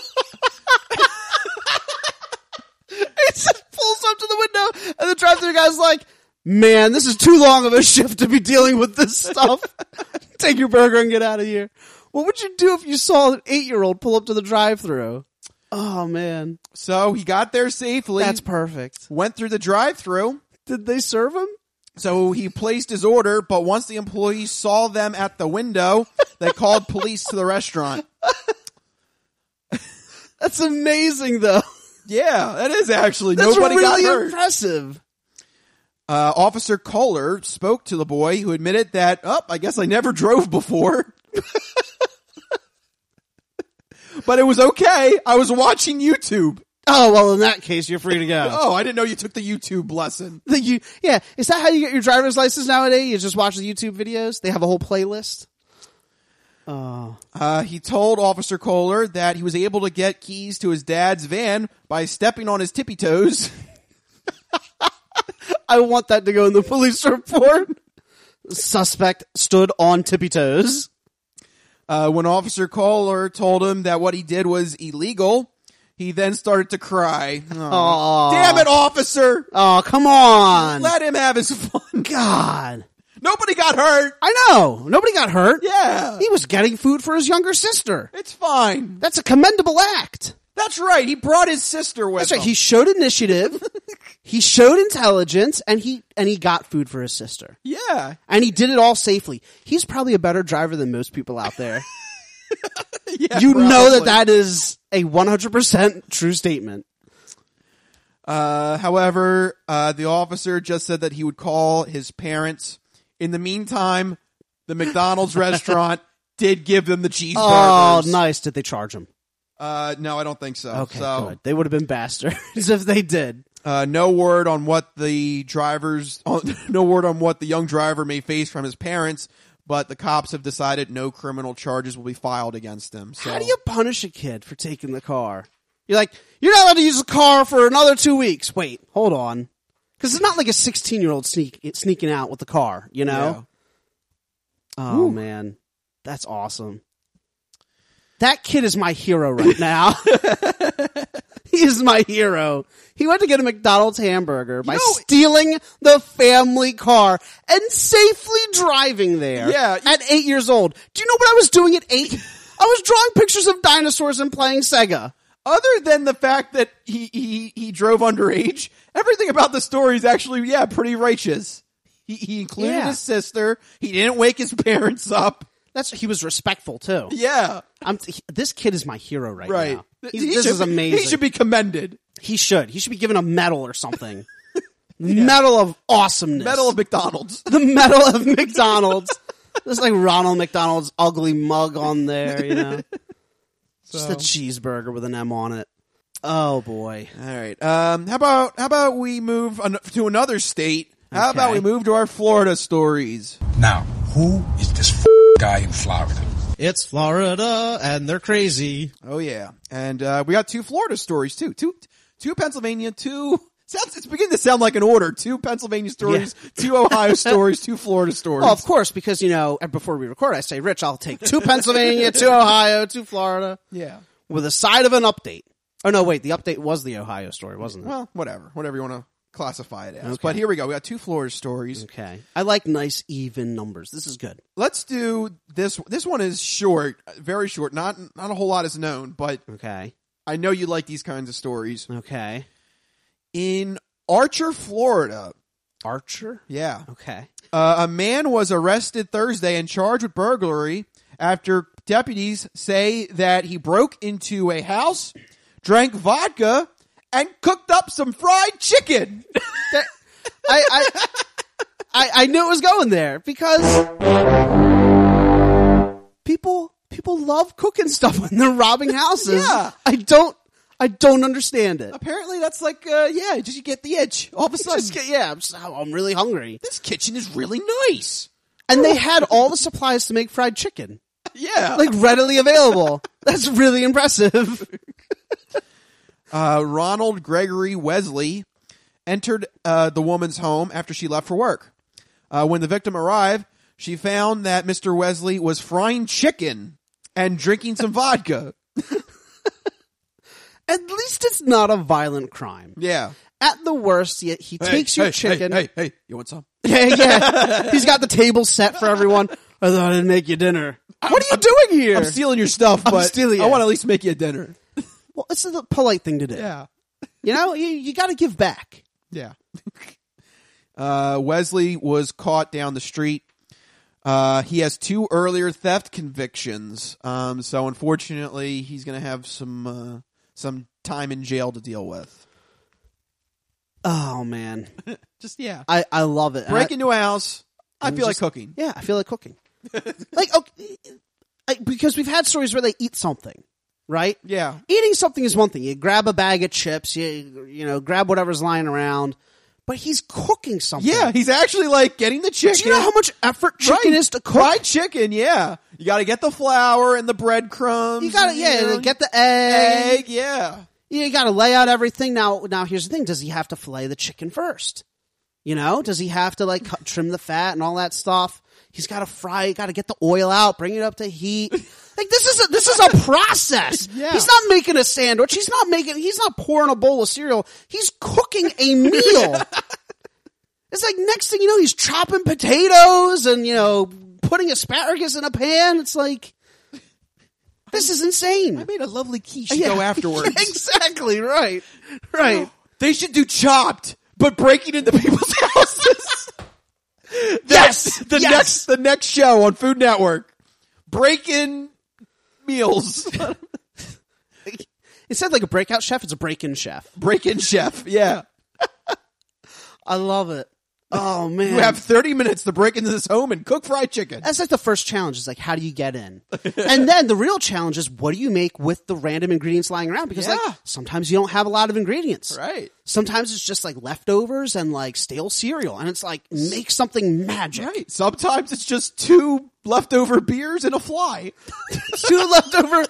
Speaker 3: He just pulls up to the window, and the drive-thru guy's like, man, this is too long of a shift to be dealing with this stuff. Take your burger and get out of here. What would you do if you saw an 8-year-old pull up to the drive-thru? Oh, man.
Speaker 6: So he got there safely.
Speaker 3: That's perfect.
Speaker 6: Went through the drive-thru.
Speaker 3: Did they serve him?
Speaker 6: So he placed his order, but once the employees saw them at the window, they called police to the restaurant.
Speaker 3: That's amazing, though.
Speaker 6: Yeah, that is actually.
Speaker 3: That's
Speaker 6: Nobody
Speaker 3: really
Speaker 6: got hurt.
Speaker 3: Impressive.
Speaker 6: Officer Kohler spoke to the boy, who admitted that, I guess I never drove before. But it was okay. I was watching YouTube.
Speaker 3: Oh, well, in that case, you're free to go.
Speaker 6: Oh, I didn't know you took the YouTube lesson.
Speaker 3: Yeah. Is that how you get your driver's license nowadays? You just watch the YouTube videos? They have a whole playlist? Oh.
Speaker 6: He told Officer Kohler that he was able to get keys to his dad's van by stepping on his tippy toes.
Speaker 3: I want that to go in the police report. Suspect stood on tippy toes.
Speaker 6: When Officer Kohler told him that what he did was illegal, he then started to cry.
Speaker 3: Oh,
Speaker 6: damn it, officer!
Speaker 3: Oh, come on.
Speaker 6: Let him have his fun.
Speaker 3: God.
Speaker 6: Nobody got hurt.
Speaker 3: I know. Nobody got hurt.
Speaker 6: Yeah.
Speaker 3: He was getting food for his younger sister.
Speaker 6: It's fine.
Speaker 3: That's a commendable act.
Speaker 6: That's right. He brought his sister with him.
Speaker 3: Right. He showed initiative. He showed intelligence, and he got food for his sister.
Speaker 6: Yeah.
Speaker 3: And he did it all safely. He's probably a better driver than most people out there.
Speaker 6: Yeah,
Speaker 3: you
Speaker 6: probably.
Speaker 3: know that is a 100% true statement.
Speaker 6: However, the officer just said that he would call his parents. In the meantime, the McDonald's restaurant did give them the cheeseburgers.
Speaker 3: Oh, nice. Did they charge him?
Speaker 6: No, I don't think so.
Speaker 3: Okay, good. They would have been bastards if they did.
Speaker 6: No word on what the young driver may face from his parents, but the cops have decided no criminal charges will be filed against him. So.
Speaker 3: How do you punish a kid for taking the car? You're like, you're not allowed to use the car for another 2 weeks. Wait, hold on. Because it's not like a 16-year-old sneaking out with the car, you know? Yeah. Oh, man. That's awesome. That kid is my hero right now. He is my hero. He went to get a McDonald's hamburger by stealing the family car and safely driving there at 8 years old. Do you know what I was doing at 8? I was drawing pictures of dinosaurs and playing Sega.
Speaker 6: Other than the fact that he drove underage, everything about the story is actually, pretty righteous. He included his sister. He didn't wake his parents up.
Speaker 3: He was respectful too.
Speaker 6: Yeah.
Speaker 3: This kid is my hero right now.
Speaker 6: This is amazing. He should be commended.
Speaker 3: He should be given a medal or something. Medal of awesomeness.
Speaker 6: Medal of McDonald's.
Speaker 3: The medal of McDonald's. There's like Ronald McDonald's ugly mug on there, you know. Just a cheeseburger with an M on it. Oh boy.
Speaker 6: All right. How about we move to another state? How about we move to our Florida stories?
Speaker 2: Now, who is this guy in Florida?
Speaker 5: It's Florida, and they're crazy.
Speaker 6: Oh yeah, and we got 2 Florida stories too. Two Pennsylvania, 2. It's beginning to sound like an order. 2 Pennsylvania stories, 2 Ohio stories, 2 Florida stories.
Speaker 3: Well, of course, because before we record, I say, Rich, I'll take 2 Pennsylvania, 2 Ohio, 2 Florida.
Speaker 6: Yeah,
Speaker 3: with a side of an update. Oh no, wait, the update was the Ohio story, wasn't it?
Speaker 6: Well, whatever you want to classify it as. Okay. But here we go. We got 2 Florida stories.
Speaker 3: Okay. I like nice, even numbers. This is good.
Speaker 6: Let's do this. This one is short, very short. Not a whole lot is known, but
Speaker 3: okay.
Speaker 6: I know you like these kinds of stories.
Speaker 3: Okay.
Speaker 6: In Archer, Florida.
Speaker 3: Archer?
Speaker 6: Yeah.
Speaker 3: Okay.
Speaker 6: A man was arrested Thursday and charged with burglary after deputies say that he broke into a house, drank vodka, and cooked up some fried chicken.
Speaker 3: I knew it was going there because people love cooking stuff when they're robbing houses.
Speaker 6: Yeah.
Speaker 3: I don't understand it.
Speaker 6: Apparently that's like, just you get the itch all of a sudden.
Speaker 3: I'm really hungry.
Speaker 6: This kitchen is really nice.
Speaker 3: And they had all the supplies to make fried chicken.
Speaker 6: Yeah.
Speaker 3: Like readily available. That's really impressive.
Speaker 6: Ronald Gregory Wesley entered the woman's home after she left for work. When the victim arrived, she found that Mr. Wesley was frying chicken and drinking some vodka.
Speaker 3: At least it's not a violent crime.
Speaker 6: Yeah.
Speaker 3: At the worst, he takes your chicken.
Speaker 6: Hey, you want some?
Speaker 3: Yeah. He's got the table set for everyone. I thought I'd make you dinner. What are you doing here?
Speaker 6: I'm stealing your stuff, but I want to at least make you a dinner.
Speaker 3: Well, it's the polite thing to do.
Speaker 6: Yeah.
Speaker 3: You got to give back.
Speaker 6: Yeah. Wesley was caught down the street. He has 2 earlier theft convictions. So unfortunately, he's going to have some time in jail to deal with.
Speaker 3: Oh man. I love it.
Speaker 6: Break into a house. I feel like cooking.
Speaker 3: Yeah, I feel like cooking. Because we've had stories where they eat something. Right?
Speaker 6: Yeah.
Speaker 3: Eating something is one thing. You grab a bag of chips, you grab whatever's lying around. But he's cooking something.
Speaker 6: Yeah, he's actually like getting the chicken.
Speaker 3: Do you know how much effort chicken is to cook?
Speaker 6: Fried chicken, yeah. You got to get the flour and the breadcrumbs.
Speaker 3: You got to, get the egg.
Speaker 6: Yeah.
Speaker 3: You got to lay out everything. Now here's the thing. Does he have to fillet the chicken first? Does he have to trim the fat and all that stuff? He's got to fry it, got to get the oil out, bring it up to heat. This is a process.
Speaker 6: Yeah.
Speaker 3: He's not making a sandwich. He's not pouring a bowl of cereal. He's cooking a meal. It's like next thing you know, he's chopping potatoes and, putting asparagus in a pan. It's like, this is insane.
Speaker 6: I made a lovely quiche to go afterwards.
Speaker 3: Exactly. Right. Right.
Speaker 6: They should do Chopped, but breaking into people's houses.
Speaker 3: Yes.
Speaker 6: The next show on Food Network. Break-in meals.
Speaker 3: Instead of like a breakout chef, it's a break-in chef.
Speaker 6: Break-in chef, yeah.
Speaker 3: I love it. Oh, man.
Speaker 6: You have 30 minutes to break into this home and cook fried chicken.
Speaker 3: That's like the first challenge. Is like, how do you get in? And then the real challenge is, what do you make with the random ingredients lying around? Because sometimes you don't have a lot of ingredients.
Speaker 6: Right.
Speaker 3: Sometimes it's just like leftovers and like stale cereal. And it's like, make something magic.
Speaker 6: Right. Sometimes it's just 2 leftover beers and a fly.
Speaker 3: 2 leftover.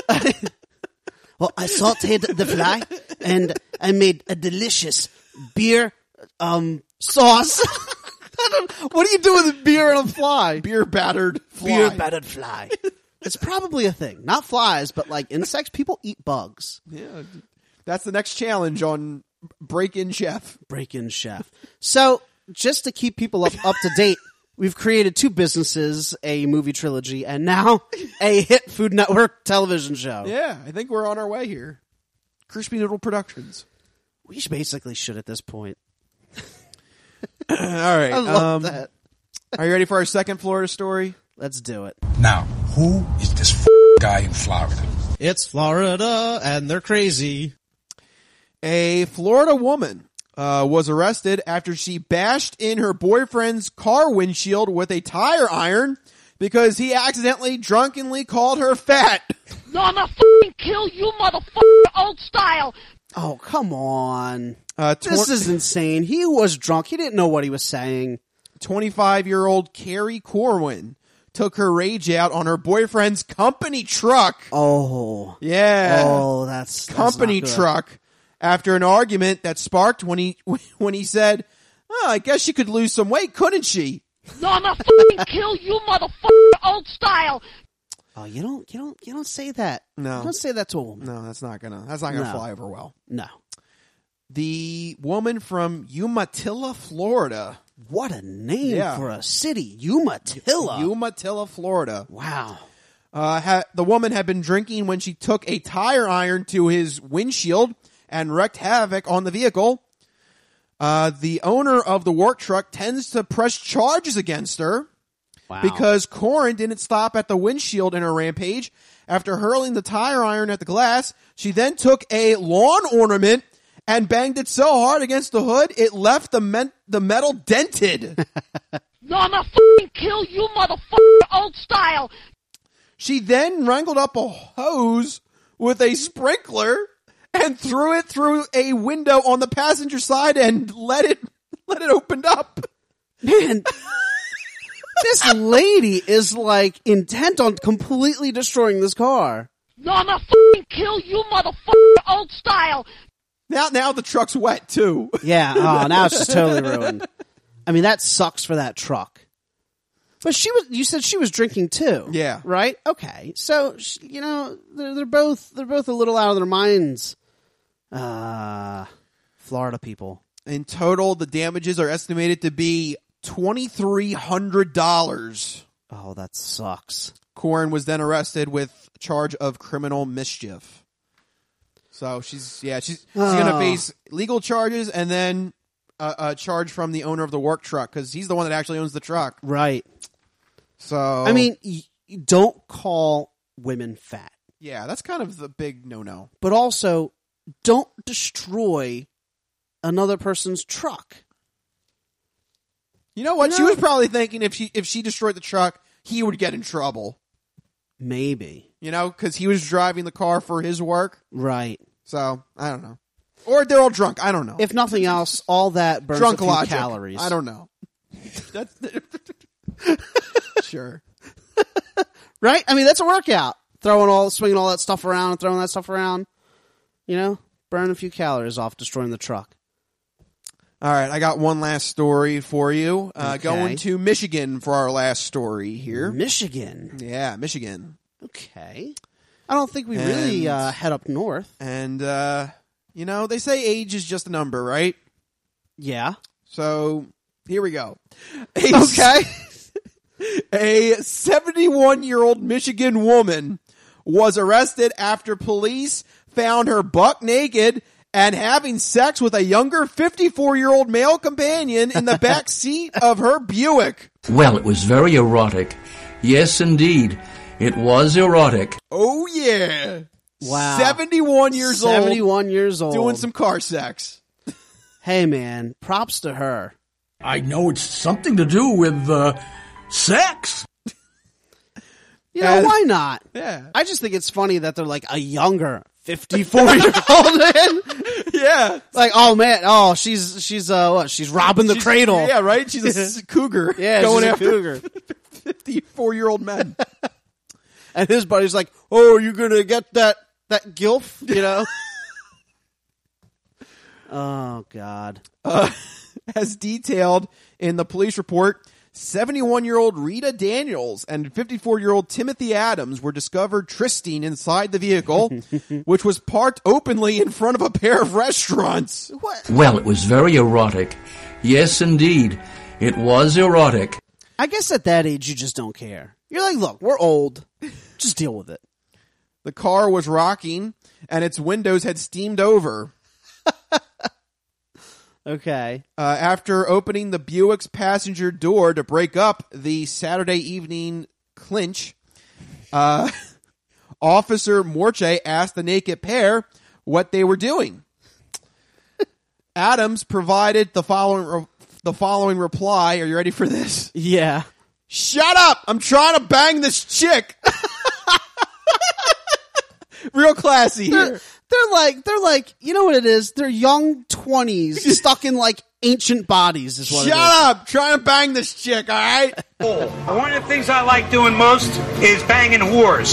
Speaker 3: Well, I sauteed the fly and I made a delicious beer sauce. What do you do with beer and a fly?
Speaker 6: Beer battered fly.
Speaker 3: Beer battered fly. It's probably a thing. Not flies, but like insects. People eat bugs.
Speaker 6: Yeah. That's the next challenge on Break-In Chef.
Speaker 3: Break-In Chef. So, just to keep people up to date, we've created 2 businesses, a movie trilogy, and now a hit Food Network television show.
Speaker 6: Yeah, I think we're on our way here. Crispy Noodle Productions.
Speaker 3: We basically should at this point.
Speaker 6: All right.
Speaker 3: I love that.
Speaker 6: Are you ready for our second Florida story?
Speaker 3: Let's do it.
Speaker 2: Now, who is this guy in Florida?
Speaker 5: It's Florida, and they're crazy.
Speaker 6: A Florida woman was arrested after she bashed in her boyfriend's car windshield with a tire iron because he accidentally drunkenly called her fat.
Speaker 7: No, I'm gonna f***ing kill you, motherfucker, old style.
Speaker 3: Oh, come on. This is insane. He was drunk. He didn't know what he was saying.
Speaker 6: 25-year-old Carrie Corwin took her rage out on her boyfriend's company truck.
Speaker 3: Oh.
Speaker 6: Yeah.
Speaker 3: Oh, that's
Speaker 6: company
Speaker 3: not good.
Speaker 6: truck after an argument that sparked when he said, "Oh, I guess she could lose some weight, couldn't she?"
Speaker 7: No, I'm gonna f***ing kill you, motherfucker, old style.
Speaker 3: Oh, you don't say that.
Speaker 6: No.
Speaker 3: You don't say that to a woman.
Speaker 6: No, that's not gonna fly over well.
Speaker 3: No.
Speaker 6: The woman from Umatilla, Florida.
Speaker 3: What a name for a city. Umatilla.
Speaker 6: Umatilla, Florida.
Speaker 3: Wow.
Speaker 6: The woman had been drinking when she took a tire iron to his windshield and wreaked havoc on the vehicle. The owner of the work truck tends to press charges against her.
Speaker 3: Wow.
Speaker 6: Because Corin didn't stop at the windshield in her rampage. After hurling the tire iron at the glass, she then took a lawn ornament and banged it so hard against the hood, it left the metal dented.
Speaker 7: No, I'm gonna f***ing kill you, motherfucker, old style.
Speaker 6: She then wrangled up a hose with a sprinkler and threw it through a window on the passenger side and let it open up.
Speaker 3: Man, this lady is like intent on completely destroying this car.
Speaker 7: No, I'm gonna f***ing kill you, motherfucker, old style.
Speaker 6: Now the truck's wet too.
Speaker 3: Yeah. Oh, now it's just totally ruined. I mean, that sucks for that truck. But you said she was drinking too.
Speaker 6: Yeah.
Speaker 3: Right? Okay. So, they're both a little out of their minds. Florida people.
Speaker 6: In total, the damages are estimated to be $2,300.
Speaker 3: Oh, that sucks.
Speaker 6: Corin was then arrested with charge of criminal mischief. So she's going to face legal charges and then a charge from the owner of the work truck because he's the one that actually owns the truck.
Speaker 3: Right.
Speaker 6: So
Speaker 3: I mean, don't call women fat.
Speaker 6: Yeah, that's kind of the big no-no.
Speaker 3: But also, don't destroy another person's truck.
Speaker 6: You know what? She was probably thinking if she destroyed the truck, he would get in trouble.
Speaker 3: Maybe.
Speaker 6: Because he was driving the car for his work.
Speaker 3: Right.
Speaker 6: So, I don't know. Or they're all drunk. I don't know.
Speaker 3: If nothing else, all that burns
Speaker 6: drunk
Speaker 3: a few
Speaker 6: logic.
Speaker 3: calories.
Speaker 6: I don't know. Sure.
Speaker 3: Right? I mean, that's a workout. Swinging all that stuff around and throwing that stuff around. Burn a few calories off destroying the truck.
Speaker 6: All right, I got one last story for you.
Speaker 3: Okay.
Speaker 6: Going to Michigan for our last story here.
Speaker 3: Michigan?
Speaker 6: Yeah, Michigan.
Speaker 3: Okay. I don't think we really head up north.
Speaker 6: And, they say age is just a number, right?
Speaker 3: Yeah.
Speaker 6: So, here we go.
Speaker 3: Okay.
Speaker 6: A 71-year-old Michigan woman was arrested after police found her buck naked and having sex with a younger 54-year-old male companion in the back seat of her Buick.
Speaker 8: Well, it was very erotic. Yes, indeed. It was erotic.
Speaker 6: Oh, yeah.
Speaker 3: Wow.
Speaker 6: 71 years old.
Speaker 3: 71 years old.
Speaker 6: Doing some car sex.
Speaker 3: Hey, man. Props to her.
Speaker 20: I know it's something to do with sex.
Speaker 3: Why not?
Speaker 6: Yeah.
Speaker 3: I just think it's funny that they're like a younger 54-year-old man.
Speaker 6: Yeah.
Speaker 3: Like, oh man, she's what? She's robbing the cradle.
Speaker 6: Yeah, right? She's a cougar.
Speaker 3: Yeah,
Speaker 6: going
Speaker 3: she's
Speaker 6: after
Speaker 3: a cougar.
Speaker 6: 54-year-old men.
Speaker 3: And his buddy's like, "Oh, are you gonna get that gilf?" You know. Oh God.
Speaker 6: As detailed in the police report, 71-year-old Rita Daniels and 54-year-old Timothy Adams were discovered trysting inside the vehicle, which was parked openly in front of a pair of restaurants. What?
Speaker 8: Well, it was very erotic. Yes, indeed. It was erotic.
Speaker 3: I guess at that age, you just don't care. You're like, look, we're old. Just deal with it.
Speaker 6: The car was rocking, and its windows had steamed over.
Speaker 3: Okay.
Speaker 6: After opening the Buick's passenger door to break up the Saturday evening clinch, Officer Morche asked the naked pair what they were doing. Adams provided the following reply. Are you ready for this?
Speaker 3: Yeah.
Speaker 6: Shut up! I'm trying to bang this chick. Real classy here.
Speaker 3: They're like, you know what it is? They're young 20s stuck in like ancient bodies is what it is.
Speaker 6: Shut up! Trying to bang this chick, alright?
Speaker 9: One of the things I like doing most is banging whores.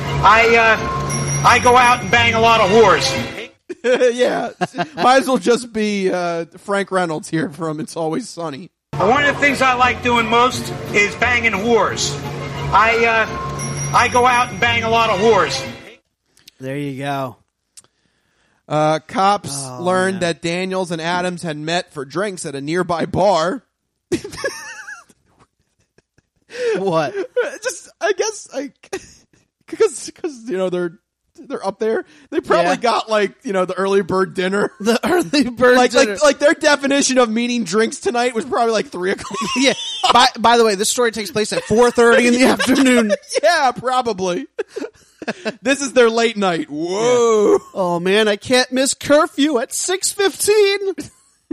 Speaker 9: I go out and bang a lot of whores.
Speaker 6: Yeah. Might as well just be Frank Reynolds here from It's Always Sunny.
Speaker 9: One of the things I like doing most is banging whores. I go out and bang a lot of whores.
Speaker 3: There you go.
Speaker 6: Cops learned that Daniels and Adams had met for drinks at a nearby bar.
Speaker 3: What?
Speaker 6: Just, I guess, because you know they're up there. They probably got like the early bird dinner.
Speaker 3: The early bird dinner.
Speaker 6: Like their definition of meaning drinks tonight was probably like 3 o'clock.
Speaker 3: Yeah. By the way, this story takes place at 4:30 in the afternoon.
Speaker 6: Yeah, probably. This is their late night. Whoa.
Speaker 3: Yeah. Oh man, I can't miss curfew at 6:15.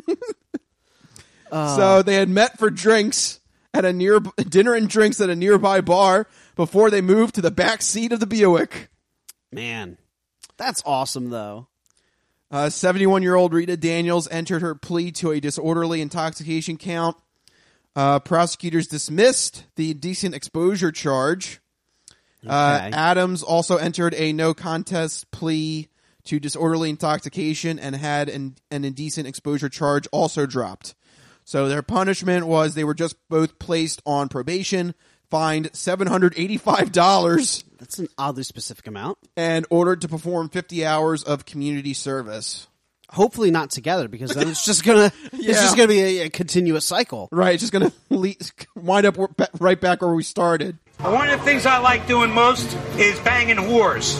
Speaker 6: So they had met for drinks at dinner and drinks at a nearby bar before they moved to the back seat of the Buick.
Speaker 3: Man, that's awesome though.
Speaker 6: 71-year-old Rita Daniels entered her plea to a disorderly intoxication count. Prosecutors dismissed the indecent exposure charge.
Speaker 3: Okay.
Speaker 6: Adams also entered a no contest plea to disorderly intoxication and had an indecent exposure charge also dropped. So their punishment was they were just both placed on probation, fined $785.
Speaker 3: That's an oddly specific amount.
Speaker 6: And ordered to perform 50 hours of community service.
Speaker 3: Hopefully not together, because then it's just gonna be a continuous cycle.
Speaker 6: Right, it's just gonna wind up right back where we started.
Speaker 9: One of the things I like doing most is banging whores.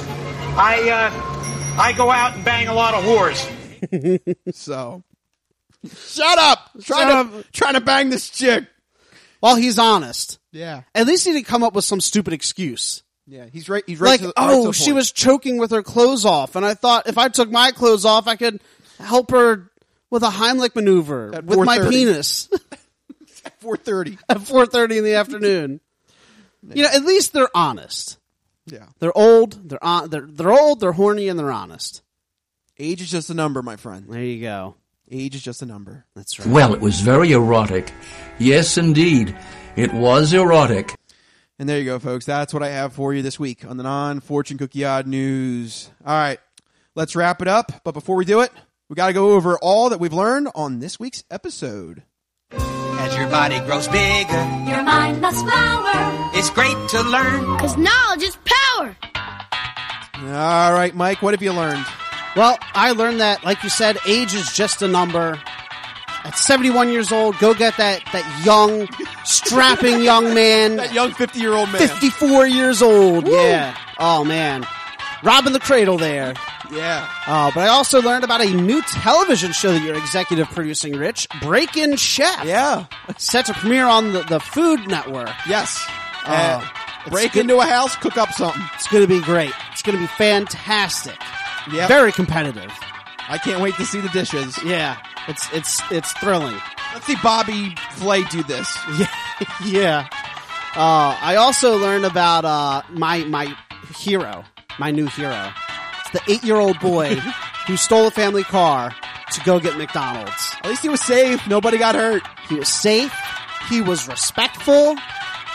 Speaker 9: I go out and bang a lot of whores.
Speaker 6: So, shut up! Trying to bang this chick.
Speaker 3: Well, he's honest.
Speaker 6: Yeah.
Speaker 3: At least he didn't come up with some stupid excuse.
Speaker 6: Yeah, he's right. He's
Speaker 3: like,
Speaker 6: right
Speaker 3: she was choking with her clothes off, and I thought if I took my clothes off, I could help her with a Heimlich maneuver with my penis.
Speaker 6: At 4:30.
Speaker 3: At 4:30 in the afternoon. You know, at least they're honest.
Speaker 6: Yeah.
Speaker 3: They're old, they're old, they're horny, and they're honest.
Speaker 6: Age is just a number, my friend.
Speaker 3: There you go.
Speaker 6: Age is just a number.
Speaker 3: That's right.
Speaker 8: Well, it was very erotic. Yes, indeed. It was erotic.
Speaker 6: And there you go, folks. That's what I have for you this week on the Non-Fortune Cookie Odd News. All right. Let's wrap it up. But before we do it, we got to go over all that we've learned on this week's episode.
Speaker 11: As your body grows bigger,
Speaker 12: your mind must flower.
Speaker 11: It's great to learn,
Speaker 12: 'cause knowledge is power.
Speaker 6: All right, Mike, what have you learned?
Speaker 3: Well, I learned that, like you said, age is just a number. At 71 years old, go get that young, strapping young man.
Speaker 6: That young 50-year-old man.
Speaker 3: 54 years old,
Speaker 6: Woo!
Speaker 3: Yeah. Oh, man. Robbing the cradle there.
Speaker 6: Yeah.
Speaker 3: Oh, but I also learned about a new television show that you're executive producing, Rich. Break-In Chef.
Speaker 6: Yeah.
Speaker 3: Set to premiere on the Food Network.
Speaker 6: Yes. Break into a house, cook up something.
Speaker 3: It's going to be great. It's going to be fantastic.
Speaker 6: Yeah.
Speaker 3: Very competitive.
Speaker 6: I can't wait to see the dishes.
Speaker 3: Yeah. It's thrilling.
Speaker 6: Let's see Bobby Flay do this.
Speaker 3: Yeah. I also learned about my hero, my new hero. It's the 8-year-old boy who stole a family car to go get McDonald's.
Speaker 6: At least he was safe. Nobody got hurt.
Speaker 3: He was safe. He was respectful.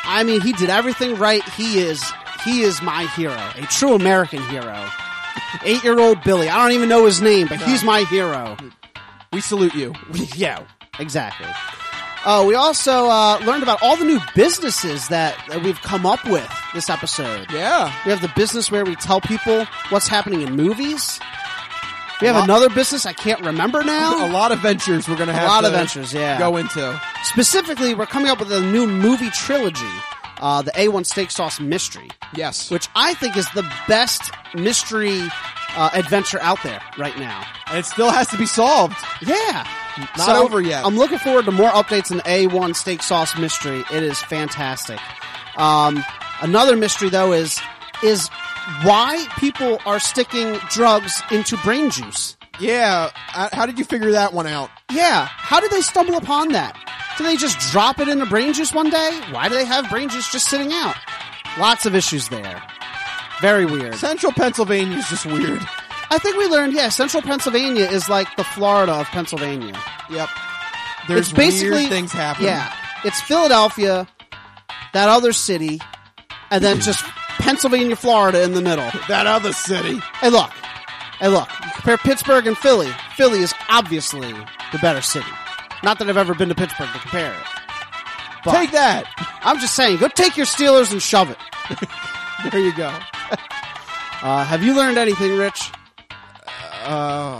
Speaker 3: I mean, he did everything right. He is my hero, a true American hero. 8-year-old Billy. I don't even know his name, but he's my hero.
Speaker 6: We salute you.
Speaker 3: Yeah, exactly. We also learned about all the new businesses that we've come up with this episode.
Speaker 6: Yeah.
Speaker 3: We have the business where we tell people what's happening in movies. We have another business I can't remember now.
Speaker 6: A lot of ventures we're going to have to go into.
Speaker 3: Specifically, we're coming up with a new movie trilogy, the A1 Steak Sauce Mystery.
Speaker 6: Yes.
Speaker 3: Which I think is the best mystery adventure out there right now.
Speaker 6: And it still has to be solved.
Speaker 3: Yeah.
Speaker 6: Not over yet.
Speaker 3: I'm looking forward to more updates in the A1 Steak Sauce Mystery. It is fantastic. Another mystery, though, is why people are sticking drugs into brain juice.
Speaker 6: Yeah. How did you figure that one out?
Speaker 3: Yeah. How did they stumble upon that? Did they just drop it into brain juice one day? Why do they have brain juice just sitting out? Lots of issues there. Very weird.
Speaker 6: Central Pennsylvania is just weird.
Speaker 3: I think we learned, Central Pennsylvania is like the Florida of Pennsylvania.
Speaker 6: Yep. There's
Speaker 3: basically
Speaker 6: weird things happening.
Speaker 3: Yeah. It's Philadelphia, that other city, and then just Pennsylvania, Florida in the middle.
Speaker 6: That other city.
Speaker 3: Hey, look. You compare Pittsburgh and Philly. Philly is obviously the better city. Not that I've ever been to Pittsburgh to compare it. But
Speaker 6: take that.
Speaker 3: I'm just saying, go take your Steelers and shove it.
Speaker 6: There you go.
Speaker 3: Have you learned anything, Rich?
Speaker 6: I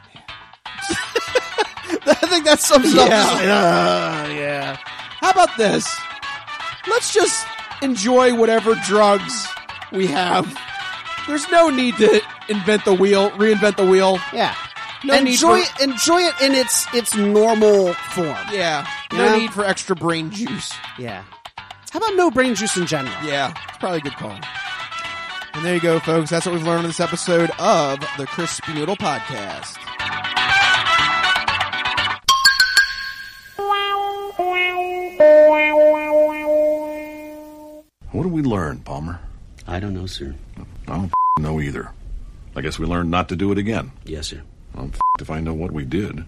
Speaker 3: think that sums it up.
Speaker 6: Yeah. How about this? Let's just enjoy whatever drugs we have. There's no need to reinvent the wheel.
Speaker 3: Yeah.
Speaker 6: Enjoy
Speaker 3: it in its normal form.
Speaker 6: Yeah. No need for extra brain juice.
Speaker 3: Yeah. How about no brain juice in general?
Speaker 6: Yeah. It's probably a good call. And there you go, folks. That's what we've learned in this episode of the Crispy Noodle Podcast.
Speaker 1: What did we learn, Palmer?
Speaker 13: I don't know, sir.
Speaker 1: I don't know either. I guess we learned not to do it again.
Speaker 13: Yes, sir.
Speaker 1: I'm if I know what we did.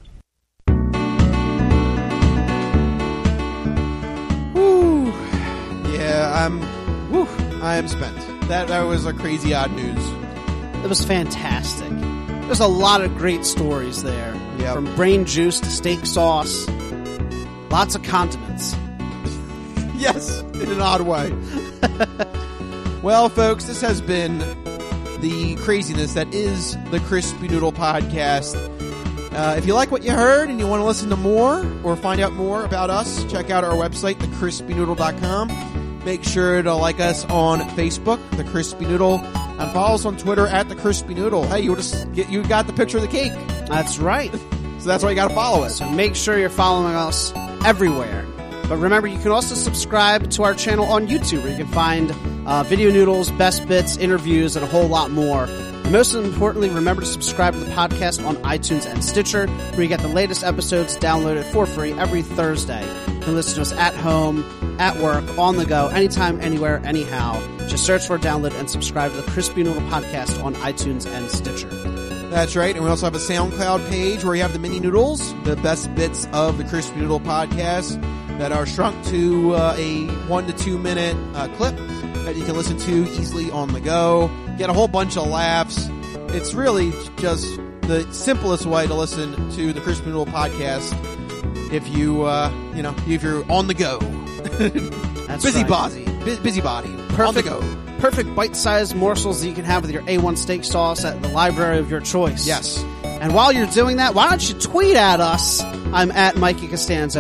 Speaker 6: Whew. Yeah, I am spent. That was a crazy odd news.
Speaker 3: It was fantastic. There's a lot of great stories there.
Speaker 6: Yep.
Speaker 3: From brain juice to steak sauce. Lots of condiments.
Speaker 6: Yes, in an odd way. Well, folks, this has been the craziness that is the Crispy Noodle Podcast. If you like what you heard and you want to listen to more or find out more about us, check out our website, thecrispynoodle.com. Make sure to like us on Facebook, The Crispy Noodle, and follow us on Twitter at The Crispy Noodle. Hey, you got the picture of the cake.
Speaker 3: That's right.
Speaker 6: So that's why you got to follow us.
Speaker 3: So make sure you're following us everywhere. But remember, you can also subscribe to our channel on YouTube, where you can find video noodles, best bits, interviews, and a whole lot more. And most importantly, remember to subscribe to the podcast on iTunes and Stitcher, where you get the latest episodes downloaded for free every Thursday. You can listen to us at home, at work, on the go, anytime, anywhere, anyhow. Just search for, download, and subscribe to the Crispy Noodle Podcast on iTunes and Stitcher.
Speaker 6: That's right, and we also have a SoundCloud page where you have the mini noodles, the best bits of the Crispy Noodle Podcast, that are shrunk to a 1 to 2 minute clip that you can listen to easily on the go. Get a whole bunch of laughs. It's really just the simplest way to listen to the Crispy Noodle Podcast if if you're on the go.
Speaker 3: That's
Speaker 6: busybody.
Speaker 3: Perfect,
Speaker 6: on the go.
Speaker 3: Perfect bite-sized morsels that you can have with your A1 steak sauce at the library of your choice.
Speaker 6: Yes.
Speaker 3: And while you're doing that, why don't you tweet at us? I'm at Mikey Costanzo,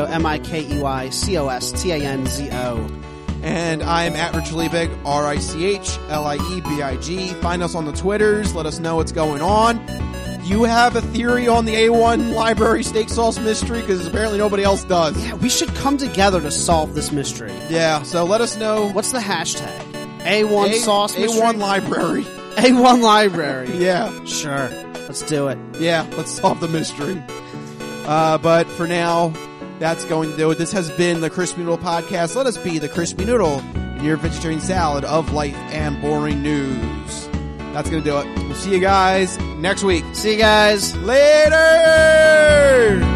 Speaker 3: MikeyCostanzo.
Speaker 6: And I'm at Rich Liebig, RichLiebig. Find us on the Twitters. Let us know what's going on. Do you have a theory on the A1 library steak sauce mystery? Because apparently nobody else does.
Speaker 3: Yeah, we should come together to solve this mystery.
Speaker 6: Yeah, so let us know.
Speaker 3: What's the hashtag? A1 sauce mystery?
Speaker 6: A1 library.
Speaker 3: A1 library.
Speaker 6: Yeah.
Speaker 3: Sure. Let's do it.
Speaker 6: Yeah, let's solve the mystery. But for now, that's going to do it. This has been the Crispy Noodle Podcast. Let us be the Crispy Noodle in your vegetarian salad of life and boring news. That's going to do it. We'll see you guys next week.
Speaker 3: See you guys
Speaker 6: later!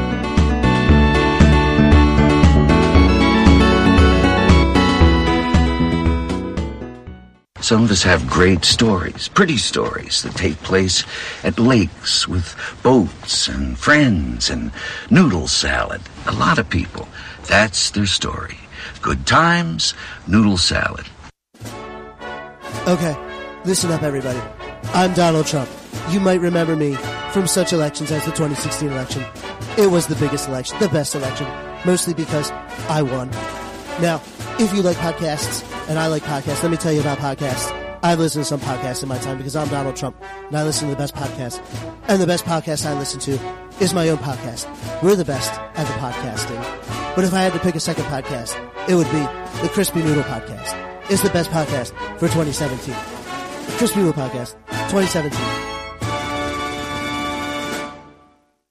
Speaker 10: Some of us have great stories, pretty stories that take place at lakes with boats and friends and noodle salad. A lot of people, that's their story. Good times, noodle salad.
Speaker 13: Okay, listen up, everybody. I'm Donald Trump. You might remember me from such elections as the 2016 election. It was the biggest election, the best election, mostly because I won. Now, if you like podcasts, and I like podcasts, let me tell you about podcasts. I've listened to some podcasts in my time because I'm Donald Trump, and I listen to the best podcasts. And the best podcast I listen to is my own podcast. We're the best at the podcasting. But if I had to pick a second podcast, it would be the Crispy Noodle Podcast. It's the best podcast for 2017. The Crispy Noodle Podcast, 2017.